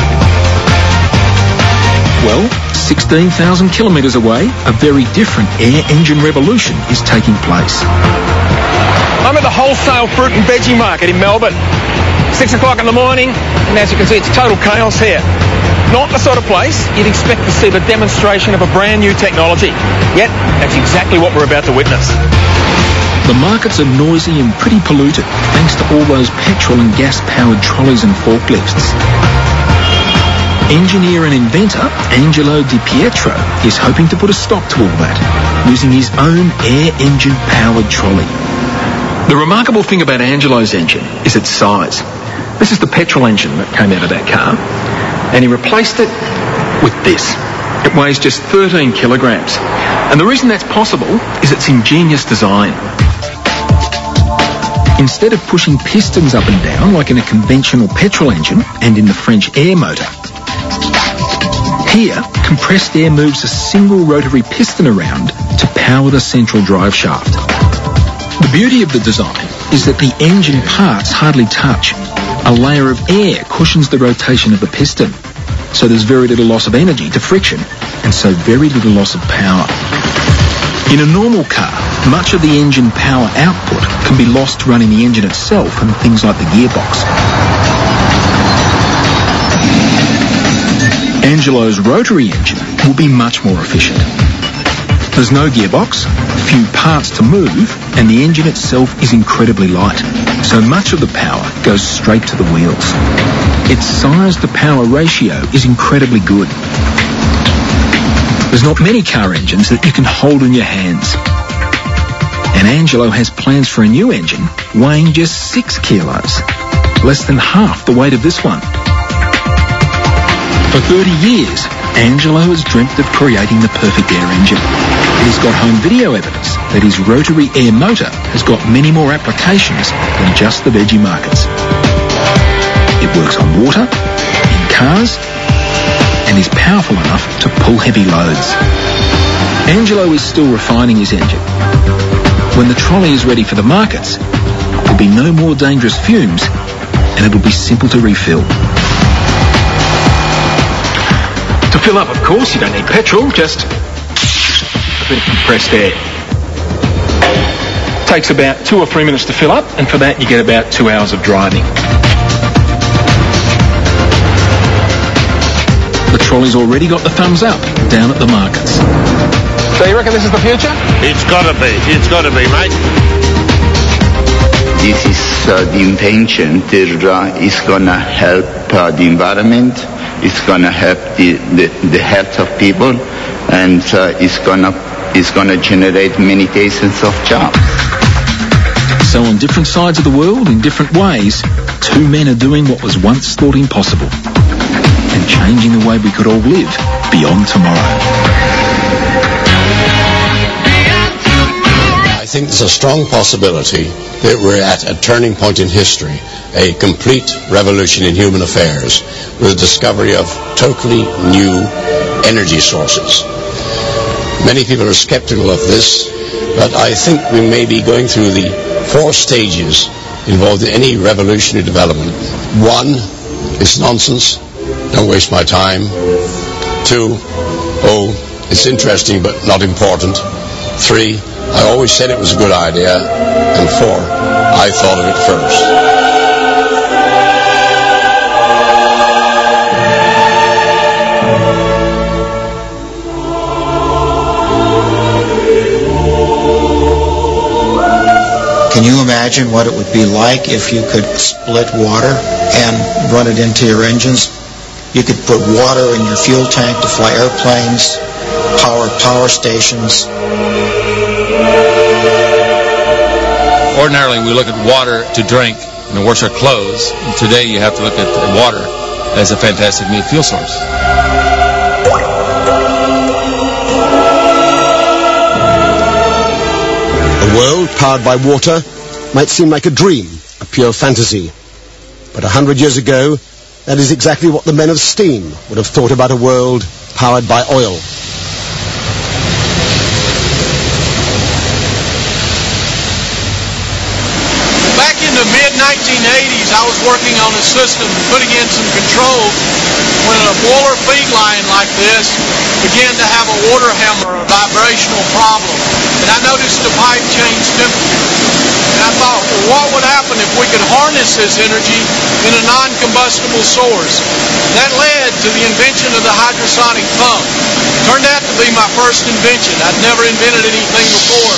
Well, 16,000 kilometres away, a very different air engine revolution is taking place. I'm at the wholesale fruit and veggie market in Melbourne. 6 o'clock in the morning, and as you can see, it's total chaos here. Not the sort of place you'd expect to see the demonstration of a brand new technology. Yet, that's exactly what we're about to witness. The markets are noisy and pretty polluted, thanks to all those petrol and gas-powered trolleys and forklifts. Engineer and inventor Angelo Di Pietro is hoping to put a stop to all that, using his own air engine-powered trolley. The remarkable thing about Angelo's engine is its size. This is the petrol engine that came out of that car, and he replaced it with this. It weighs just 13 kilograms. And the reason that's possible is its ingenious design. Instead of pushing pistons up and down like in a conventional petrol engine and in the French air motor, here, compressed air moves a single rotary piston around to power the central drive shaft. The beauty of the design is that the engine parts hardly touch. A layer of air cushions the rotation of the piston, so there's very little loss of energy to friction, and so very little loss of power. In a normal car, much of the engine power output can be lost running the engine itself and things like the gearbox. Angelo's rotary engine will be much more efficient. There's no gearbox, few parts to move, and the engine itself is incredibly light, so much of the power goes straight to the wheels. Its size-to-power ratio is incredibly good. There's not many car engines that you can hold in your hands. And Angelo has plans for a new engine weighing just 6 kilos, less than half the weight of this one. For 30 years, Angelo has dreamt of creating the perfect air engine. He's got home video evidence that his rotary air motor has got many more applications than just the veggie markets. It works on water, in cars, and is powerful enough to pull heavy loads. Angelo is still refining his engine. When the trolley is ready for the markets, there'll be no more dangerous fumes, and it'll be simple to refill. To fill up, of course, you don't need petrol, just a bit of compressed air. Takes about 2 or 3 minutes to fill up, and for that you get about 2 hours of driving. The trolley's already got the thumbs up down at the markets. So you reckon this is the future? It's gotta be, mate. This is the invention that is gonna help the environment. It's gonna help the health of people, and it's gonna generate many thousands of jobs. So on different sides of the world, in different ways, 2 men are doing what was once thought impossible, and changing the way we could all live beyond tomorrow. I think there's a strong possibility that we're at a turning point in history, a complete revolution in human affairs, with the discovery of totally new energy sources. Many people are skeptical of this, but I think we may be going through the 4 stages involved in any revolutionary development. 1, it's nonsense, don't waste my time. 2, it's interesting but not important. 3, I always said it was a good idea. And 4, I thought of it first. Can you imagine what it would be like if you could split water and run it into your engines? You could put water in your fuel tank to fly airplanes, power stations. Ordinarily, we look at water to drink and to wash our clothes. And today, you have to look at water as a fantastic new fuel source. A world powered by water might seem like a dream, a pure fantasy. But 100 years ago, that is exactly what the men of steam would have thought about a world powered by oil. Back in the mid-1980s, I was working on a system putting in some controls when a boiler feed line like this began to have a water hammer, a vibrational problem. And I noticed the pipe changed temperature. And I thought, well, what would happen if we could harness this energy in a non-combustible source? That led to the invention of the hydrosonic pump. It turned out to be my first invention. I'd never invented anything before.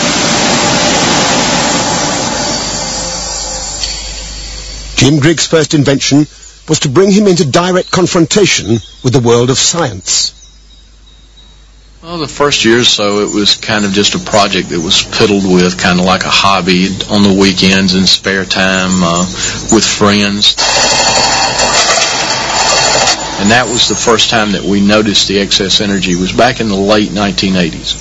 Jim Griggs' first invention was to bring him into direct confrontation with the world of science. Well, the first year or so, it was kind of just a project that was piddled with, kind of like a hobby on the weekends and spare time with friends. And that was the first time that we noticed the excess energy. It was back in the late 1980s.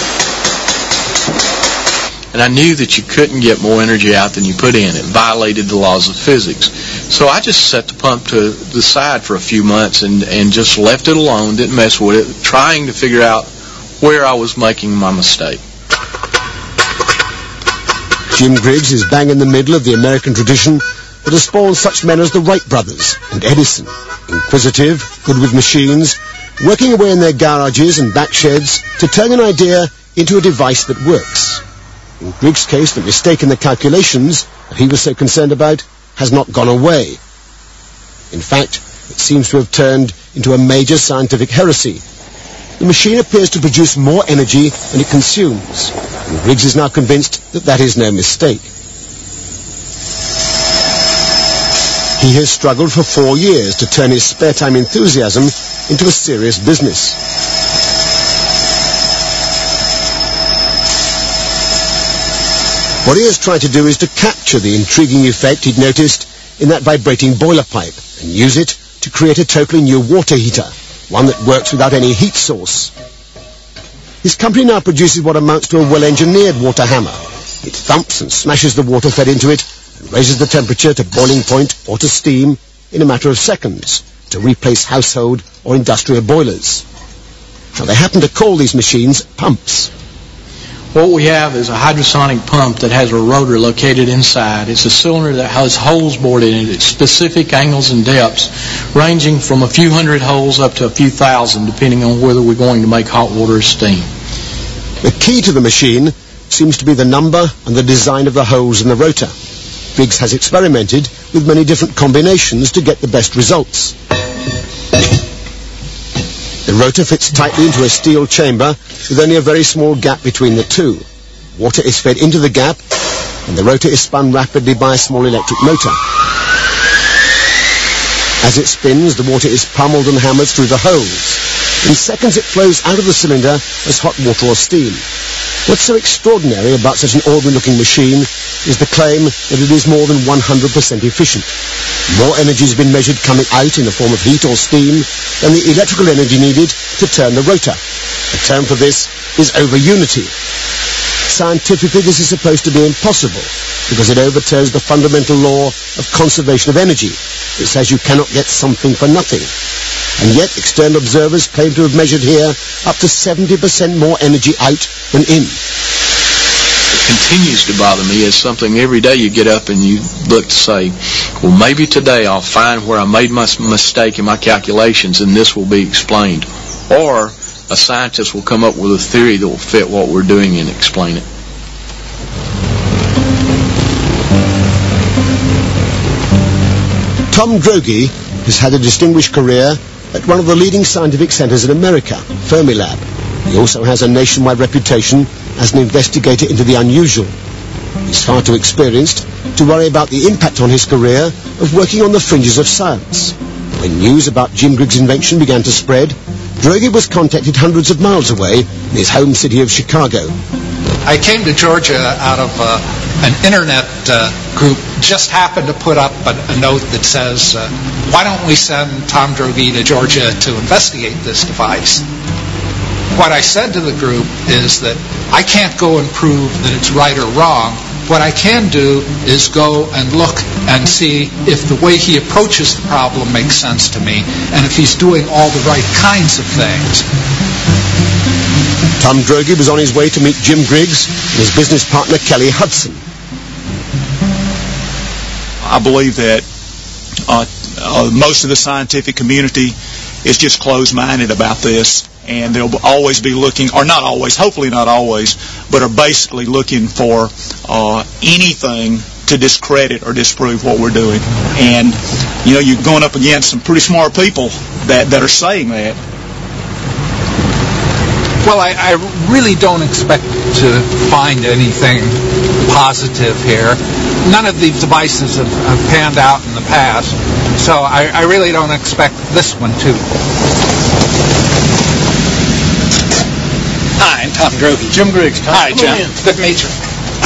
And I knew that you couldn't get more energy out than you put in. It violated the laws of physics. So I just set the pump to the side for a few months and just left it alone, didn't mess with it, trying to figure out where I was making my mistake. Jim Griggs is bang in the middle of the American tradition that has spawned such men as the Wright brothers and Edison, inquisitive, good with machines, working away in their garages and back sheds to turn an idea into a device that works. In Griggs' case, the mistake in the calculations that he was so concerned about has not gone away. In fact, it seems to have turned into a major scientific heresy. The machine appears to produce more energy than it consumes, and Griggs is now convinced that that is no mistake. He has struggled for 4 years to turn his spare time enthusiasm into a serious business. What he has tried to do is to capture the intriguing effect he'd noticed in that vibrating boiler pipe and use it to create a totally new water heater, one that works without any heat source. His company now produces what amounts to a well-engineered water hammer. It thumps and smashes the water fed into it and raises the temperature to boiling point or to steam in a matter of seconds to replace household or industrial boilers. Now, they happen to call these machines pumps. What we have is a hydrosonic pump that has a rotor located inside. It's a cylinder that has holes bored in it at specific angles and depths, ranging from a few hundred holes up to a few thousand, depending on whether we're going to make hot water or steam. The key to the machine seems to be the number and the design of the holes in the rotor. Griggs has experimented with many different combinations to get the best results. The rotor fits tightly into a steel chamber with only a very small gap between the two. Water is fed into the gap, and the rotor is spun rapidly by a small electric motor. As it spins, the water is pummeled and hammered through the holes. In seconds, it flows out of the cylinder as hot water or steam. What's so extraordinary about such an ordinary-looking machine is the claim that it is more than 100% efficient. More energy has been measured coming out in the form of heat or steam than the electrical energy needed to turn the rotor. The term for this is over-unity. Scientifically, this is supposed to be impossible because it overturns the fundamental law of conservation of energy. It says you cannot get something for nothing. And yet, external observers claim to have measured here up to 70% more energy out than in. It continues to bother me as something every day you get up and you look to say, well, maybe today I'll find where I made my mistake in my calculations and this will be explained. Or a scientist will come up with a theory that will fit what we're doing and explain it. Tom Droege has had a distinguished career at one of the leading scientific centres in America, Fermilab. He also has a nationwide reputation as an investigator into the unusual. He's far too experienced to worry about the impact on his career of working on the fringes of science. When news about Jim Griggs' invention began to spread, Droege was contacted hundreds of miles away in his home city of Chicago. I came to Georgia out of an internet group, just happened to put up a note that says, why don't we send Tom Droege to Georgia to investigate this device? What I said to the group is that I can't go and prove that it's right or wrong. What I can do is go and look and see if the way he approaches the problem makes sense to me and if he's doing all the right kinds of things. Tom Droege was on his way to meet Jim Griggs and his business partner Kelly Hudson. I believe that most of the scientific community is just closed-minded about this. and they'll always be looking, or not always, hopefully not always, but are basically looking for anything to discredit or disprove what we're doing. And, you know, you're going up against some pretty smart people that are saying that. Well, I really don't expect to find anything positive here. None of these devices have panned out in the past, so I really don't expect this one to. Hi, I'm Tom Droege. Jim Griggs. Hi, Jim. Good to meet you.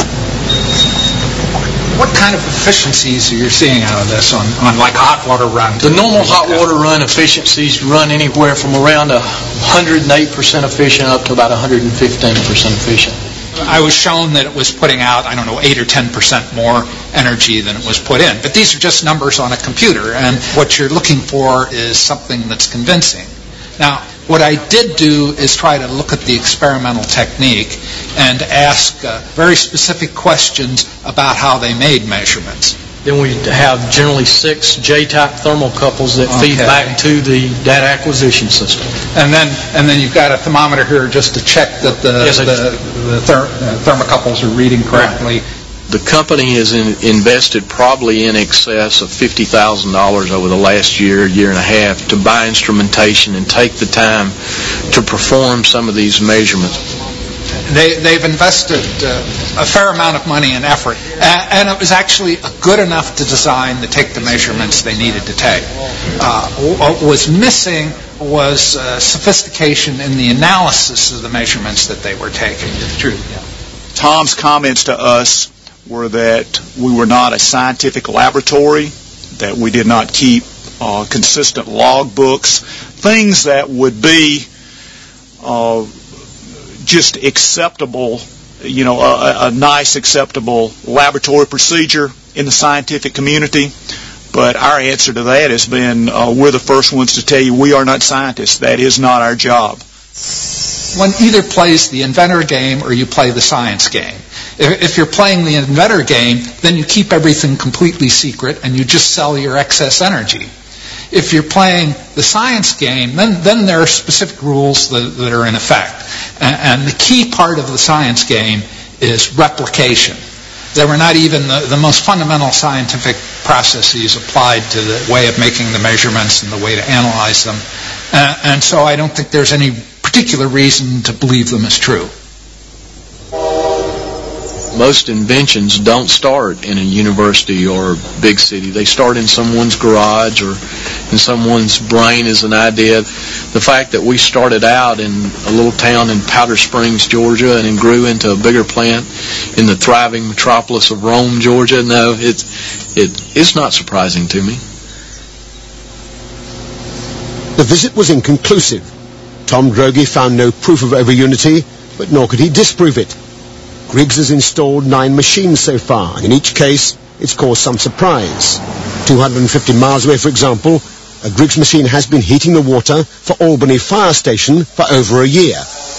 What kind of efficiencies are you seeing out of this on like a hot water run? The normal hot water run efficiencies run anywhere from around 108% efficient up to about 115% efficient. I was shown that it was putting out, 8 or 10% more energy than it was put in. But these are just numbers on a computer, and what you're looking for is something that's convincing. Now, what I did do is try to look at the experimental technique and ask very specific questions about how they made measurements. Then we have generally 6 J-type thermocouples that feed back to the data acquisition system. And then you've got a thermometer here just to check that the thermocouples are reading correctly. The company has invested probably in excess of $50,000 over the last year and a half to buy instrumentation and take the time to perform some of these measurements. They've invested a fair amount of money and effort, and it was actually good enough to design to take the measurements they needed to take. What was missing was sophistication in the analysis of the measurements that they were taking. It's true. Yeah. Tom's comments to us were that we were not a scientific laboratory, that we did not keep consistent log books, things that would be just acceptable, a nice acceptable laboratory procedure in the scientific community. But our answer to that has been, we're the first ones to tell you we are not scientists. That is not our job. One either plays the inventor game or you play the science game. If you're playing the inventor game, then you keep everything completely secret and you just sell your excess energy. If you're playing the science game, then there are specific rules that are in effect. And the key part of the science game is replication. There were not even the most fundamental scientific processes applied to the way of making the measurements and the way to analyze them. And so I don't think there's any particular reason to believe them as true. Most inventions don't start in a university or big city. They start in someone's garage or in someone's brain as an idea. The fact that we started out in a little town in Powder Springs, Georgia, and then grew into a bigger plant in the thriving metropolis of Rome, Georgia, no, it's not surprising to me. The visit was inconclusive. Tom Droege found no proof of overunity, but nor could he disprove it. Griggs has installed 9 machines so far, and in each case, it's caused some surprise. 250 miles away, for example, a Griggs machine has been heating the water for Albany Fire Station for over a year.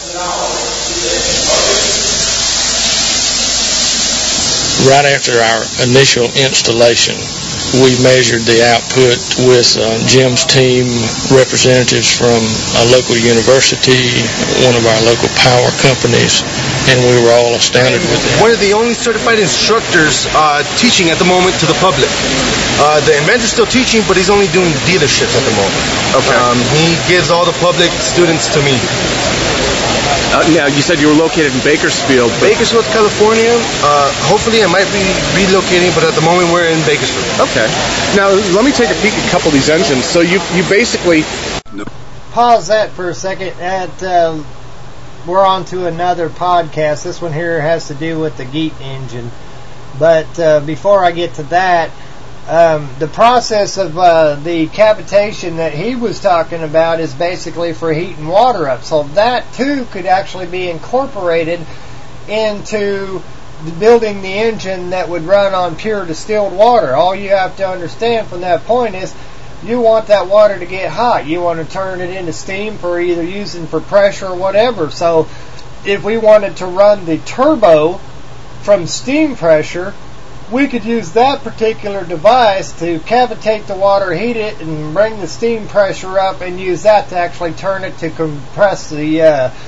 Right after our initial installation, we measured the output with Jim's team, representatives from a local university, one of our local power companies, and we were all astounded with it. One of the only certified instructors teaching at the moment to the public. The inventor's still teaching, but he's only doing dealerships at the moment. Okay. He gives all the public students to me. Now, you said you were located in Bakersfield. Bakersfield, California. Hopefully I might be relocating, but at the moment we're in Bakersfield. Okay. Now, let me take a peek at a couple of these engines. So you basically... Pause that for a second. We're on to another podcast. This one here has to do with the GEAT engine. But before I get to that, the process of the cavitation that he was talking about is basically for heating water up. So that too could actually be incorporated into building the engine that would run on pure distilled water. All you have to understand from that point is you want that water to get hot. You want to turn it into steam for either using for pressure or whatever. So if we wanted to run the turbo from steam pressure, we could use that particular device to cavitate the water, heat it, and bring the steam pressure up, and use that to actually turn it to compress the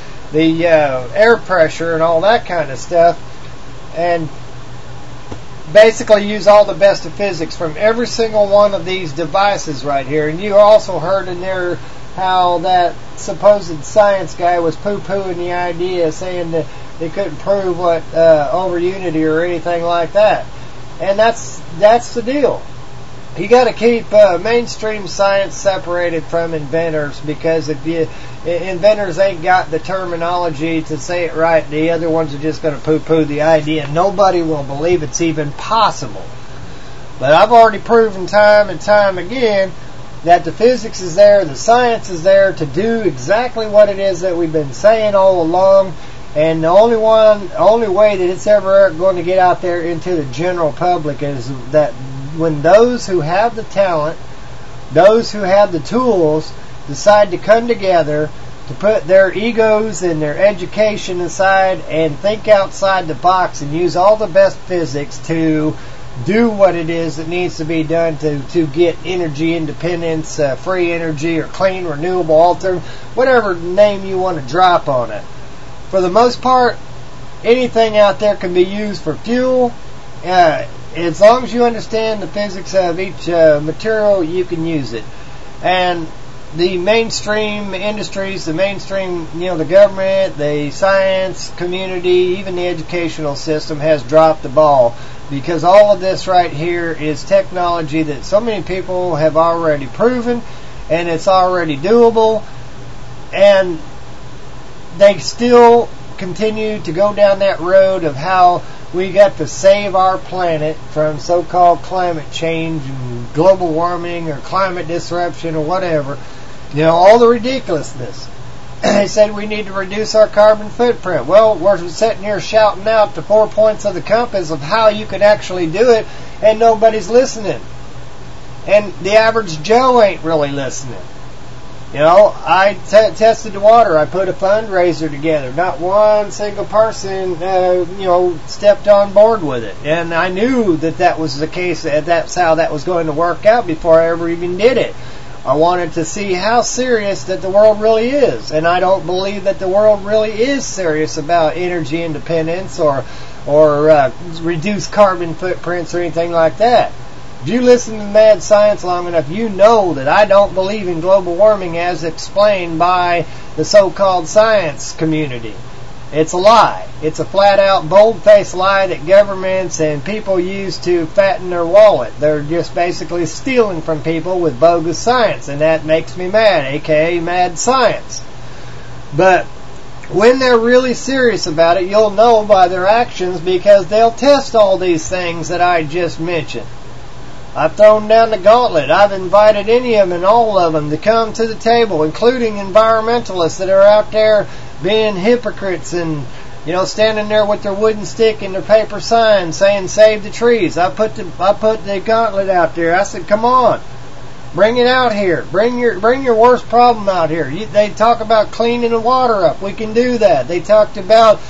air pressure and all that kind of stuff, and basically use all the best of physics from every single one of these devices right here. And you also heard in there how that supposed science guy was poo-pooing the idea, saying that they couldn't prove what over unity or anything like that. And that's the deal. You got to keep mainstream science separated from inventors, because if inventors ain't got the terminology to say it right, the other ones are just going to poo-poo the idea. Nobody will believe it's even possible. But I've already proven time and time again that the physics is there, the science is there to do exactly what it is that we've been saying all along. And the only way that it's ever going to get out there into the general public is that when those who have the talent, those who have the tools, decide to come together to put their egos and their education aside and think outside the box and use all the best physics to do what it is that needs to be done to get energy independence, free energy, or clean, renewable, alternative, whatever name you want to drop on it. For the most part, anything out there can be used for fuel. As long as you understand the physics of each material, you can use it. And the mainstream industries, the mainstream, the government, the science community, even the educational system has dropped the ball, because all of this right here is technology that so many people have already proven, and it's already doable, and they still continue to go down that road of how we got to save our planet from so-called climate change and global warming or climate disruption or whatever. All the ridiculousness. They said we need to reduce our carbon footprint. Well, we're sitting here shouting out the 4 points of the compass of how you could actually do it, and nobody's listening. And the average Joe ain't really listening. I tested the water. I put a fundraiser together. Not one single person, stepped on board with it. And I knew that was the case, that's how that was going to work out before I ever even did it. I wanted to see how serious that the world really is. And I don't believe that the world really is serious about energy independence or reduce carbon footprints or anything like that. If you listen to Mad Science long enough, you know that I don't believe in global warming as explained by the so-called science community. It's a lie. It's a flat-out, bold-faced lie that governments and people use to fatten their wallet. They're just basically stealing from people with bogus science, and that makes me mad, aka Mad Science. But when they're really serious about it, you'll know by their actions, because they'll test all these things that I just mentioned. I've thrown down the gauntlet. I've invited any of them and all of them to come to the table, including environmentalists that are out there being hypocrites and, standing there with their wooden stick and their paper sign saying save the trees. I put the gauntlet out there. I said, come on, bring it out here. Bring your worst problem out here. They talk about cleaning the water up. We can do that. They talked about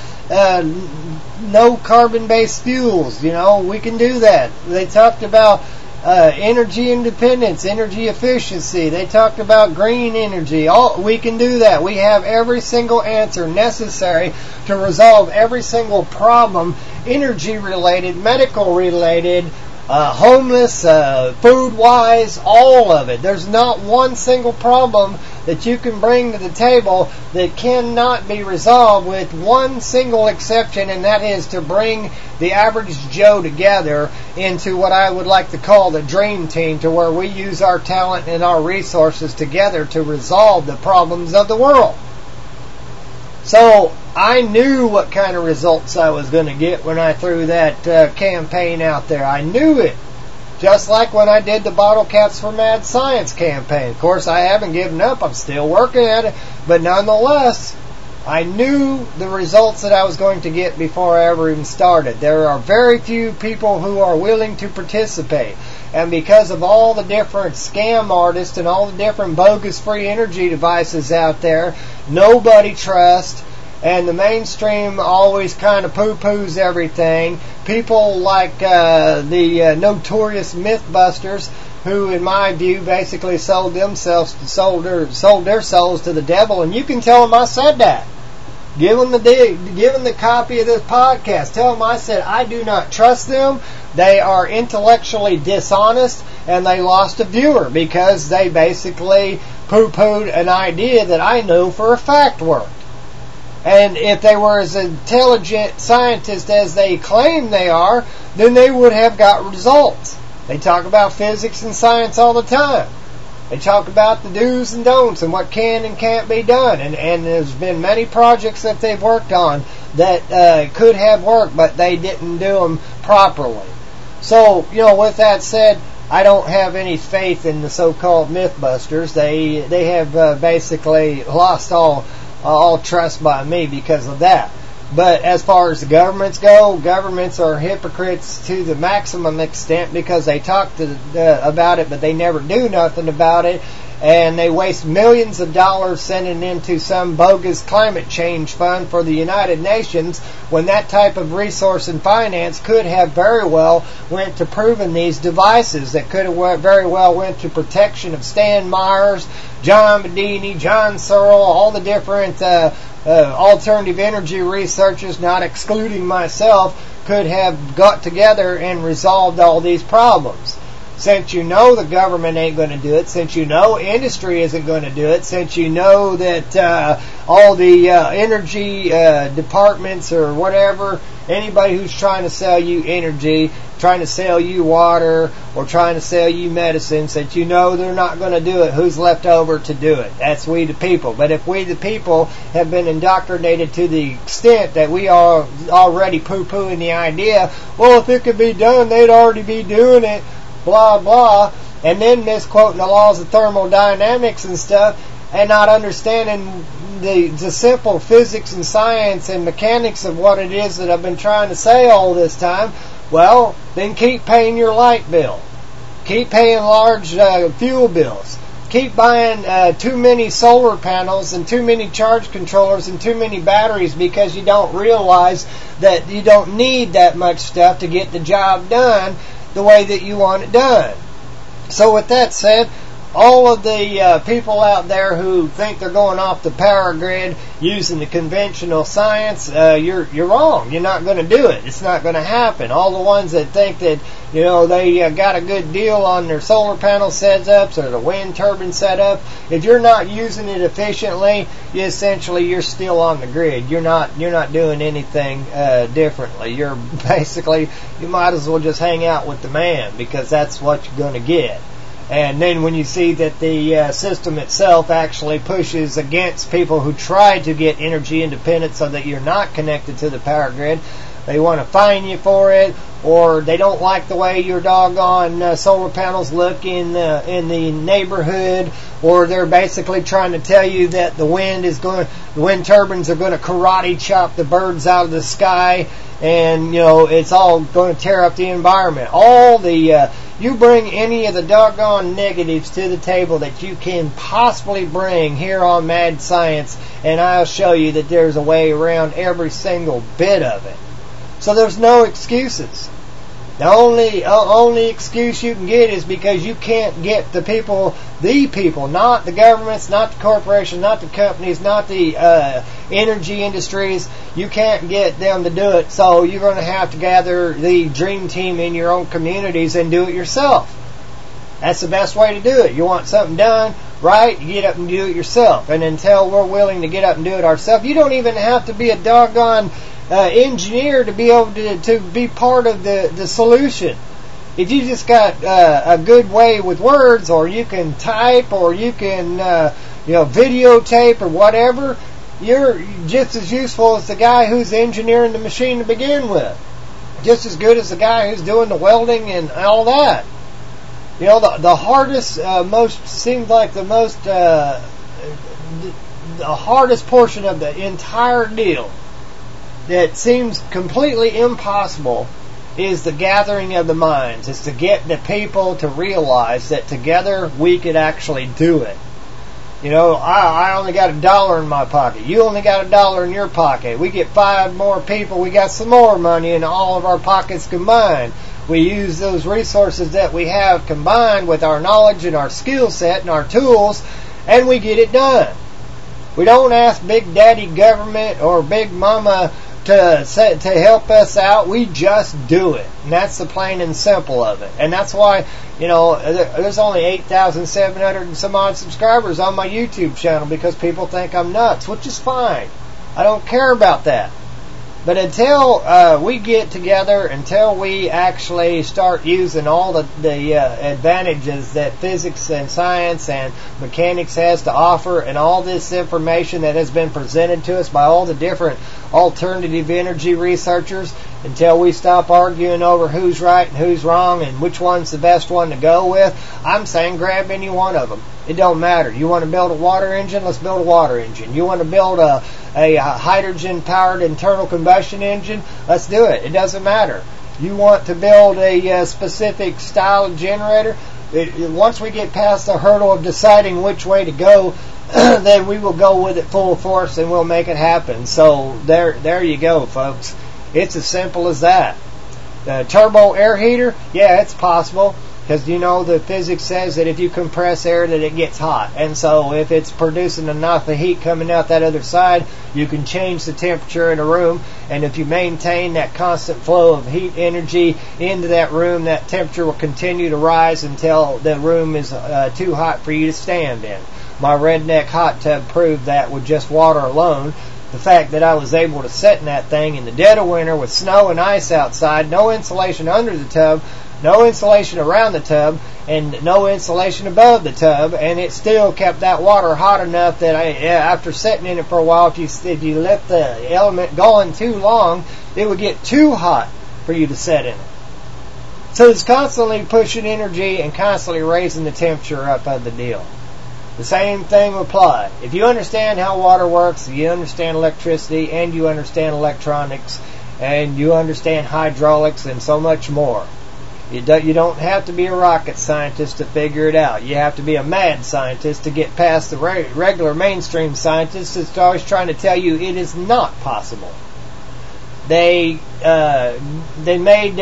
no carbon-based fuels. We can do that. They talked about energy independence, energy efficiency. They talked about green energy. We can do that. We have every single answer necessary to resolve every single problem, energy related, medical related, homeless, food-wise, all of it. There's not one single problem that you can bring to the table that cannot be resolved with one single exception, and that is to bring the average Joe together into what I would like to call the dream team, to where we use our talent and our resources together to resolve the problems of the world. So I knew what kind of results I was going to get when I threw that campaign out there. I knew it. Just like when I did the Bottle Caps for Mad Science campaign. Of course, I haven't given up. I'm still working at it. But nonetheless, I knew the results that I was going to get before I ever even started. There are very few people who are willing to participate. And because of all the different scam artists and all the different bogus free energy devices out there, nobody trusts and the mainstream always kind of poo-poos everything. People like the notorious Mythbusters, who, in my view, basically sold their souls to the devil, and you can tell them I said that. Give them the copy of this podcast. Tell them I said I do not trust them. They are intellectually dishonest, and they lost a viewer because they basically poo-pooed an idea that I know for a fact worked. And if they were as intelligent scientists as they claim they are, then they would have got results. They talk about physics and science all the time. They talk about the do's and don'ts and what can and can't be done. And there's been many projects that they've worked on that could have worked, but they didn't do them properly. So, with that said, I don't have any faith in the so-called Mythbusters. They have basically lost all trust by me because of that. But as far as the governments go, governments are hypocrites to the maximum extent because they talk about it, but they never do nothing about it. And they waste millions of dollars sending into some bogus climate change fund for the United Nations when that type of resource and finance could have very well went to proving these devices, that could have very well went to protection of Stan Myers, John Bedini, John Searle, all the different alternative energy researchers, not excluding myself, could have got together and resolved all these problems. Since you know the government ain't going to do it, since you know industry isn't going to do it, since you know that all the energy departments or whatever, anybody who's trying to sell you energy, trying to sell you water, or trying to sell you medicines, that you know they're not going to do it, who's left over to do it? That's we the people. But if we the people have been indoctrinated to the extent that we are already poo-pooing the idea, well, if it could be done, they'd already be doing it, blah, blah, and then misquoting the laws of thermodynamics and stuff, and not understanding the simple physics and science and mechanics of what it is that I've been trying to say all this time, well, then keep paying your light bill. Keep paying large fuel bills. Keep buying too many solar panels and too many charge controllers and too many batteries because you don't realize that you don't need that much stuff to get the job done the way that you want it done. So with that said, all of the people out there who think they're going off the power grid using the conventional science, you're wrong. You're not going to do it. It's not going to happen. All the ones that think that they got a good deal on their solar panel setups or the wind turbine setup, if you're not using it efficiently, you're still on the grid. You're not doing anything differently. You're basically, you might as well just hang out with the man because that's what you're going to get. And then when you see that the system itself actually pushes against people who try to get energy independent so that you're not connected to the power grid, they want to fine you for it, or they don't like the way your doggone solar panels look in the neighborhood, or they're basically trying to tell you that the wind turbines are going to karate chop the birds out of the sky, and it's all going to tear up the environment. All the you bring any of the doggone negatives to the table that you can possibly bring here on Mad Science, and I'll show you that there's a way around every single bit of it. So there's no excuses. The only excuse you can get is because you can't get the people, not the governments, not the corporations, not the companies, not the energy industries. You can't get them to do it, so you're going to have to gather the dream team in your own communities and do it yourself. That's the best way to do it. You want something done right, you get up and do it yourself. And until we're willing to get up and do it ourselves, you don't even have to be a doggone engineer to be able to be part of the solution. If you just got a good way with words, or you can type, or you can videotape or whatever, you're just as useful as the guy who's engineering the machine to begin with. Just as good as the guy who's doing the welding and all that. The hardest, the hardest portion of the entire deal that seems completely impossible is the gathering of the minds. It's to get the people to realize that together we could actually do it. You know, I only got $1 in my pocket. You only got $1 in your pocket. We get 5 more people. We got some more money in all of our pockets combined. We use those resources that we have combined with our knowledge and our skill set and our tools, and we get it done. We don't ask Big Daddy government or Big Mama to help us out. We just do it. And that's the plain and simple of it. And that's why, you know, there's only 8,700 and some odd subscribers on my YouTube channel, because people think I'm nuts, which is fine. I don't care about that. But until we get together, until we actually start using all the advantages that physics and science and mechanics has to offer, and all this information that has been presented to us by all the different alternative energy researchers, until we stop arguing over who's right and who's wrong and which one's the best one to go with, I'm saying grab any one of them. It don't matter. You want to build a water engine? Let's build a water engine. You want to build a hydrogen-powered internal combustion engine? Let's do it. It doesn't matter. You want to build a specific style of generator? Once we get past the hurdle of deciding which way to go, then we will go with it full force and we'll make it happen. So there you go, folks. It's as simple as that. The turbo air heater? Yeah, it's possible. Because, you know, the physics says that if you compress air that it gets hot. And so if it's producing enough of heat coming out that other side, you can change the temperature in a room. And if you maintain that constant flow of heat energy into that room, that temperature will continue to rise until the room is too hot for you to stand in. My redneck hot tub proved that with just water alone. The fact that I was able to sit in that thing in the dead of winter with snow and ice outside, no insulation under the tub, no insulation around the tub, and no insulation above the tub, and it still kept that water hot enough that after sitting in it for a while, if you let the element going too long, it would get too hot for you to sit in it. So it's constantly pushing energy and constantly raising the temperature up of the deal. The same thing will apply. If you understand how water works, you understand electricity, and you understand electronics, and you understand hydraulics, and so much more. You don't have to be a rocket scientist to figure it out. You have to be a mad scientist to get past the regular mainstream scientists that's always trying to tell you it is not possible. They made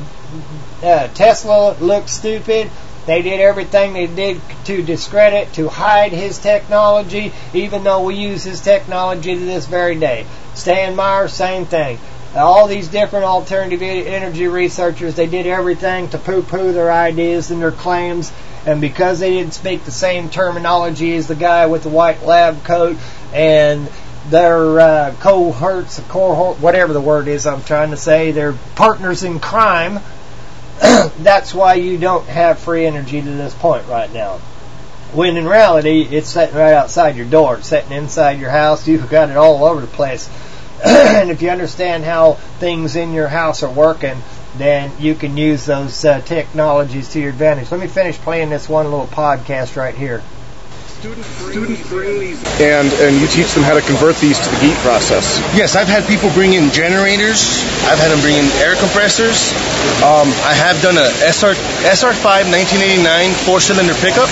Tesla look stupid. They did everything they did to discredit, to hide his technology, even though we use his technology to this very day. Stan Meyer, same thing. All these different alternative energy researchers, they did everything to poo-poo their ideas and their claims, and because they didn't speak the same terminology as the guy with the white lab coat and their cohorts, whatever the word is I'm trying to say, their partners in crime, that's why you don't have free energy to this point right now. When in reality, it's sitting right outside your door, it's sitting inside your house, you've got it all over the place. And if you understand how things in your house are working, then you can use those technologies to your advantage. Let me finish playing this one little podcast right here. Student-free. And you teach them how to convert these to the GEAT process. Yes, I've had people bring in generators. I've had them bring in air compressors. I have done a SR5 1989 4-cylinder pickup.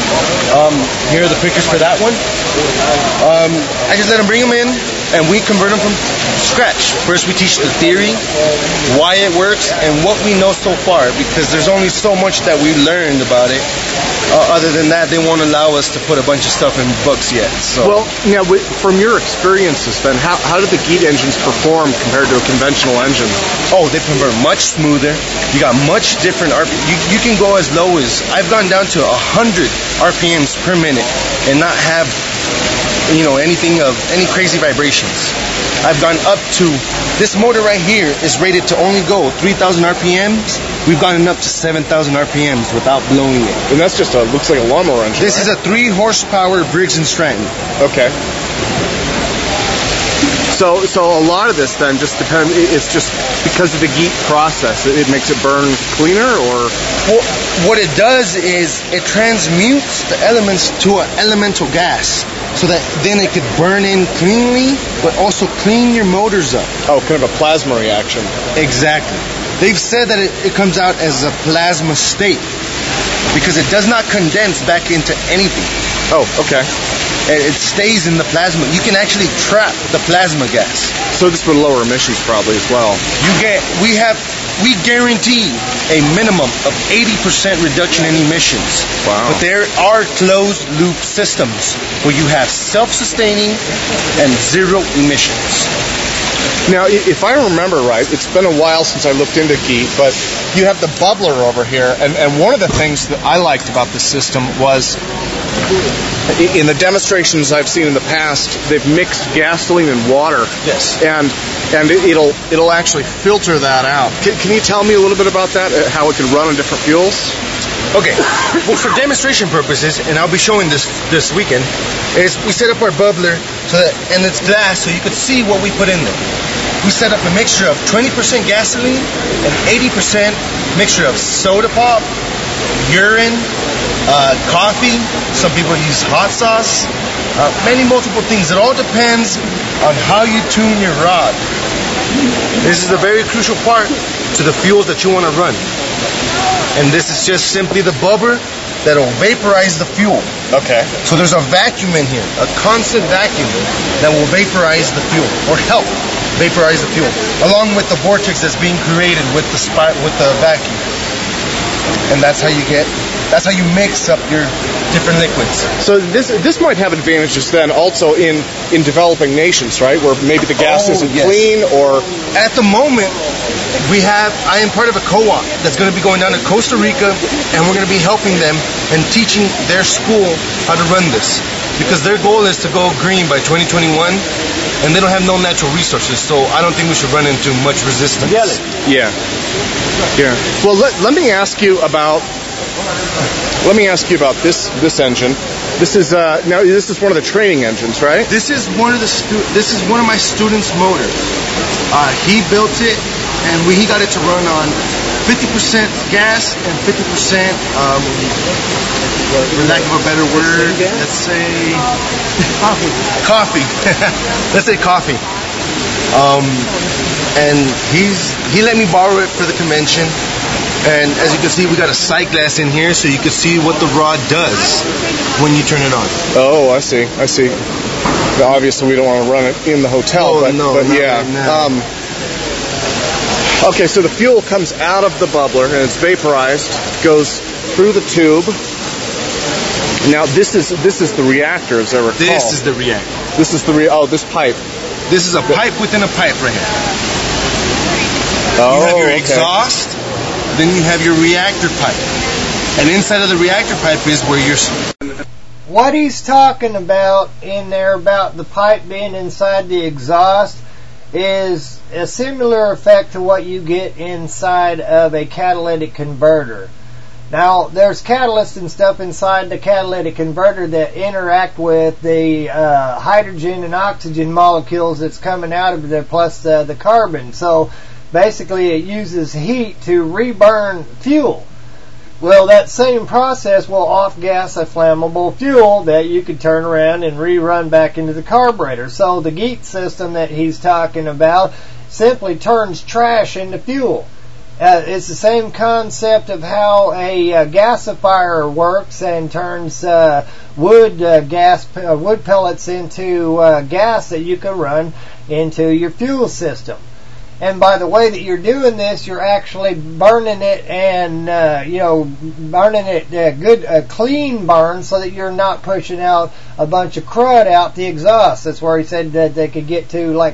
Here are the pickers for that one. I just let them bring them in, and we convert them from scratch. First we teach the theory, why it works, and what we know so far, because there's only so much that we learned about it. Other than that, they won't allow us to put a bunch of stuff in books yet. So. Well, now, from your experiences then, how do the GEAT engines perform compared to a conventional engine? Oh, they convert much smoother. You got much different RPMs. You can go as low as, I've gone down to 100 RPMs per minute and not have, anything of any crazy vibrations. I've gone up to, this motor right here is rated to only go 3,000 RPMs. We've gone up to 7,000 RPMs without blowing it. And that's just looks like a lawnmower engine, This is a 3-horsepower Briggs & Stratton. Okay. So a lot of this then just depends, it's just because of the GEAT process, it makes it burn cleaner, or? Well, what it does is it transmutes the elements to an elemental gas, so that then it could burn in cleanly, but also clean your motors up. Oh, kind of a plasma reaction. Exactly. They've said that it comes out as a plasma state, because it does not condense back into anything. Oh, okay. and it stays in the plasma. You can actually trap the plasma gas. So this would lower emissions probably as well. We guarantee a minimum of 80% reduction in emissions. Wow. But there are closed loop systems where you have self-sustaining and zero emissions. Now, if I remember right, it's been a while since I looked into GEAT, but you have the bubbler over here, and one of the things that I liked about the system was, in the demonstrations I've seen in the past, they've mixed gasoline and water. Yes. And it'll actually filter that out. Can you tell me a little bit about that, how it can run on different fuels? Okay. Well, for demonstration purposes, and I'll be showing this weekend, is we set up our bubbler and it's glass so you could see what we put in there. We set up a mixture of 20% gasoline and 80% mixture of soda pop, urine, coffee. Some people use hot sauce. Multiple things. It all depends on how you tune your rod. This is a very crucial part to the fuels that you want to run. And this is just simply the bubbler that'll vaporize the fuel. Okay. So there's a vacuum in here, a constant vacuum that will vaporize the fuel, or help vaporize the fuel, along with the vortex that's being created with the vacuum. And that's how you mix up your different liquids. So this might have advantages then also in developing nations, right? Where maybe the gas isn't clean, or at the moment I am part of a co-op that's going to be going down to Costa Rica, and we're going to be helping them and teaching their school how to run this, because their goal is to go green by 2021, and they don't have no natural resources, so I don't think we should run into much resistance. Yeah. Well, let me ask you about this engine. This is now this is one of the training engines, right? This is one of my students' motors. He built it, and he got it to run on 50% gas and 50%, for lack of a better word, let's say coffee. Let's say coffee. And he let me borrow it for the convention. And as you can see, we got a sight glass in here so you can see what the rod does when you turn it on. Oh, I see. Now, obviously, we don't want to run it in the hotel, but yeah. Okay, so the fuel comes out of the bubbler and it's vaporized, goes through the tube. Now, this is the reactor, as I recall. This is the reactor. This is this pipe. This is a pipe within a pipe right here. Oh, you have your exhaust. Then you have your reactor pipe. And inside of the reactor pipe is where what he's talking about in there about the pipe being inside the exhaust is a similar effect to what you get inside of a catalytic converter. Now, there's catalysts and stuff inside the catalytic converter that interact with the hydrogen and oxygen molecules that's coming out of there, plus the carbon. So basically, it uses heat to reburn fuel. Well, that same process will off-gas a flammable fuel that you could turn around and rerun back into the carburetor. So the GEAT system that he's talking about simply turns trash into fuel. It's the same concept of how a gasifier works and turns wood pellets into gas that you can run into your fuel system. And by the way that you're doing this, you're actually burning it and, burning it a clean burn so that you're not pushing out a bunch of crud out the exhaust. That's where he said that they could get to like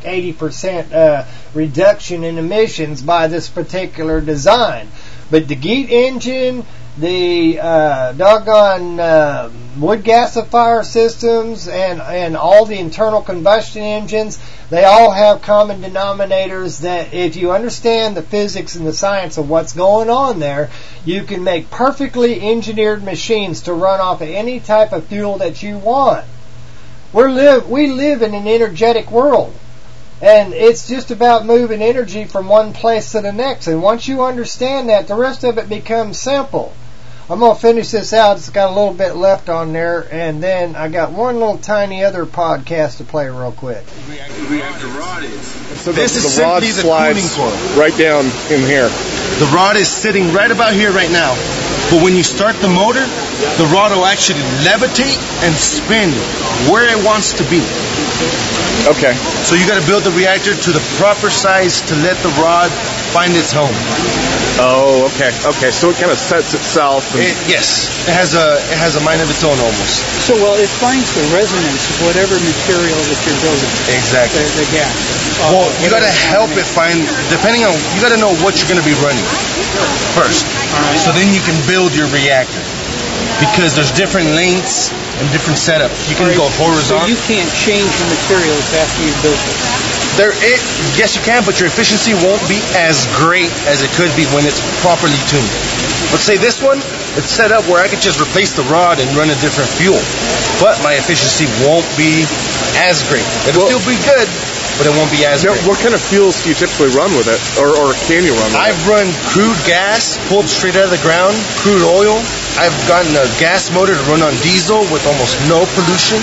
80% reduction in emissions by this particular design. But the GEAT engine, the doggone wood gasifier systems, and all the internal combustion engines, they all have common denominators that if you understand the physics and the science of what's going on there, you can make perfectly engineered machines to run off of any type of fuel that you want. We live in an energetic world. And it's just about moving energy from one place to the next. And once you understand that, the rest of it becomes simple. I'm going to finish this out. It's got a little bit left on there. And then I got one little tiny other podcast to play real quick. The rod is. So this is the rod slides right down in here. The rod is sitting right about here right now. But when you start the motor, the rod will actually levitate and spin where it wants to be. Okay. So you got to build the reactor to the proper size to let the rod find its home. Oh, okay. Okay, so it kind of sets itself. Yes, it has a mind of its own almost. So, well, it finds the resonance of whatever material that you're building. Exactly. The gas. Well, you got to help it find, depending on, you got to know what you're going to be running first. So then you can build your reactor. Because there's different lengths and different setups. You can go horizontal. So you can't change the materials after you build it. Yes, you can, but your efficiency won't be as great as it could be when it's properly tuned. Let's say this one, it's set up where I could just replace the rod and run a different fuel. But my efficiency won't be as great. It'll still be good, but it won't be as great. What kind of fuels do you typically run with it? Or can you run with it? I've run crude gas, pulled straight out of the ground, crude oil. I've gotten a gas motor to run on diesel with almost no pollution.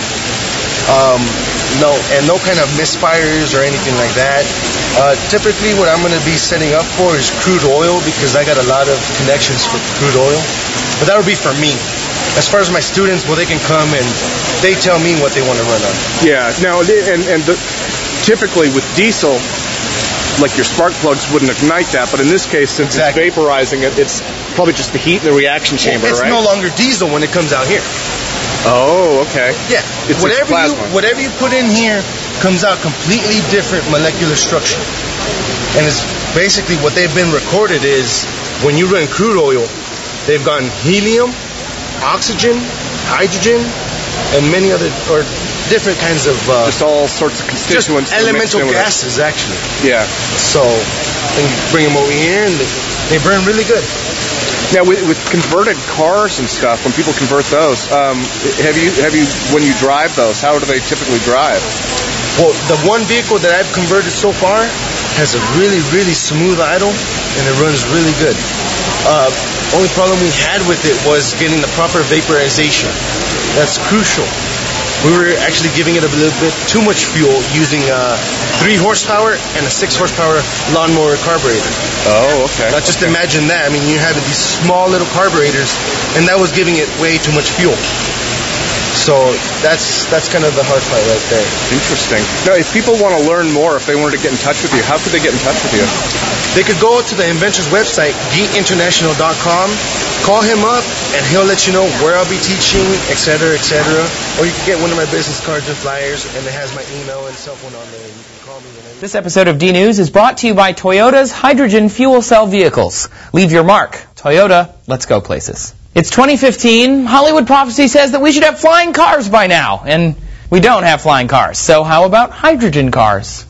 No kind of misfires or anything like that. Typically what I'm going to be setting up for is crude oil because I got a lot of connections for crude oil. But that would be for me. As far as my students, well, they can come and they tell me what they want to run on. Yeah. Now, typically with diesel, like your spark plugs wouldn't ignite that, but in this case, since it's vaporizing it, it's probably just the heat in the reaction chamber, right? It's no longer diesel when it comes out here. Oh, okay. Yeah. Whatever you put in here comes out completely different molecular structure. And it's basically what they've been recorded is when you run crude oil, they've gotten helium, oxygen, hydrogen, and many other or different kinds of just all sorts of constituents, just elemental gases, actually. Yeah. So then you bring them over here, and they burn really good. Now, with converted cars and stuff, when people convert those, have you when you drive those, how do they typically drive? Well, the one vehicle that I've converted so far has a really, really smooth idle, and it runs really good. Only problem we had with it was getting the proper vaporization. That's crucial. We were actually giving it a little bit too much fuel using 3 horsepower and a 6 horsepower lawnmower carburetor. Oh, okay. Now just imagine that. I mean, you have these small little carburetors, and that was giving it way too much fuel. So that's kind of the hard part right there. Interesting. Now, if people want to learn more, if they wanted to get in touch with you, how could they get in touch with you? They could go to the inventor's website, geeinternational.com, call him up, and he'll let you know where I'll be teaching, etc., etc. Or you can get one of my business cards and flyers, and it has my email and cell phone on there. You can call me whenever. This episode of D-News is brought to you by Toyota's hydrogen fuel cell vehicles. Leave your mark. Toyota, let's go places. It's 2015. Hollywood prophecy says that we should have flying cars by now, and we don't have flying cars. So how about hydrogen cars?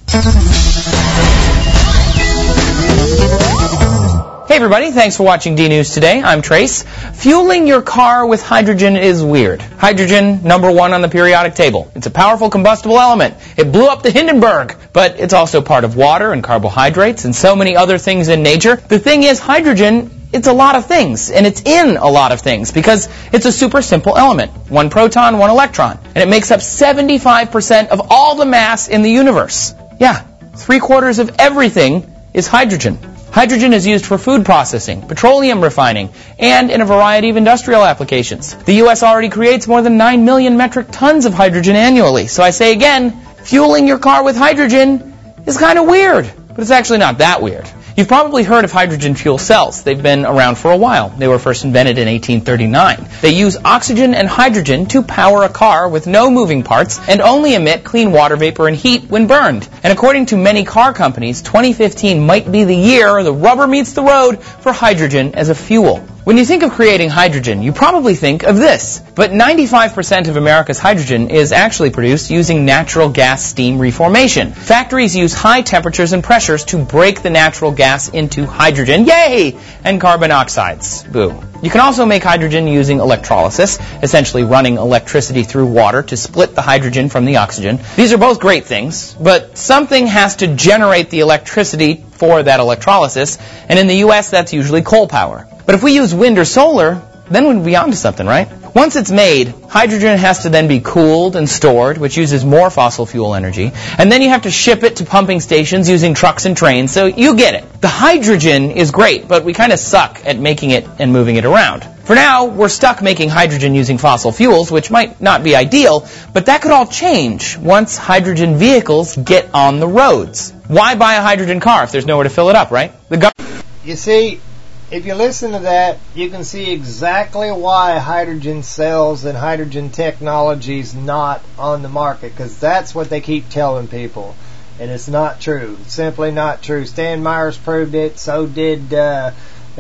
Hey everybody, thanks for watching D-News today. I'm Trace. Fueling your car with hydrogen is weird. Hydrogen, #1 on the periodic table. It's a powerful combustible element. It blew up the Hindenburg, but it's also part of water and carbohydrates and so many other things in nature. The thing is, hydrogen, it's a lot of things, and it's in a lot of things because it's a super simple element. 1 proton, 1 electron. And it makes up 75% of all the mass in the universe. Yeah, 3/4 of everything is hydrogen. Hydrogen is used for food processing, petroleum refining, and in a variety of industrial applications. The U.S. already creates more than 9 million metric tons of hydrogen annually. So I say again, fueling your car with hydrogen is kind of weird, but it's actually not that weird. You've probably heard of hydrogen fuel cells. They've been around for a while. They were first invented in 1839. They use oxygen and hydrogen to power a car with no moving parts and only emit clean water vapor and heat when burned. And according to many car companies, 2015 might be the year the rubber meets the road for hydrogen as a fuel. When you think of creating hydrogen, you probably think of this. But 95% of America's hydrogen is actually produced using natural gas steam reformation. Factories use high temperatures and pressures to break the natural gas into hydrogen, yay, and carbon oxides, boo. You can also make hydrogen using electrolysis, essentially running electricity through water to split the hydrogen from the oxygen. These are both great things, but something has to generate the electricity for that electrolysis, and in the U.S. that's usually coal power. But if we use wind or solar, then we'd be onto something, right? Once it's made, hydrogen has to then be cooled and stored, which uses more fossil fuel energy. And then you have to ship it to pumping stations using trucks and trains, so you get it. The hydrogen is great, but we kind of suck at making it and moving it around. For now, we're stuck making hydrogen using fossil fuels, which might not be ideal, but that could all change once hydrogen vehicles get on the roads. Why buy a hydrogen car if there's nowhere to fill it up, right? You see, if you listen to that, you can see exactly why hydrogen cells and hydrogen technology is not on the market, because that's what they keep telling people. And it's not true. It's simply not true. Stan Myers proved it. So did John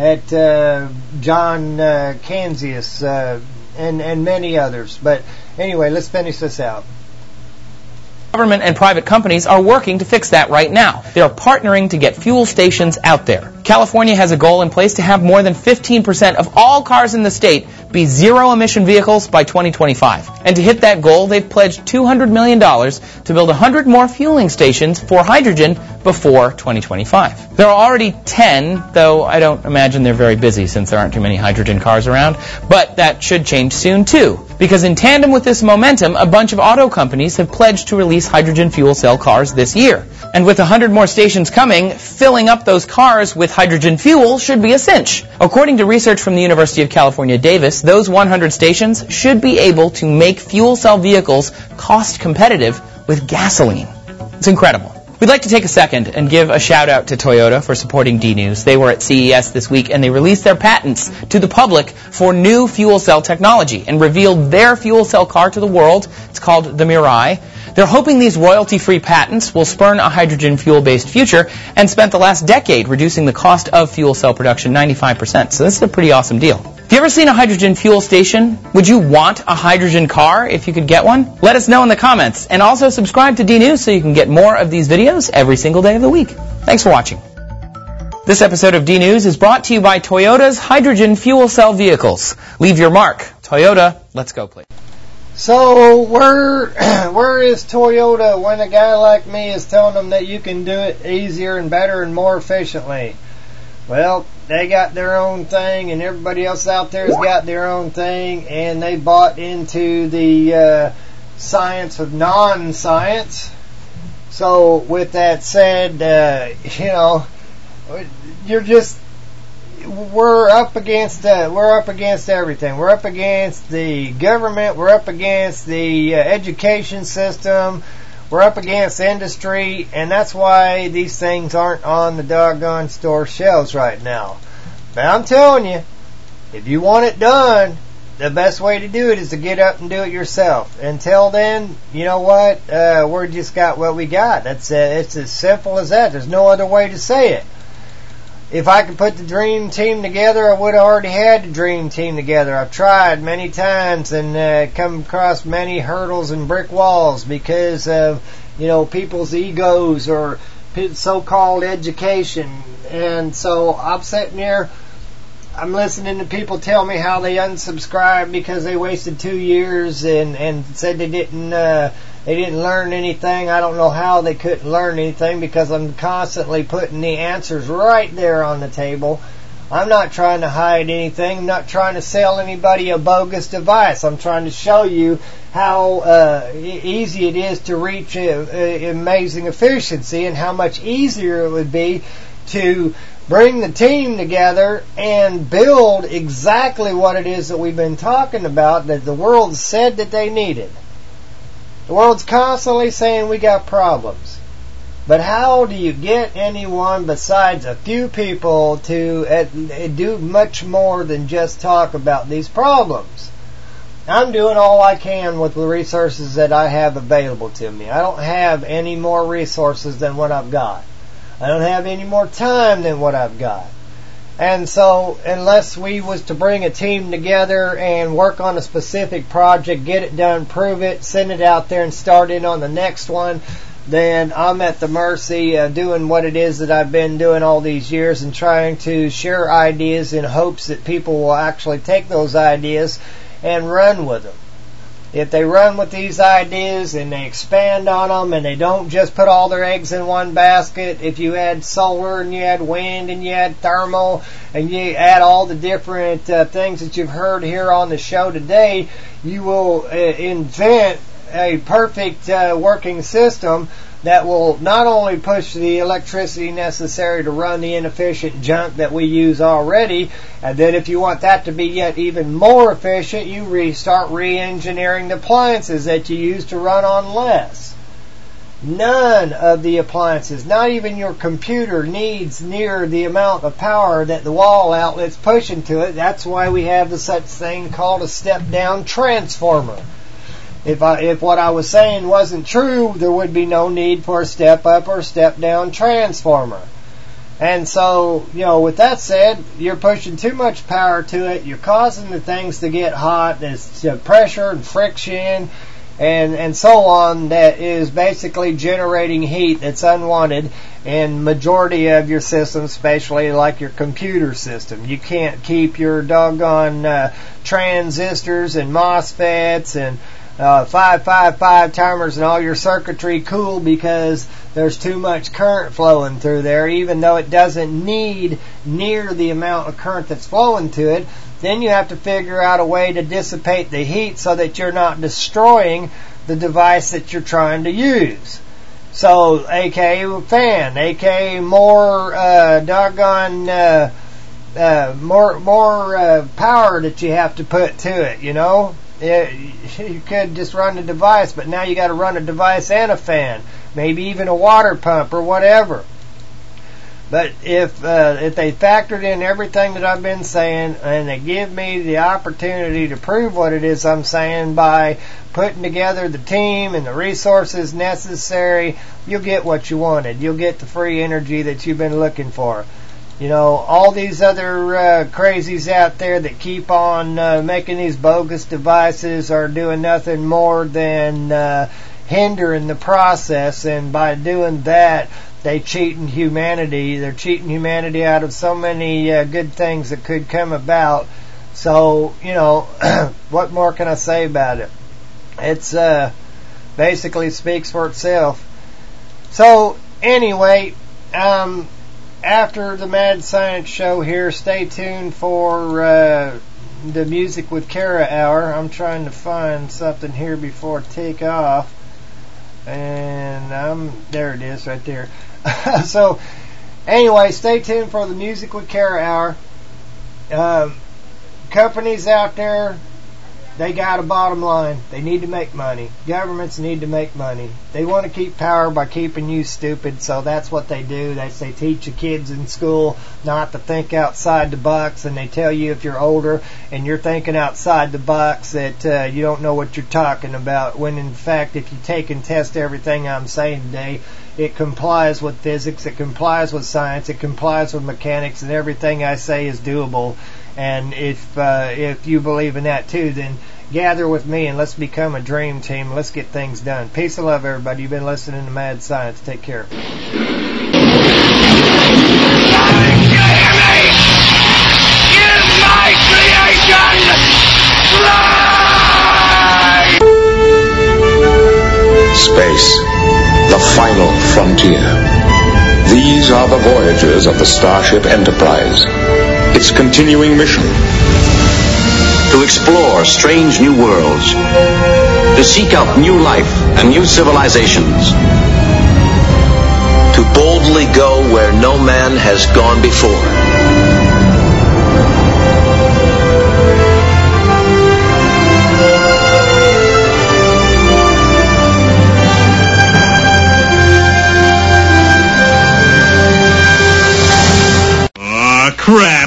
Kanzius and many others. But anyway, let's finish this out. Government and private companies are working to fix that right now. They are partnering to get fuel stations out there. California has a goal in place to have more than 15% of all cars in the state be zero-emission vehicles by 2025. And to hit that goal, they've pledged $200 million to build 100 more fueling stations for hydrogen before 2025. There are already 10, though I don't imagine they're very busy since there aren't too many hydrogen cars around. But that should change soon, too. Because in tandem with this momentum, a bunch of auto companies have pledged to release hydrogen fuel cell cars this year. And with 100 more stations coming, filling up those cars with hydrogen fuel should be a cinch. According to research from the University of California, Davis, those 100 stations should be able to make fuel cell vehicles cost competitive with gasoline. It's incredible. We'd like to take a second and give a shout out to Toyota for supporting D-News. They were at CES this week and they released their patents to the public for new fuel cell technology and revealed their fuel cell car to the world. It's called the Mirai. They're hoping these royalty-free patents will spurn a hydrogen fuel-based future and spent the last decade reducing the cost of fuel cell production 95%. So this is a pretty awesome deal. Have you ever seen a hydrogen fuel station? Would you want a hydrogen car if you could get one? Let us know in the comments. And also subscribe to D-News so you can get more of these videos every single day of the week. Thanks for watching. This episode of D-News is brought to you by Toyota's hydrogen fuel cell vehicles. Leave your mark. Toyota, let's go, please. So where is Toyota when a guy like me is telling them that you can do it easier and better and more efficiently? Well, they got their own thing and everybody else out there has got their own thing, and they bought into the science of non-science. So with that said, we're up against everything. We're up against the government. We're up against the education system. We're up against industry, and that's why these things aren't on the doggone store shelves right now. But I'm telling you, if you want it done, the best way to do it is to get up and do it yourself. Until then, you know what? We just got what we got. It's as simple as that. There's no other way to say it. If I could put the dream team together, I would have already had the dream team together. I've tried many times and come across many hurdles and brick walls because of, people's egos or so-called education. And so I'm sitting here, I'm listening to people tell me how they unsubscribed because they wasted 2 years and said they didn't learn anything. I don't know how they couldn't learn anything because I'm constantly putting the answers right there on the table. I'm not trying to hide anything. I'm not trying to sell anybody a bogus device. I'm trying to show you how easy it is to reach amazing efficiency and how much easier it would be to bring the team together and build exactly what it is that we've been talking about, that the world said that they needed. The world's constantly saying we got problems. But how do you get anyone besides a few people to do much more than just talk about these problems? I'm doing all I can with the resources that I have available to me. I don't have any more resources than what I've got. I don't have any more time than what I've got. And so, unless we was to bring a team together and work on a specific project, get it done, prove it, send it out there and start in on the next one, then I'm at the mercy of doing what it is that I've been doing all these years and trying to share ideas in hopes that people will actually take those ideas and run with them. if they run with these ideas and they expand on them and they don't just put all their eggs in one basket, if you add solar and you add wind and you add thermal and you add all the different things that you've heard here on the show today, you will invent a perfect working system that will not only push the electricity necessary to run the inefficient junk that we use already, and then if you want that to be yet even more efficient, you start re-engineering the appliances that you use to run on less. None of the appliances, not even your computer, needs near the amount of power that the wall outlet's pushing to it. That's why we have the such thing called a step-down transformer. If what I was saying wasn't true, there would be no need for a step-up or step-down transformer. And so, with that said, you're pushing too much power to it. You're causing the things to get hot. There's pressure and friction and so on that is basically generating heat that's unwanted in majority of your systems, especially like your computer system. You can't keep your doggone transistors and MOSFETs and 555 timers and all your circuitry cool because there's too much current flowing through there, even though it doesn't need near the amount of current that's flowing to it. Then you have to figure out a way to dissipate the heat so that you're not destroying the device that you're trying to use. So, aka fan, aka more more power that you have to put to it, You could just run the device, but now you got to run a device and a fan, maybe even a water pump or whatever. But if they factored in everything that I've been saying and they give me the opportunity to prove what it is I'm saying by putting together the team and the resources necessary, you'll get what you wanted. You'll get the free energy that you've been looking for. All these other crazies out there that keep on making these bogus devices are doing nothing more than hindering the process, and by doing that, they're cheating humanity. They're cheating humanity out of so many good things that could come about. So, what more can I say about it? It's basically speaks for itself. So, anyway, after the Mad Science show here, stay tuned for the Music with Kara hour. I'm trying to find something here before I take off. And there it is right there. So, anyway, stay tuned for the Music with Kara hour. Companies out there, they got a bottom line. They need to make money. Governments need to make money. They want to keep power by keeping you stupid, so that's what they do. They teach the kids in school not to think outside the box, and they tell you if you're older and you're thinking outside the box that you don't know what you're talking about, when in fact if you take and test everything I'm saying today, it complies with physics, it complies with science, it complies with mechanics, and everything I say is doable. And if you believe in that too, then gather with me and let's become a dream team. Let's get things done. Peace and love, everybody. You've been listening to Mad Science. Take care. Space, the final frontier. These are the voyages of the Starship Enterprise. Its continuing mission: to explore strange new worlds, to seek out new life and new civilizations, to boldly go where no man has gone before. Crap.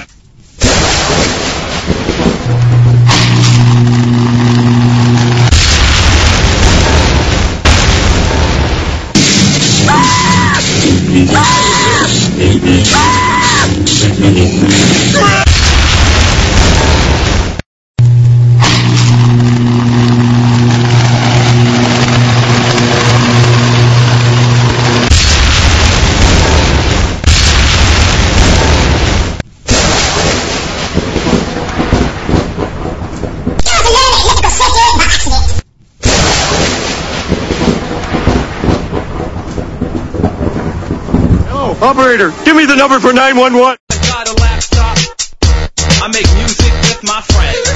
Operator, give me the number for 911. I got a laptop. I make music with my friends.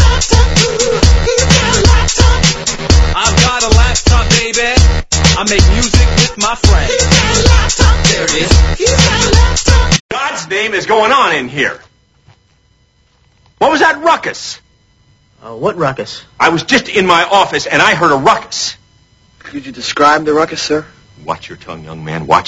I've got a laptop, baby. I make music with my friends. There it is. God's name is going on in here? What was that ruckus? What ruckus? I was just in my office and I heard a ruckus. Could you describe the ruckus, sir? Watch your tongue, young man. Watch